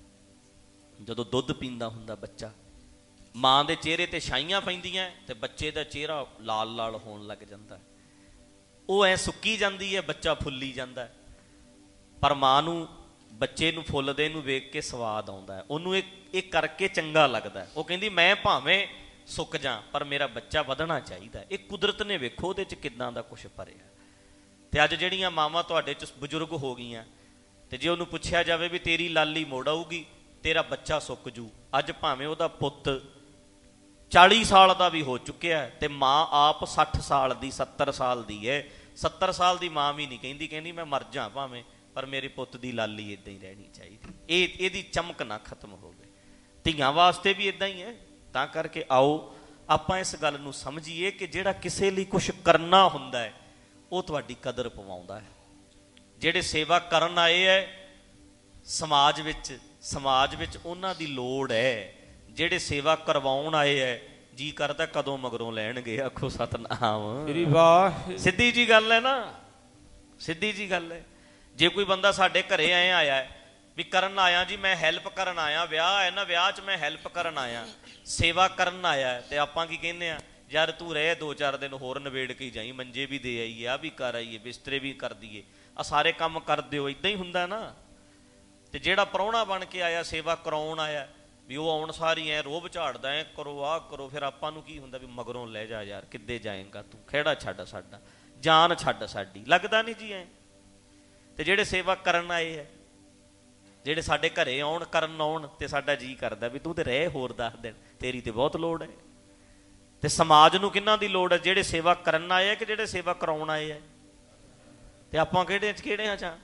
ਜਦੋਂ ਦੁੱਧ ਪੀਂਦਾ ਹੁੰਦਾ ਬੱਚਾ, ਮਾਂ ਦੇ ਚਿਹਰੇ ਤੇ ਛਾਈਆਂ ਪੈਂਦੀਆਂ ਤੇ ਬੱਚੇ ਦਾ ਚਿਹਰਾ ਲਾਲ ਲਾਲ ਹੋਣ ਲੱਗ ਜਾਂਦਾ। ਉਹ ਐ ਸੁੱਕੀ ਜਾਂਦੀ ਹੈ, ਬੱਚਾ ਫੁੱਲੀ ਜਾਂਦਾ। ਪਰ ਮਾਂ ਨੂੰ ਬੱਚੇ ਨੂੰ ਫੁੱਲਦੇ ਨੂੰ ਵੇਖ ਕੇ ਸਵਾਦ ਆਉਂਦਾ, ਉਹਨੂੰ ਇਹ ਇਹ ਕਰਕੇ ਚੰਗਾ ਲੱਗਦਾ। ਉਹ ਕਹਿੰਦੀ ਮੈਂ ਭਾਵੇਂ ਸੁੱਕ ਜਾ, ਪਰ ਮੇਰਾ ਬੱਚਾ ਵਧਣਾ ਚਾਹੀਦਾ। ਇਹ ਕੁਦਰਤ ਨੇ ਵੇਖੋ ਉਹਦੇ 'ਚ ਕਿੱਦਾਂ ਦਾ ਕੁਛ ਭਰਿਆ। ਤੇ ਅੱਜ ਜਿਹੜੀਆਂ ਮਾਵਾਂ ਤੁਹਾਡੇ 'ਚ ਬਜ਼ੁਰਗ ਹੋ ਗਈਆਂ, ਤੇ ਜੇ ਉਹਨੂੰ ਪੁੱਛਿਆ ਜਾਵੇ ਵੀ ਤੇਰੀ ਲਾਲੀ ਮੁੜ ਆਊਗੀ, ਤੇਰਾ ਬੱਚਾ ਸੁੱਕ ਜੂ, ਅੱਜ ਭਾਵੇਂ ਉਹਦਾ ਪੁੱਤ ਚਾਲੀ ਸਾਲ ਦਾ ਵੀ ਹੋ ਚੁੱਕਿਆ ਤੇ ਮਾਂ ਆਪ ਸੱਠ ਸਾਲ ਦੀ ਸੱਤਰ ਸਾਲ ਦੀ ਹੈ। ਸੱਤਰ ਸਾਲ ਦੀ ਮਾਂ ਵੀ ਨਹੀਂ ਕਹਿੰਦੀ ਕਹਿੰਦੀ ਮੈਂ ਮਰ ਜਾ ਭਾਵੇਂ, ਪਰ ਮੇਰੇ ਪੁੱਤ ਦੀ ਲਾਲੀ ਇੱਦਾਂ ਹੀ ਰਹਿਣੀ ਚਾਹੀਦੀ, ਇਹ ਇਹਦੀ ਚਮਕ ਨਾ ਖਤਮ ਹੋਵੇ। ਧੀਆਂ ਵਾਸਤੇ ਵੀ ਇੱਦਾਂ ਹੀ ਹੈ। ਤਾਂ ਕਰਕੇ ਆਓ ਆਪਾਂ ਇਸ ਗੱਲ ਨੂੰ ਸਮਝੀਏ ਕਿ ਜਿਹੜਾ ਕਿਸੇ ਲਈ ਕੁਛ ਕਰਨਾ ਹੁੰਦਾ ਹੈ, ਉਹ ਤੁਹਾਡੀ ਕਦਰ ਪਵਾਉਂਦਾ ਹੈ। ਜਿਹੜੇ ਸੇਵਾ ਕਰਨ ਆਏ ਹੈ ਸਮਾਜ ਵਿੱਚ, ਸਮਾਜ ਵਿੱਚ ਉਹਨਾਂ ਦੀ ਲੋੜ ਹੈ। ਜਿਹੜੇ ਸੇਵਾ ਕਰਵਾਉਣ ਆਏ ਹੈ, ਜੀ ਕਰਦਾ ਕਦੋਂ ਮਗਰੋਂ ਲੈਣਗੇ, ਆਖੋ ਸਤਨਾਮ। ਵਾਹ, ਸਿੱਧੀ ਜੀ ਗੱਲ ਹੈ ਨਾ, ਸਿੱਧੀ ਜੀ ਗੱਲ ਹੈ। ਜੇ ਕੋਈ ਬੰਦਾ ਸਾਡੇ ਘਰੇ ਆਏ ਆਇਆ ਹੈ ਵੀ ਕਰਨ ਆਇਆ ਜੀ, ਮੈਂ ਹੈਲਪ ਕਰਨ ਆਇਆ, ਵਿਆਹ ਹੈ ਨਾ, ਵਿਆਹ 'ਚ ਮੈਂ ਹੈਲਪ ਕਰਨ ਆਇਆ, ਸੇਵਾ ਕਰਨ ਆਇਆ, ਤੇ ਆਪਾਂ ਕੀ ਕਹਿੰਦੇ ਆ, ਯਾਰ ਤੂੰ ਰਹਿ ਦੋ ਚਾਰ ਦਿਨ ਹੋਰ ਨਿਬੇੜ ਕੇ ਜਾਈ, ਮੰਜੇ ਵੀ ਦੇ ਆਈਏ, ਆਹ ਵੀ ਕਰ ਆਈਏ, ਬਿਸਤਰੇ ਵੀ ਕਰ ਦਈਏ, ਆ ਸਾਰੇ ਕੰਮ ਕਰ ਦਿਓ। ਇੱਦਾਂ ਹੀ ਹੁੰਦਾ ਨਾ। ਤੇ ਜਿਹੜਾ ਪ੍ਰਾਹੁਣਾ ਬਣ ਕੇ ਆਇਆ, ਸੇਵਾ ਕਰਾਉਣ ਆਇਆ, ਵੀ ਉਹ ਆਉਣ ਸਾਰੀ ਐ ਰੋਬ ਝਾੜਦਾ, ਐ ਕਰੋ ਆਹ ਕਰੋ, ਫਿਰ ਆਪਾਂ ਨੂੰ ਕੀ ਹੁੰਦਾ ਵੀ ਮਗਰੋਂ ਲੈ ਜਾ ਯਾਰ, ਕਿੱਦੇ ਜਾਏਗਾ ਤੂੰ, ਖਹਿੜਾ ਛੱਡ ਸਾਡਾ, ਜਾਨ ਛੱਡ ਸਾਡੀ, ਲੱਗਦਾ ਨਹੀਂ ਜੀ ਐ। ਤੇ ਜਿਹੜੇ ਸੇਵਾ ਕਰਨ ਆਏ ਹੈ, ਜਿਹੜੇ ਸਾਡੇ ਘਰੇ ਆਉਣ ਕਰਨ ਆਉਣ, ਤੇ ਸਾਡਾ ਜੀਅ ਕਰਦਾ ਵੀ ਤੂੰ ਤੇ ਰਹਿ ਹੋਰ ਦਸ ਦਿਨ, ਤੇਰੀ ਤੇ ਬਹੁਤ ਲੋੜ ਹੈ। ਤੇ ਸਮਾਜ ਨੂੰ ਕਿਹਨਾਂ ਦੀ ਲੋੜ ਹੈ? ਜਿਹੜੇ ਸੇਵਾ ਕਰਨ ਆਏ ਹੈ ਕਿ ਜਿਹੜੇ ਸੇਵਾ ਕਰਾਉਣ ਆਏ ਹੈ? ਤੇ ਆਪਾਂ ਕਿਹੜੇ ਚ ਕਿਹੜਿਆਂ ਚ?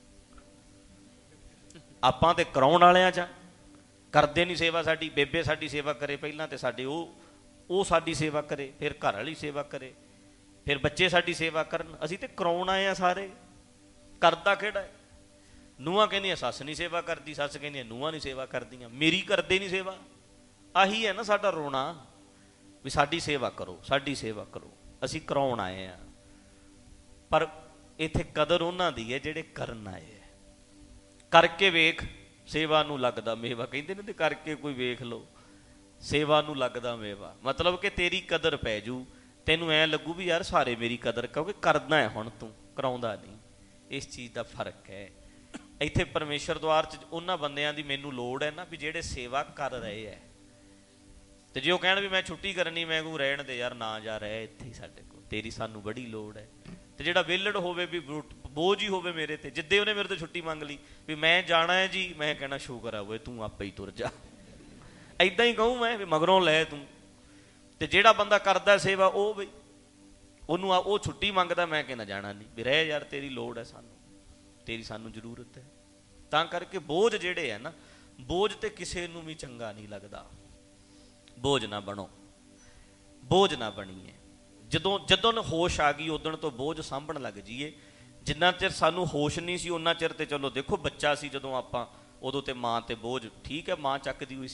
ਆਪਾਂ ਤੇ ਕਰਾਉਣ ਵਾਲਿਆਂ ਚ। ਕਰਦੇ ਨਹੀਂ ਸੇਵਾ। ਸਾਡੀ ਬੇਬੇ ਸਾਡੀ ਸੇਵਾ ਕਰੇ ਪਹਿਲਾਂ, ਤੇ ਸਾਡੇ ਉਹ ਉਹ ਸਾਡੀ ਸੇਵਾ ਕਰੇ, ਫਿਰ ਘਰ ਵਾਲੀ ਸੇਵਾ ਕਰੇ, ਫਿਰ ਬੱਚੇ ਸਾਡੀ ਸੇਵਾ ਕਰਨ। ਅਸੀਂ ਤੇ ਕਰਾਉਣ ਆਏ ਆ ਸਾਰੇ। ਕਰਦਾ ਕਿਹੜਾ ਹੈ? ਨੂੰਹਾਂ ਕਹਿੰਦੀਆਂ ਸੱਸ ਨਹੀਂ ਸੇਵਾ ਕਰਦੀ, ਸੱਸ ਕਹਿੰਦੀਆਂ ਨੂੰਹਾਂ ਨਹੀਂ ਸੇਵਾ ਕਰਦੀਆਂ, ਮੇਰੀ ਕਰਦੇ ਨਹੀਂ ਸੇਵਾ। ਆਹੀ ਹੈ ਨਾ ਸਾਡਾ ਰੋਣਾ ਵੀ ਸਾਡੀ ਸੇਵਾ ਕਰੋ, ਸਾਡੀ ਸੇਵਾ ਕਰੋ। ਅਸੀਂ ਕਰਾਉਣ ਆਏ ਆ, ਪਰ ਇੱਥੇ ਕਦਰ ਉਹਨਾਂ ਦੀ ਹੈ ਜਿਹੜੇ ਕਰਨ ਆਏ ਹੈ। ਕਰਕੇ ਵੇਖ, ਸੇਵਾ ਨੂੰ ਲੱਗਦਾ ਮੇਵਾ, ਕਹਿੰਦੇ ਨੇ, ਤੇ ਕਰਕੇ ਕੋਈ ਵੇਖ ਲਓ, ਸੇਵਾ ਨੂੰ ਲੱਗਦਾ ਮੇਵਾ। ਮਤਲਬ ਕਿ ਤੇਰੀ ਕਦਰ ਪੈ ਜੂ, ਤੈਨੂੰ ਐਂ ਲੱਗੂ ਵੀ ਯਾਰ ਸਾਰੇ ਮੇਰੀ ਕਦਰ, ਕਿਉਂਕਿ ਕਰਦਾ ਹੈ ਹੁਣ ਤੂੰ, ਕਰਾਉਂਦਾ ਨਹੀਂ। ਇਸ ਚੀਜ਼ ਦਾ ਫਰਕ ਹੈ। ਇੱਥੇ ਪਰਮੇਸ਼ਰ ਦੁਆਰ 'ਚ ਉਹਨਾਂ ਬੰਦਿਆਂ ਦੀ ਮੈਨੂੰ ਲੋੜ ਹੈ ਨਾ, ਵੀ ਜਿਹੜੇ ਸੇਵਾ ਕਰ ਰਹੇ ਹੈ। ਤੇ ਜੇ ਉਹ ਕਹਿਣ ਵੀ ਮੈਂ ਛੁੱਟੀ ਕਰਨੀ, ਮੈਂ ਕਹੂੰ ਰਹਿਣ ਦੇ ਯਾਰ, ਨਾ ਜਾ ਰਹਿ ਇੱਥੇ ਹੀ ਸਾਡੇ ਕੋਲ, ਤੇਰੀ ਸਾਨੂੰ ਬੜੀ ਲੋੜ ਹੈ। ਤੇ ਜਿਹੜਾ ਵਿਹਲੜ ਹੋਵੇ, ਵੀ ਬੋਝ ਹੀ ਹੋਵੇ ਮੇਰੇ ਤੇ, ਜਿੱਦੇ ਉਹਨੇ ਮੇਰੇ ਤੋਂ ਛੁੱਟੀ ਮੰਗ ਲਈ ਵੀ ਮੈਂ ਜਾਣਾ ਹੈ ਜੀ, ਮੈਂ ਕਹਿਣਾ ਸ਼ੁਕਰ ਆ ਓਏ ਤੂੰ ਆਪੇ ਹੀ ਤੁਰ ਜਾ, ਏਦਾਂ ਹੀ ਕਹੂੰ ਮੈਂ ਵੀ ਮਗਰੋਂ ਲੈ ਤੂੰ। ਤੇ ਜਿਹੜਾ ਬੰਦਾ ਕਰਦਾ ਸੇਵਾ, ਉਹ ਬਈ ਉਹਨੂੰ ਆ ਉਹ ਛੁੱਟੀ ਮੰਗਦਾ, ਮੈਂ ਕਹਿਣਾ ਜਾਣਾ ਨਹੀਂ, ਵੀ ਰਹਿ ਯਾਰ ਤੇਰੀ ਲੋੜ ਹੈ ਸਾਨੂੰ, ਤੇਰੀ ਸਾਨੂੰ ਜ਼ਰੂਰਤ ਹੈ। ਤਾਂ ਕਰਕੇ ਬੋਝ ਜਿਹੜੇ ਹੈ ਨਾ, ਬੋਝ ਤੇ ਕਿਸੇ ਨੂੰ ਵੀ ਚੰਗਾ ਨਹੀਂ ਲੱਗਦਾ। ਬੋਝ ਨਾ ਬਣੋ, ਬੋਝ ਨਾ ਬਣੀਏ। ਜਦੋਂ ਜਦੋਂ ਹੋਸ਼ ਆ ਗਈ ਉਦੋਂ ਤੋਂ ਬੋਝ ਸਾਂਭਣ ਲੱਗ ਜਾਈਏ। ਜਿੰਨਾ ਚਿਰ ਸਾਨੂੰ ਹੋਸ਼ ਨਹੀਂ ਸੀ ਉਹਨਾਂ ਚਿਰ ਤੇ ਚਲੋ ਦੇਖੋ ਬੱਚਾ ਸੀ ਜਦੋਂ ਆਪਾਂ, ਉਦੋਂ ਤੇ ਮਾਂ ਤੇ ਬੋਝ ਠੀਕ ਹੈ, ਮਾਂ ਚੱਕਦੀ ਹੋਈ ਸੀ।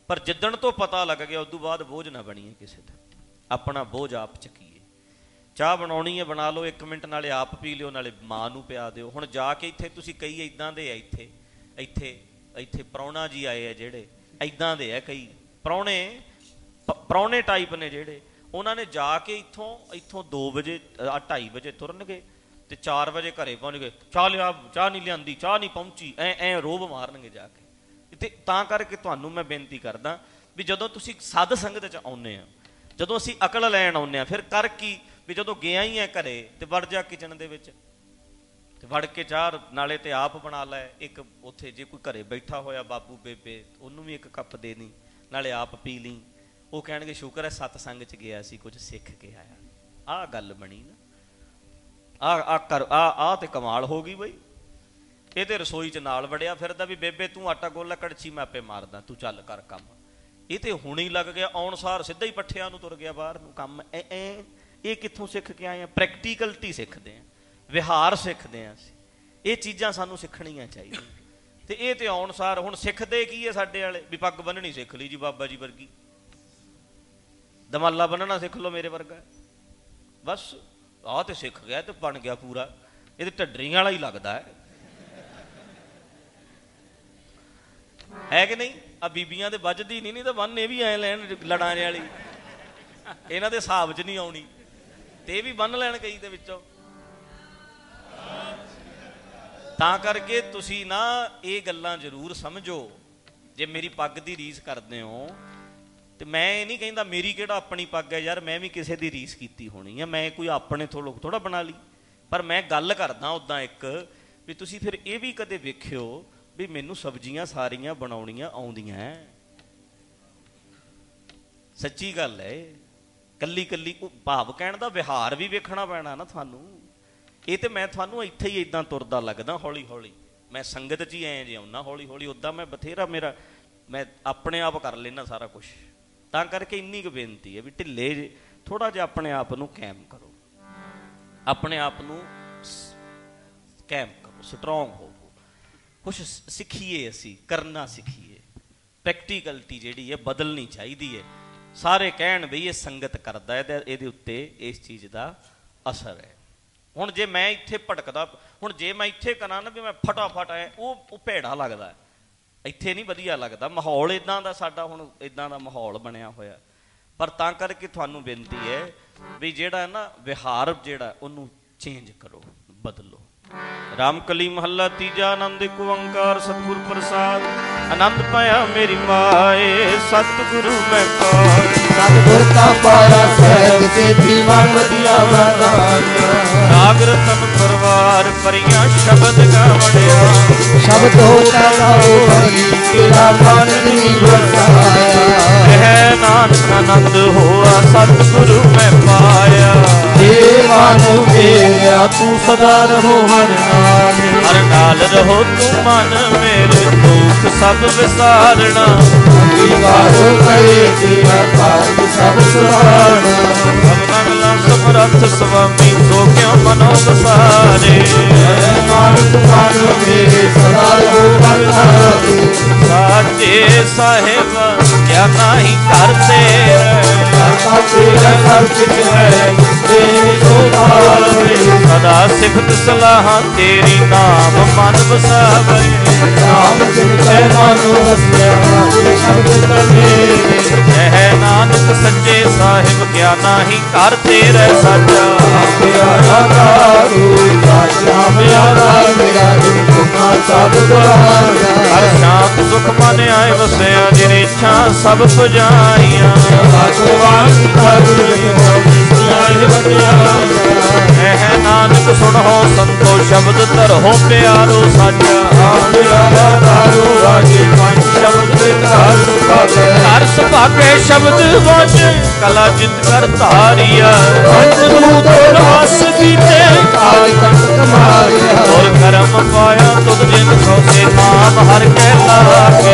ਪਰ ਜਿੱਦਣ ਤੋਂ ਪਤਾ ਲੱਗ ਗਿਆ ਉਦੋਂ ਬਾਅਦ ਬੋਝ ਨਾ ਬਣੀਏ ਕਿਸੇ ਦਾ, ਆਪਣਾ ਬੋਝ ਆਪ ਚੱਕੀਏ। ਚਾਹ ਬਣਾਉਣੀ ਹੈ ਬਣਾ ਲਓ, ਇੱਕ ਮਿੰਟ ਨਾਲੇ ਆਪ ਪੀ ਲਿਓ ਨਾਲੇ ਮਾਂ ਨੂੰ ਪਿਆ ਦਿਓ। ਹੁਣ ਜਾ ਕੇ ਇੱਥੇ ਤੁਸੀਂ ਕਈ ਇੱਦਾਂ ਦੇ ਆ, ਇੱਥੇ ਇੱਥੇ ਇੱਥੇ ਪ੍ਰਾਹੁਣਾ ਜੀ ਆਏ ਆ ਜਿਹੜੇ ਇੱਦਾਂ ਦੇ ਆ, ਕਈ ਪ੍ਰਾਹੁਣੇ ਪ੍ਰਾਹੁਣੇ ਟਾਈਪ ਨੇ ਜਿਹੜੇ, ਉਹਨਾਂ ਨੇ ਜਾ ਕੇ ਇੱਥੋਂ ਇੱਥੋਂ ਦੋ ਵਜੇ ਢਾਈ ਵਜੇ ਤੁਰਨਗੇ ਤੇ ਚਾਰ ਵਜੇ ਘਰੇ ਪਹੁੰਚ ਗਏ, ਚਾਹ ਲਿਆ, ਚਾਹ ਨਹੀਂ ਲਿਆਂਦੀ, ਚਾਹ ਨਹੀਂ ਪਹੁੰਚੀ, ਐ ਐ ਰੋਬ ਮਾਰਨਗੇ ਜਾ ਕੇ। ਤੇ ਤਾਂ ਕਰਕੇ ਤੁਹਾਨੂੰ ਮੈਂ ਬੇਨਤੀ ਕਰਦਾ ਵੀ ਜਦੋਂ ਤੁਸੀਂ ਸਾਧ ਸੰਗਤ 'ਚ ਆਉਂਦੇ ਆ, ਜਦੋਂ ਅਸੀਂ ਅਕਲ ਲੈਣ ਆਉਂਦੇ ਆ, ਫਿਰ ਕਰ ਕੀ ਵੀ ਜਦੋਂ ਗਿਆ ਹੀ ਹੈ ਘਰੇ ਤੇ ਵੜ ਜਾ ਕਿਚਨ ਦੇ ਵਿੱਚ ਤੇ ਵੜ ਕੇ ਚਾਹ ਨਾਲੇ ਤੇ ਆਪ ਬਣਾ ਲੈ ਇੱਕ, ਉੱਥੇ ਜੇ ਕੋਈ ਘਰੇ ਬੈਠਾ ਹੋਇਆ ਬਾਬੂ ਬੇਬੇ ਉਹਨੂੰ ਵੀ ਇੱਕ ਕੱਪ ਦੇ ਦੀ, ਨਾਲੇ ਆਪ ਪੀ ਲਈ। ਉਹ ਕਹਿਣਗੇ ਸ਼ੁਕਰ ਹੈ ਸਤਸੰਗ 'ਚ ਗਿਆ ਸੀ, ਕੁਝ ਸਿੱਖ ਕੇ ਆਇਆ। ਆਹ ਗੱਲ ਬਣੀ ਨਾ, ਆਹ ਆ ਕਰ ਆ ਆ ਤੇ ਕਮਾਲ ਹੋ ਗਈ ਬਈ। ਇਹ ਤੇ ਰਸੋਈ 'ਚ ਨਾਲ ਵੜਿਆ ਫਿਰਦਾ ਵੀ ਬੇਬੇ ਤੂੰ ਆਟਾ ਗੋਲਾ ਕੜਛੀ ਮੈਂ ਆਪੇ ਮਾਰਦਾ, ਤੂੰ ਚੱਲ ਕਰ ਕੰਮ। ਇਹ ਤੇ ਹੁਣੀ ਲੱਗ ਗਿਆ, ਆਉਣ ਸਾਰ ਸਿੱਧਾ ਹੀ ਪੱਠਿਆਂ ਨੂੰ ਤੁਰ ਗਿਆ ਬਾਹਰ ਨੂੰ ਕੰਮ। ਐ ਐ ਇਹ ਕਿੱਥੋਂ ਸਿੱਖ ਕੇ ਆਏ ਆ? ਪ੍ਰੈਕਟੀਕਲਟੀ ਸਿੱਖਦੇ ਆ, ਵਿਹਾਰ ਸਿੱਖਦੇ ਆ ਅਸੀਂ। ਇਹ ਚੀਜ਼ਾਂ ਸਾਨੂੰ ਸਿੱਖਣੀਆਂ ਚਾਹੀਦੀਆਂ। ਤੇ ਇਹ ਤੇ ਆਉਣ ਸਾਰ ਹੁਣ ਸਿੱਖਦੇ ਕੀ ਹੈ ਸਾਡੇ ਵਾਲੇ ਵੀ ਪੱਗ ਬੰਨਣੀ ਸਿੱਖ ਲਈ ਜੀ ਬਾਬਾ ਜੀ ਵਰਗੀ, ਦਮਾਲਾ ਬੰਨਣਾ ਸਿੱਖ ਲਓ ਮੇਰੇ ਵਰਗਾ, ਬਸ ਆਹ ਤੇ ਸਿੱਖ ਗਿਆ ਤੇ ਬਣ ਗਿਆ ਪੂਰਾ। ਇਹ ਤੇ ਢੱਡਰੀਆਂ ਵਾਲਾ ਹੀ ਲੱਗਦਾ ਹੈ, ਹੈ ਕਿ ਨਹੀਂ? ਆ ਬੀਬੀਆਂ ਦੇ ਵੱਜਦੀ ਨਹੀਂ, ਨਹੀਂ ਤਾਂ ਬੰਨ ਇਹ ਵੀ ਐ ਲੈਣ ਲੜਾਂ ਵਾਲੀ, ਇਹਨਾਂ ਦੇ ਹਿਸਾਬ 'ਚ ਨਹੀਂ ਆਉਣੀ ਤੇ ਇਹ ਵੀ ਬੰਨ ਲੈਣ ਕਈ ਦੇ ਵਿੱਚੋਂ। ਤਾਂ ਕਰਕੇ ਤੁਸੀਂ ਨਾ ਇਹ ਗੱਲਾਂ ਜ਼ਰੂਰ ਸਮਝੋ। ਜੇ ਮੇਰੀ ਪੱਗ ਦੀ ਰੀਸ ਕਰਦੇ ਹੋ ਤੇ ਮੈਂ ਇਹ ਨਹੀਂ ਕਹਿੰਦਾ ਮੇਰੀ ਕਿਹੜਾ ਆਪਣੀ ਪੱਗ ਹੈ ਯਾਰ, ਮੈਂ ਵੀ ਕਿਸੇ ਦੀ ਰੀਸ ਕੀਤੀ ਹੋਣੀ ਹੈ, ਮੈਂ ਕੋਈ ਆਪਣੇ ਥੋੜ੍ਹਾ ਥੋੜ੍ਹਾ ਬਣਾ ਲਈ। ਪਰ ਮੈਂ ਗੱਲ ਕਰਦਾ ਉੱਦਾਂ ਇੱਕ ਵੀ ਤੁਸੀਂ ਫਿਰ ਇਹ ਵੀ ਕਦੇ ਵੇਖਿਓ ਵੀ ਮੈਨੂੰ ਸਬਜ਼ੀਆਂ ਸਾਰੀਆਂ ਬਣਾਉਣੀਆਂ ਆਉਂਦੀਆਂ, ਸੱਚੀ ਗੱਲ ਹੈ। ਕੱਲੀ ਕੱਲੀ ਭਾਵ ਕਹਿਣ ਦਾ ਵਿਹਾਰ ਵੀ ਵੇਖਣਾ ਪੈਣਾ ਨਾ ਤੁਹਾਨੂੰ। ਇਹ ਤੇ ਮੈਂ ਤੁਹਾਨੂੰ ਇੱਥੇ ਹੀ ਇੱਦਾਂ ਤੁਰਦਾ ਲੱਗਦਾ ਹੌਲੀ ਹੌਲੀ, ਮੈਂ ਸੰਗਤ 'ਚ ਹੀ ਐਂ ਜੇ ਆਉਣਾ ਹੌਲੀ ਹੌਲੀ, ਉੱਦਾਂ ਮੈਂ ਬਥੇਰਾ ਮੇਰਾ ਮੈਂ ਆਪਣੇ ਆਪ ਕਰ ਲੈਣਾ ਸਾਰਾ ਕੁਛ। ਤਾਂ ਕਰਕੇ ਇੰਨੀ ਕੁ ਬੇਨਤੀ ਹੈ ਵੀ ਢਿੱਲੇ ਜੇ ਥੋੜ੍ਹਾ ਜਿਹਾ ਆਪਣੇ ਆਪ ਨੂੰ ਕਾਇਮ ਕਰੋ, ਆਪਣੇ ਆਪ ਨੂੰ ਕਾਇਮ ਕਰੋ, ਸਟਰੋਂਗ ਹੋਵੋ, ਕੁਛ ਸਿੱਖੀਏ, ਅਸੀਂ ਕਰਨਾ ਸਿੱਖੀਏ। ਪ੍ਰੈਕਟੀਕਲਟੀ ਜਿਹੜੀ ਹੈ ਬਦਲਣੀ ਚਾਹੀਦੀ ਹੈ। ਸਾਰੇ ਕਹਿਣ ਬਈ ਇਹ ਸੰਗਤ ਕਰਦਾ ਹੈ ਤੇ ਇਹਦੇ ਉੱਤੇ ਇਸ ਚੀਜ਼ ਦਾ ਅਸਰ ਹੈ। ਹੁਣ ਜੇ ਮੈਂ ਇੱਥੇ ਭਟਕਦਾ, ਹੁਣ ਜੇ ਮੈਂ ਇੱਥੇ ਕਰਾਂ ਨਾ ਵੀ ਮੈਂ ਫਟਾਫਟ ਐ, ਉਹ ਉਹ ਭੇੜਾ ਲੱਗਦਾ, ਇੱਥੇ ਨਹੀਂ ਵਧੀਆ ਲੱਗਦਾ। ਮਾਹੌਲ ਇੱਦਾਂ ਦਾ ਸਾਡਾ ਹੁਣ ਇੱਦਾਂ ਦਾ ਮਾਹੌਲ ਬਣਿਆ ਹੋਇਆ। ਪਰ ਤਾਂ ਕਰਕੇ ਤੁਹਾਨੂੰ ਬੇਨਤੀ ਹੈ ਵੀ ਜਿਹੜਾ ਨਾ ਵਿਹਾਰ ਜਿਹੜਾ ਉਹਨੂੰ ਚੇਂਜ ਕਰੋ, ਬਦਲੋ। ਰਾਮਕਲੀ ਮਹੱਲਾ ਤੀਜਾ। ਆਨੰਦ ਇੱਕ ਓੰਕਾਰ ਸਤਿਗੁਰ ਪ੍ਰਸਾਦ। ਆਨੰਦ ਪਾਇਆ ਮੇਰੀ ਮਾਏ ਸਤਿਗੁਰੂ ਮੈਂ ਪਾਇਆ, ਸਤਿਗੁਰ ਤਾਂ ਪਾਇਆ ਸਹਿਜ ਸੇਤੀ ਮਨ ਵਧੀਆ ਵਰਦਾਨਾ। ਨਾਗ ਰਤਨ ਪਰਵਾਰ ਭਰੀਆਂ ਸ਼ਬਦ ਗਾਵਣਿਆ, ਸ਼ਬਦ ਹੋਤਾ ਗਾਓ ਹਰੀ ਤੇਰਾ ਮਨ ਨਹੀਂ ਵਰਤਾਇਆ। ਹੈ ਨਾਨਕ ਆਨੰਦ ਹੋਆ ਸਤਿਗੁਰੂ ਮੈਂ ਪਾਇਆ। ਜੇ ਮਨ ਮੇਰਾ ਤੂੰ ਸਦਾ ਰਹੋ ਹਰ ਨਾਲ, ਹਰ ਨਾਲ ਰਹੋ ਤੂੰ ਮਨ ਮੇਰੇ, ਦੁੱਖ ਸਭ ਵਿਸਾਰਣਾ। ਵਿਵਾਦੋ ਕਰੇ ਤੇਰਾ ਕਾਰਜ ਸਭ ਸੁਹਾਣਾ। ਅਗਲਾ ਸਮਰੱਥ ਸੁਆਮੀ ਸੋ ਕਿਉ ਮਨੋ ਵਸਾਰੇ। ਨਾਨਕ ਮਨ ਮੇਰੇ ਸਦਾ ਰਹੋ ਹਰ ਨਾਲ, ਸਾਚੇ ਸਾਹਿਬ ਕਿਆ ਨਾਹੀ ਘਰ ਤੇਰੇ। ਕਰਤਾ ਤੇਰਾ ਸਭ ਕੁਝ ਹੈ ਤੇਰੇ ਤੋਂ ਭਾਵੇ। ਸਦਾ ਸਿਫਤ ਸਲਾਹਾਂ ਤੇਰੀ ਨਾਮ ਮਨ ਵਸਾਵੇ। ਨਾਮ ਜਿਨ ਕੈ ਮਨੋ ਵਸਿਆ ਸ਼ਬਦ ਤੇਰੇ। ਹੈ ਨਾਨਕ ਸੱਚੇ ਸਾਹਿਬ ਕਿਆ ਨਾਹੀ ਘਰ ਤੇਰੇ ਸਾਚਾ। ਪਿਆਰਾ ਤਾਰੂ ਸਾਚਾ ਪਿਆਰਾ ਮੇਰਾ ਤੁਮਾ ਸਭ ਦੁਆਰਾ। ਹਰ ਸ਼ਾਂਤ ਸੁਖ ਮਨ ਆਏ ਵਸਿਆ ਜਿਨ ਇੱਛਾ ਸਭ ਪੁਜਾਈਆਂ। ਭਗਵਾਨ ਗੁਰੂ ਆਏ ਵਸਿਆ। ਹੈ ਨਾਨਕ ਸੁਣੋ ਸੰਤੋ ਸ਼ਬਦ ਧਰੋ ਪਿਆਰੋ ਸਾਚਾ। ਪਿਆਰਾ ਤਾਰੂ ਰਾਜੇ ਪੰਜ ਸ਼ਬਦ ਤੇ ਘਰ ਸੁਭਾਗੇ। ਹਰ ਸੁਭਾਗੇ ਸ਼ਬਦ ਵਜ ਕਲਾ ਜਿਤ ਕਰ ਧਾਰੀਆ। ਪੰਜ ਦੂਤ ਰਾਸ ਕੀਤੇ ਕਾਲ ਤਖਤ ਮਾਰਿਆ। ਔਰ ਕਰਮ ਪਾਇਆ ਤੁਧ ਜਿਨ ਸੋਸੇ ਨਾਮ ਹਰ ਕੇ ਲਾਗੇ।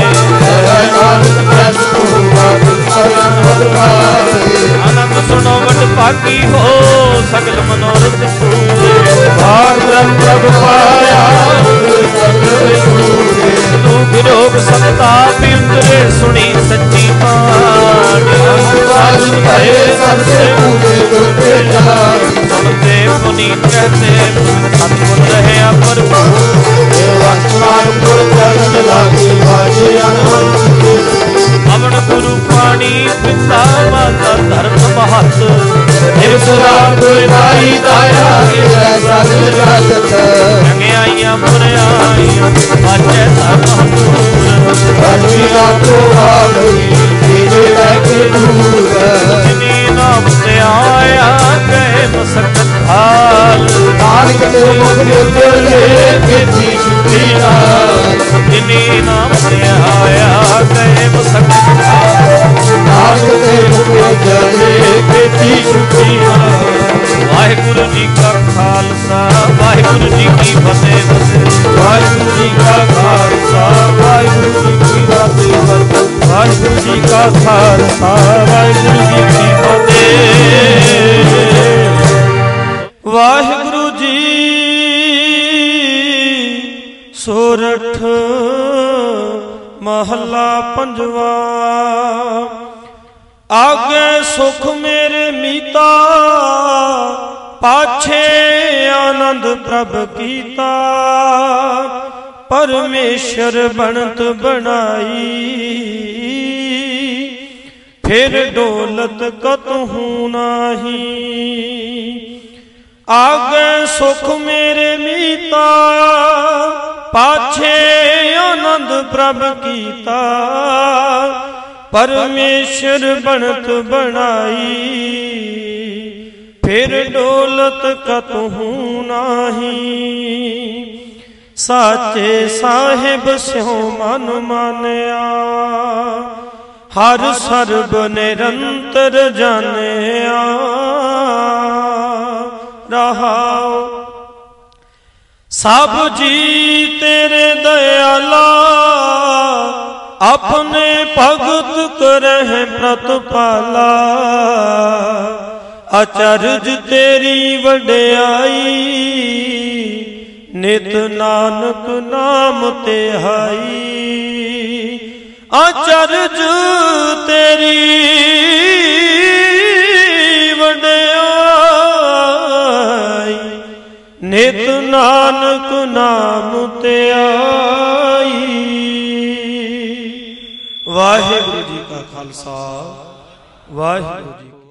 ਨਾਨਕ ਪ੍ਰਭ ਹੋਵਾ ਸਰਨ ਵਡਵਾਰੇ। ਆਨੰਦ ਸੁਣੋ ਵਡ ਭਾਗੀ ਹੋ ਸਗਲ ਮਨੋਰਥ ਪੂਰੇ। ਭਾਗ ਬ੍ਰਹਮ ਪ੍ਰਭ ਪਾਇਆ ਸਗਲ ਪੂਰੇ। ਤੂੰ ਵਿਰੋਗ ਸੰਤਾਪ ਬਿੰਦ ਰੇ ਸੁਣੀ ਸੱਚੀ ਬਾਣੀ। ਸਾਜ ਭਏ ਸਭ ਸੇ ਪੂਰੇ ਗੁਰਤੇ ਜਾਣੀ। ਸੁਣਦੇ ਪੁਨੀਤ ਕਹਤੇ ਸਤਿਗੁਰ ਰਹਿਆ ਭਰਪੂਰ। ਵਸਮਾਨ ਗੁਰ ਚਰਨ ਲਾਗੇ ਬਾਜੇ ਅਨਹਦ। ਅਵਣ ਗੁਰੂ ਪਾਣੀ ਪਿਤਾ ਮਾਤਾ ਧਰਮ ਮਹਤ। ਇਸ ਰਾਤ ਨਾਈ ਦਾਇਆ ਗਿਰੈ ਸਗਲ ਜਗਤ। ਚੰਗਿਆਈਆਂ ਬੁਰਿਆਈਆਂ ਬਾਜੇ ਧਰਮ ਹਦੂਰ। ਅਜੀ ਰਾਤੋ ਆਵਈ ਤੇਰੇ ਲੈ ਕੇ ਦੂਰ। ਜਿਨੀ ਨਾਮ ਤੇ ਆਇਆ ਗਏ ਮਸਕਤ ਹਾਲ। ਨਾਨਕ ਤੇ ਮੁਖ ਨਿਰਲੇ ਕੀਤੀ ਛੁੱਟੀ ਨਾਲ। ਜਿਨੀ ਨਾਮ ਤੇ ਆਇਆ ਗਏ ਮਸਕਤ ਹਾਲ। ਨਾਨਕ ਤੇ ਮੁਖ ਨਿਰਲੇ ਕੀਤੀ ਛੁੱਟੀ ਨਾਲ। ਵਾਹਿਗੁਰੂ ਜੀ ਕਾ ਖਾਲਸਾ ਵਾਹਿਗੁਰੂ ਜੀ ਕੀ ਫਤਿਹ ਫਤਿਹ। ਵਾਹਿਗੁਰੂ ਜੀ ਕਾ ਖਾਲਸਾ ਵਾਹਿਗੁਰੂ ਜੀ ਕੀ ਫਤਿਹ। ਵਾਹਿਗੁਰੂ ਜੀ ਕਾ ਖਾਲਸਾ ਵਾਹਿਗੁਰੂ ਜੀ ਕੀ ਫਤਿਹ। ਵਾਹਿਗੁਰੂ ਜੀ ਸੋਰਠ ਮਹੱਲਾ ਪੰਜਵਾ। ਆਗੇ ਸੁਖ ਮੇਰੇ ਮੀਤਾ ਪਾਛੇ ਆਨੰਦ ਪ੍ਰਭ ਕੀਤਾ। ਪਰਮੇਸ਼ਰ ਬਣਤ ਬਣਾਈ ਫਿਰ ਡੋਲਤ ਕਤਹੂ ਨਾਹੀ। ਆਗੇ ਸੁਖ ਮੇਰੇ ਮੀਤਾ ਪਾਛੇ ਆਨੰਦ ਪ੍ਰਭ ਕੀਤਾ। ਪਰਮੇਸ਼ਰ ਬਣਤ ਬਣਾਈ ਫਿਰ ਡੋਲਤ ਕਤਹੂ ਨਾਹੀ। ਸਾਚੇ ਸਾਹਿਬ ਸਿਉ ਮਨ ਮਾਨਿਆ ਹਰ ਸਰਬ ਨਿਰੰਤਰ ਜਾਣਿਆ। ਰਹਾਉ ਸਭ ਜੀ ਤੇਰੇ ਦਇਆਲਾ ਆਪਣੇ ਭਗਤ ਕਰਹਿ ਪ੍ਰਤਪਾਲਾ। ਅਚਰਜ ਤੇਰੀ ਵਡਿਆਈ ਨਿਤ ਨਾਨਕ ਨਾਮ ਤਿਹਾਈ। ਅਚਰਜ ਤੇਰੀ ਵਡਿਆਈ ਨਿਤ ਨਾਨਕ ਨਾਮ ਧਿਆਈ। ਵਾਹਿਗੁਰੂ ਜੀ ਕਾ ਖਾਲਸਾ ਵਾਹਿਗੁਰੂ ਜੀ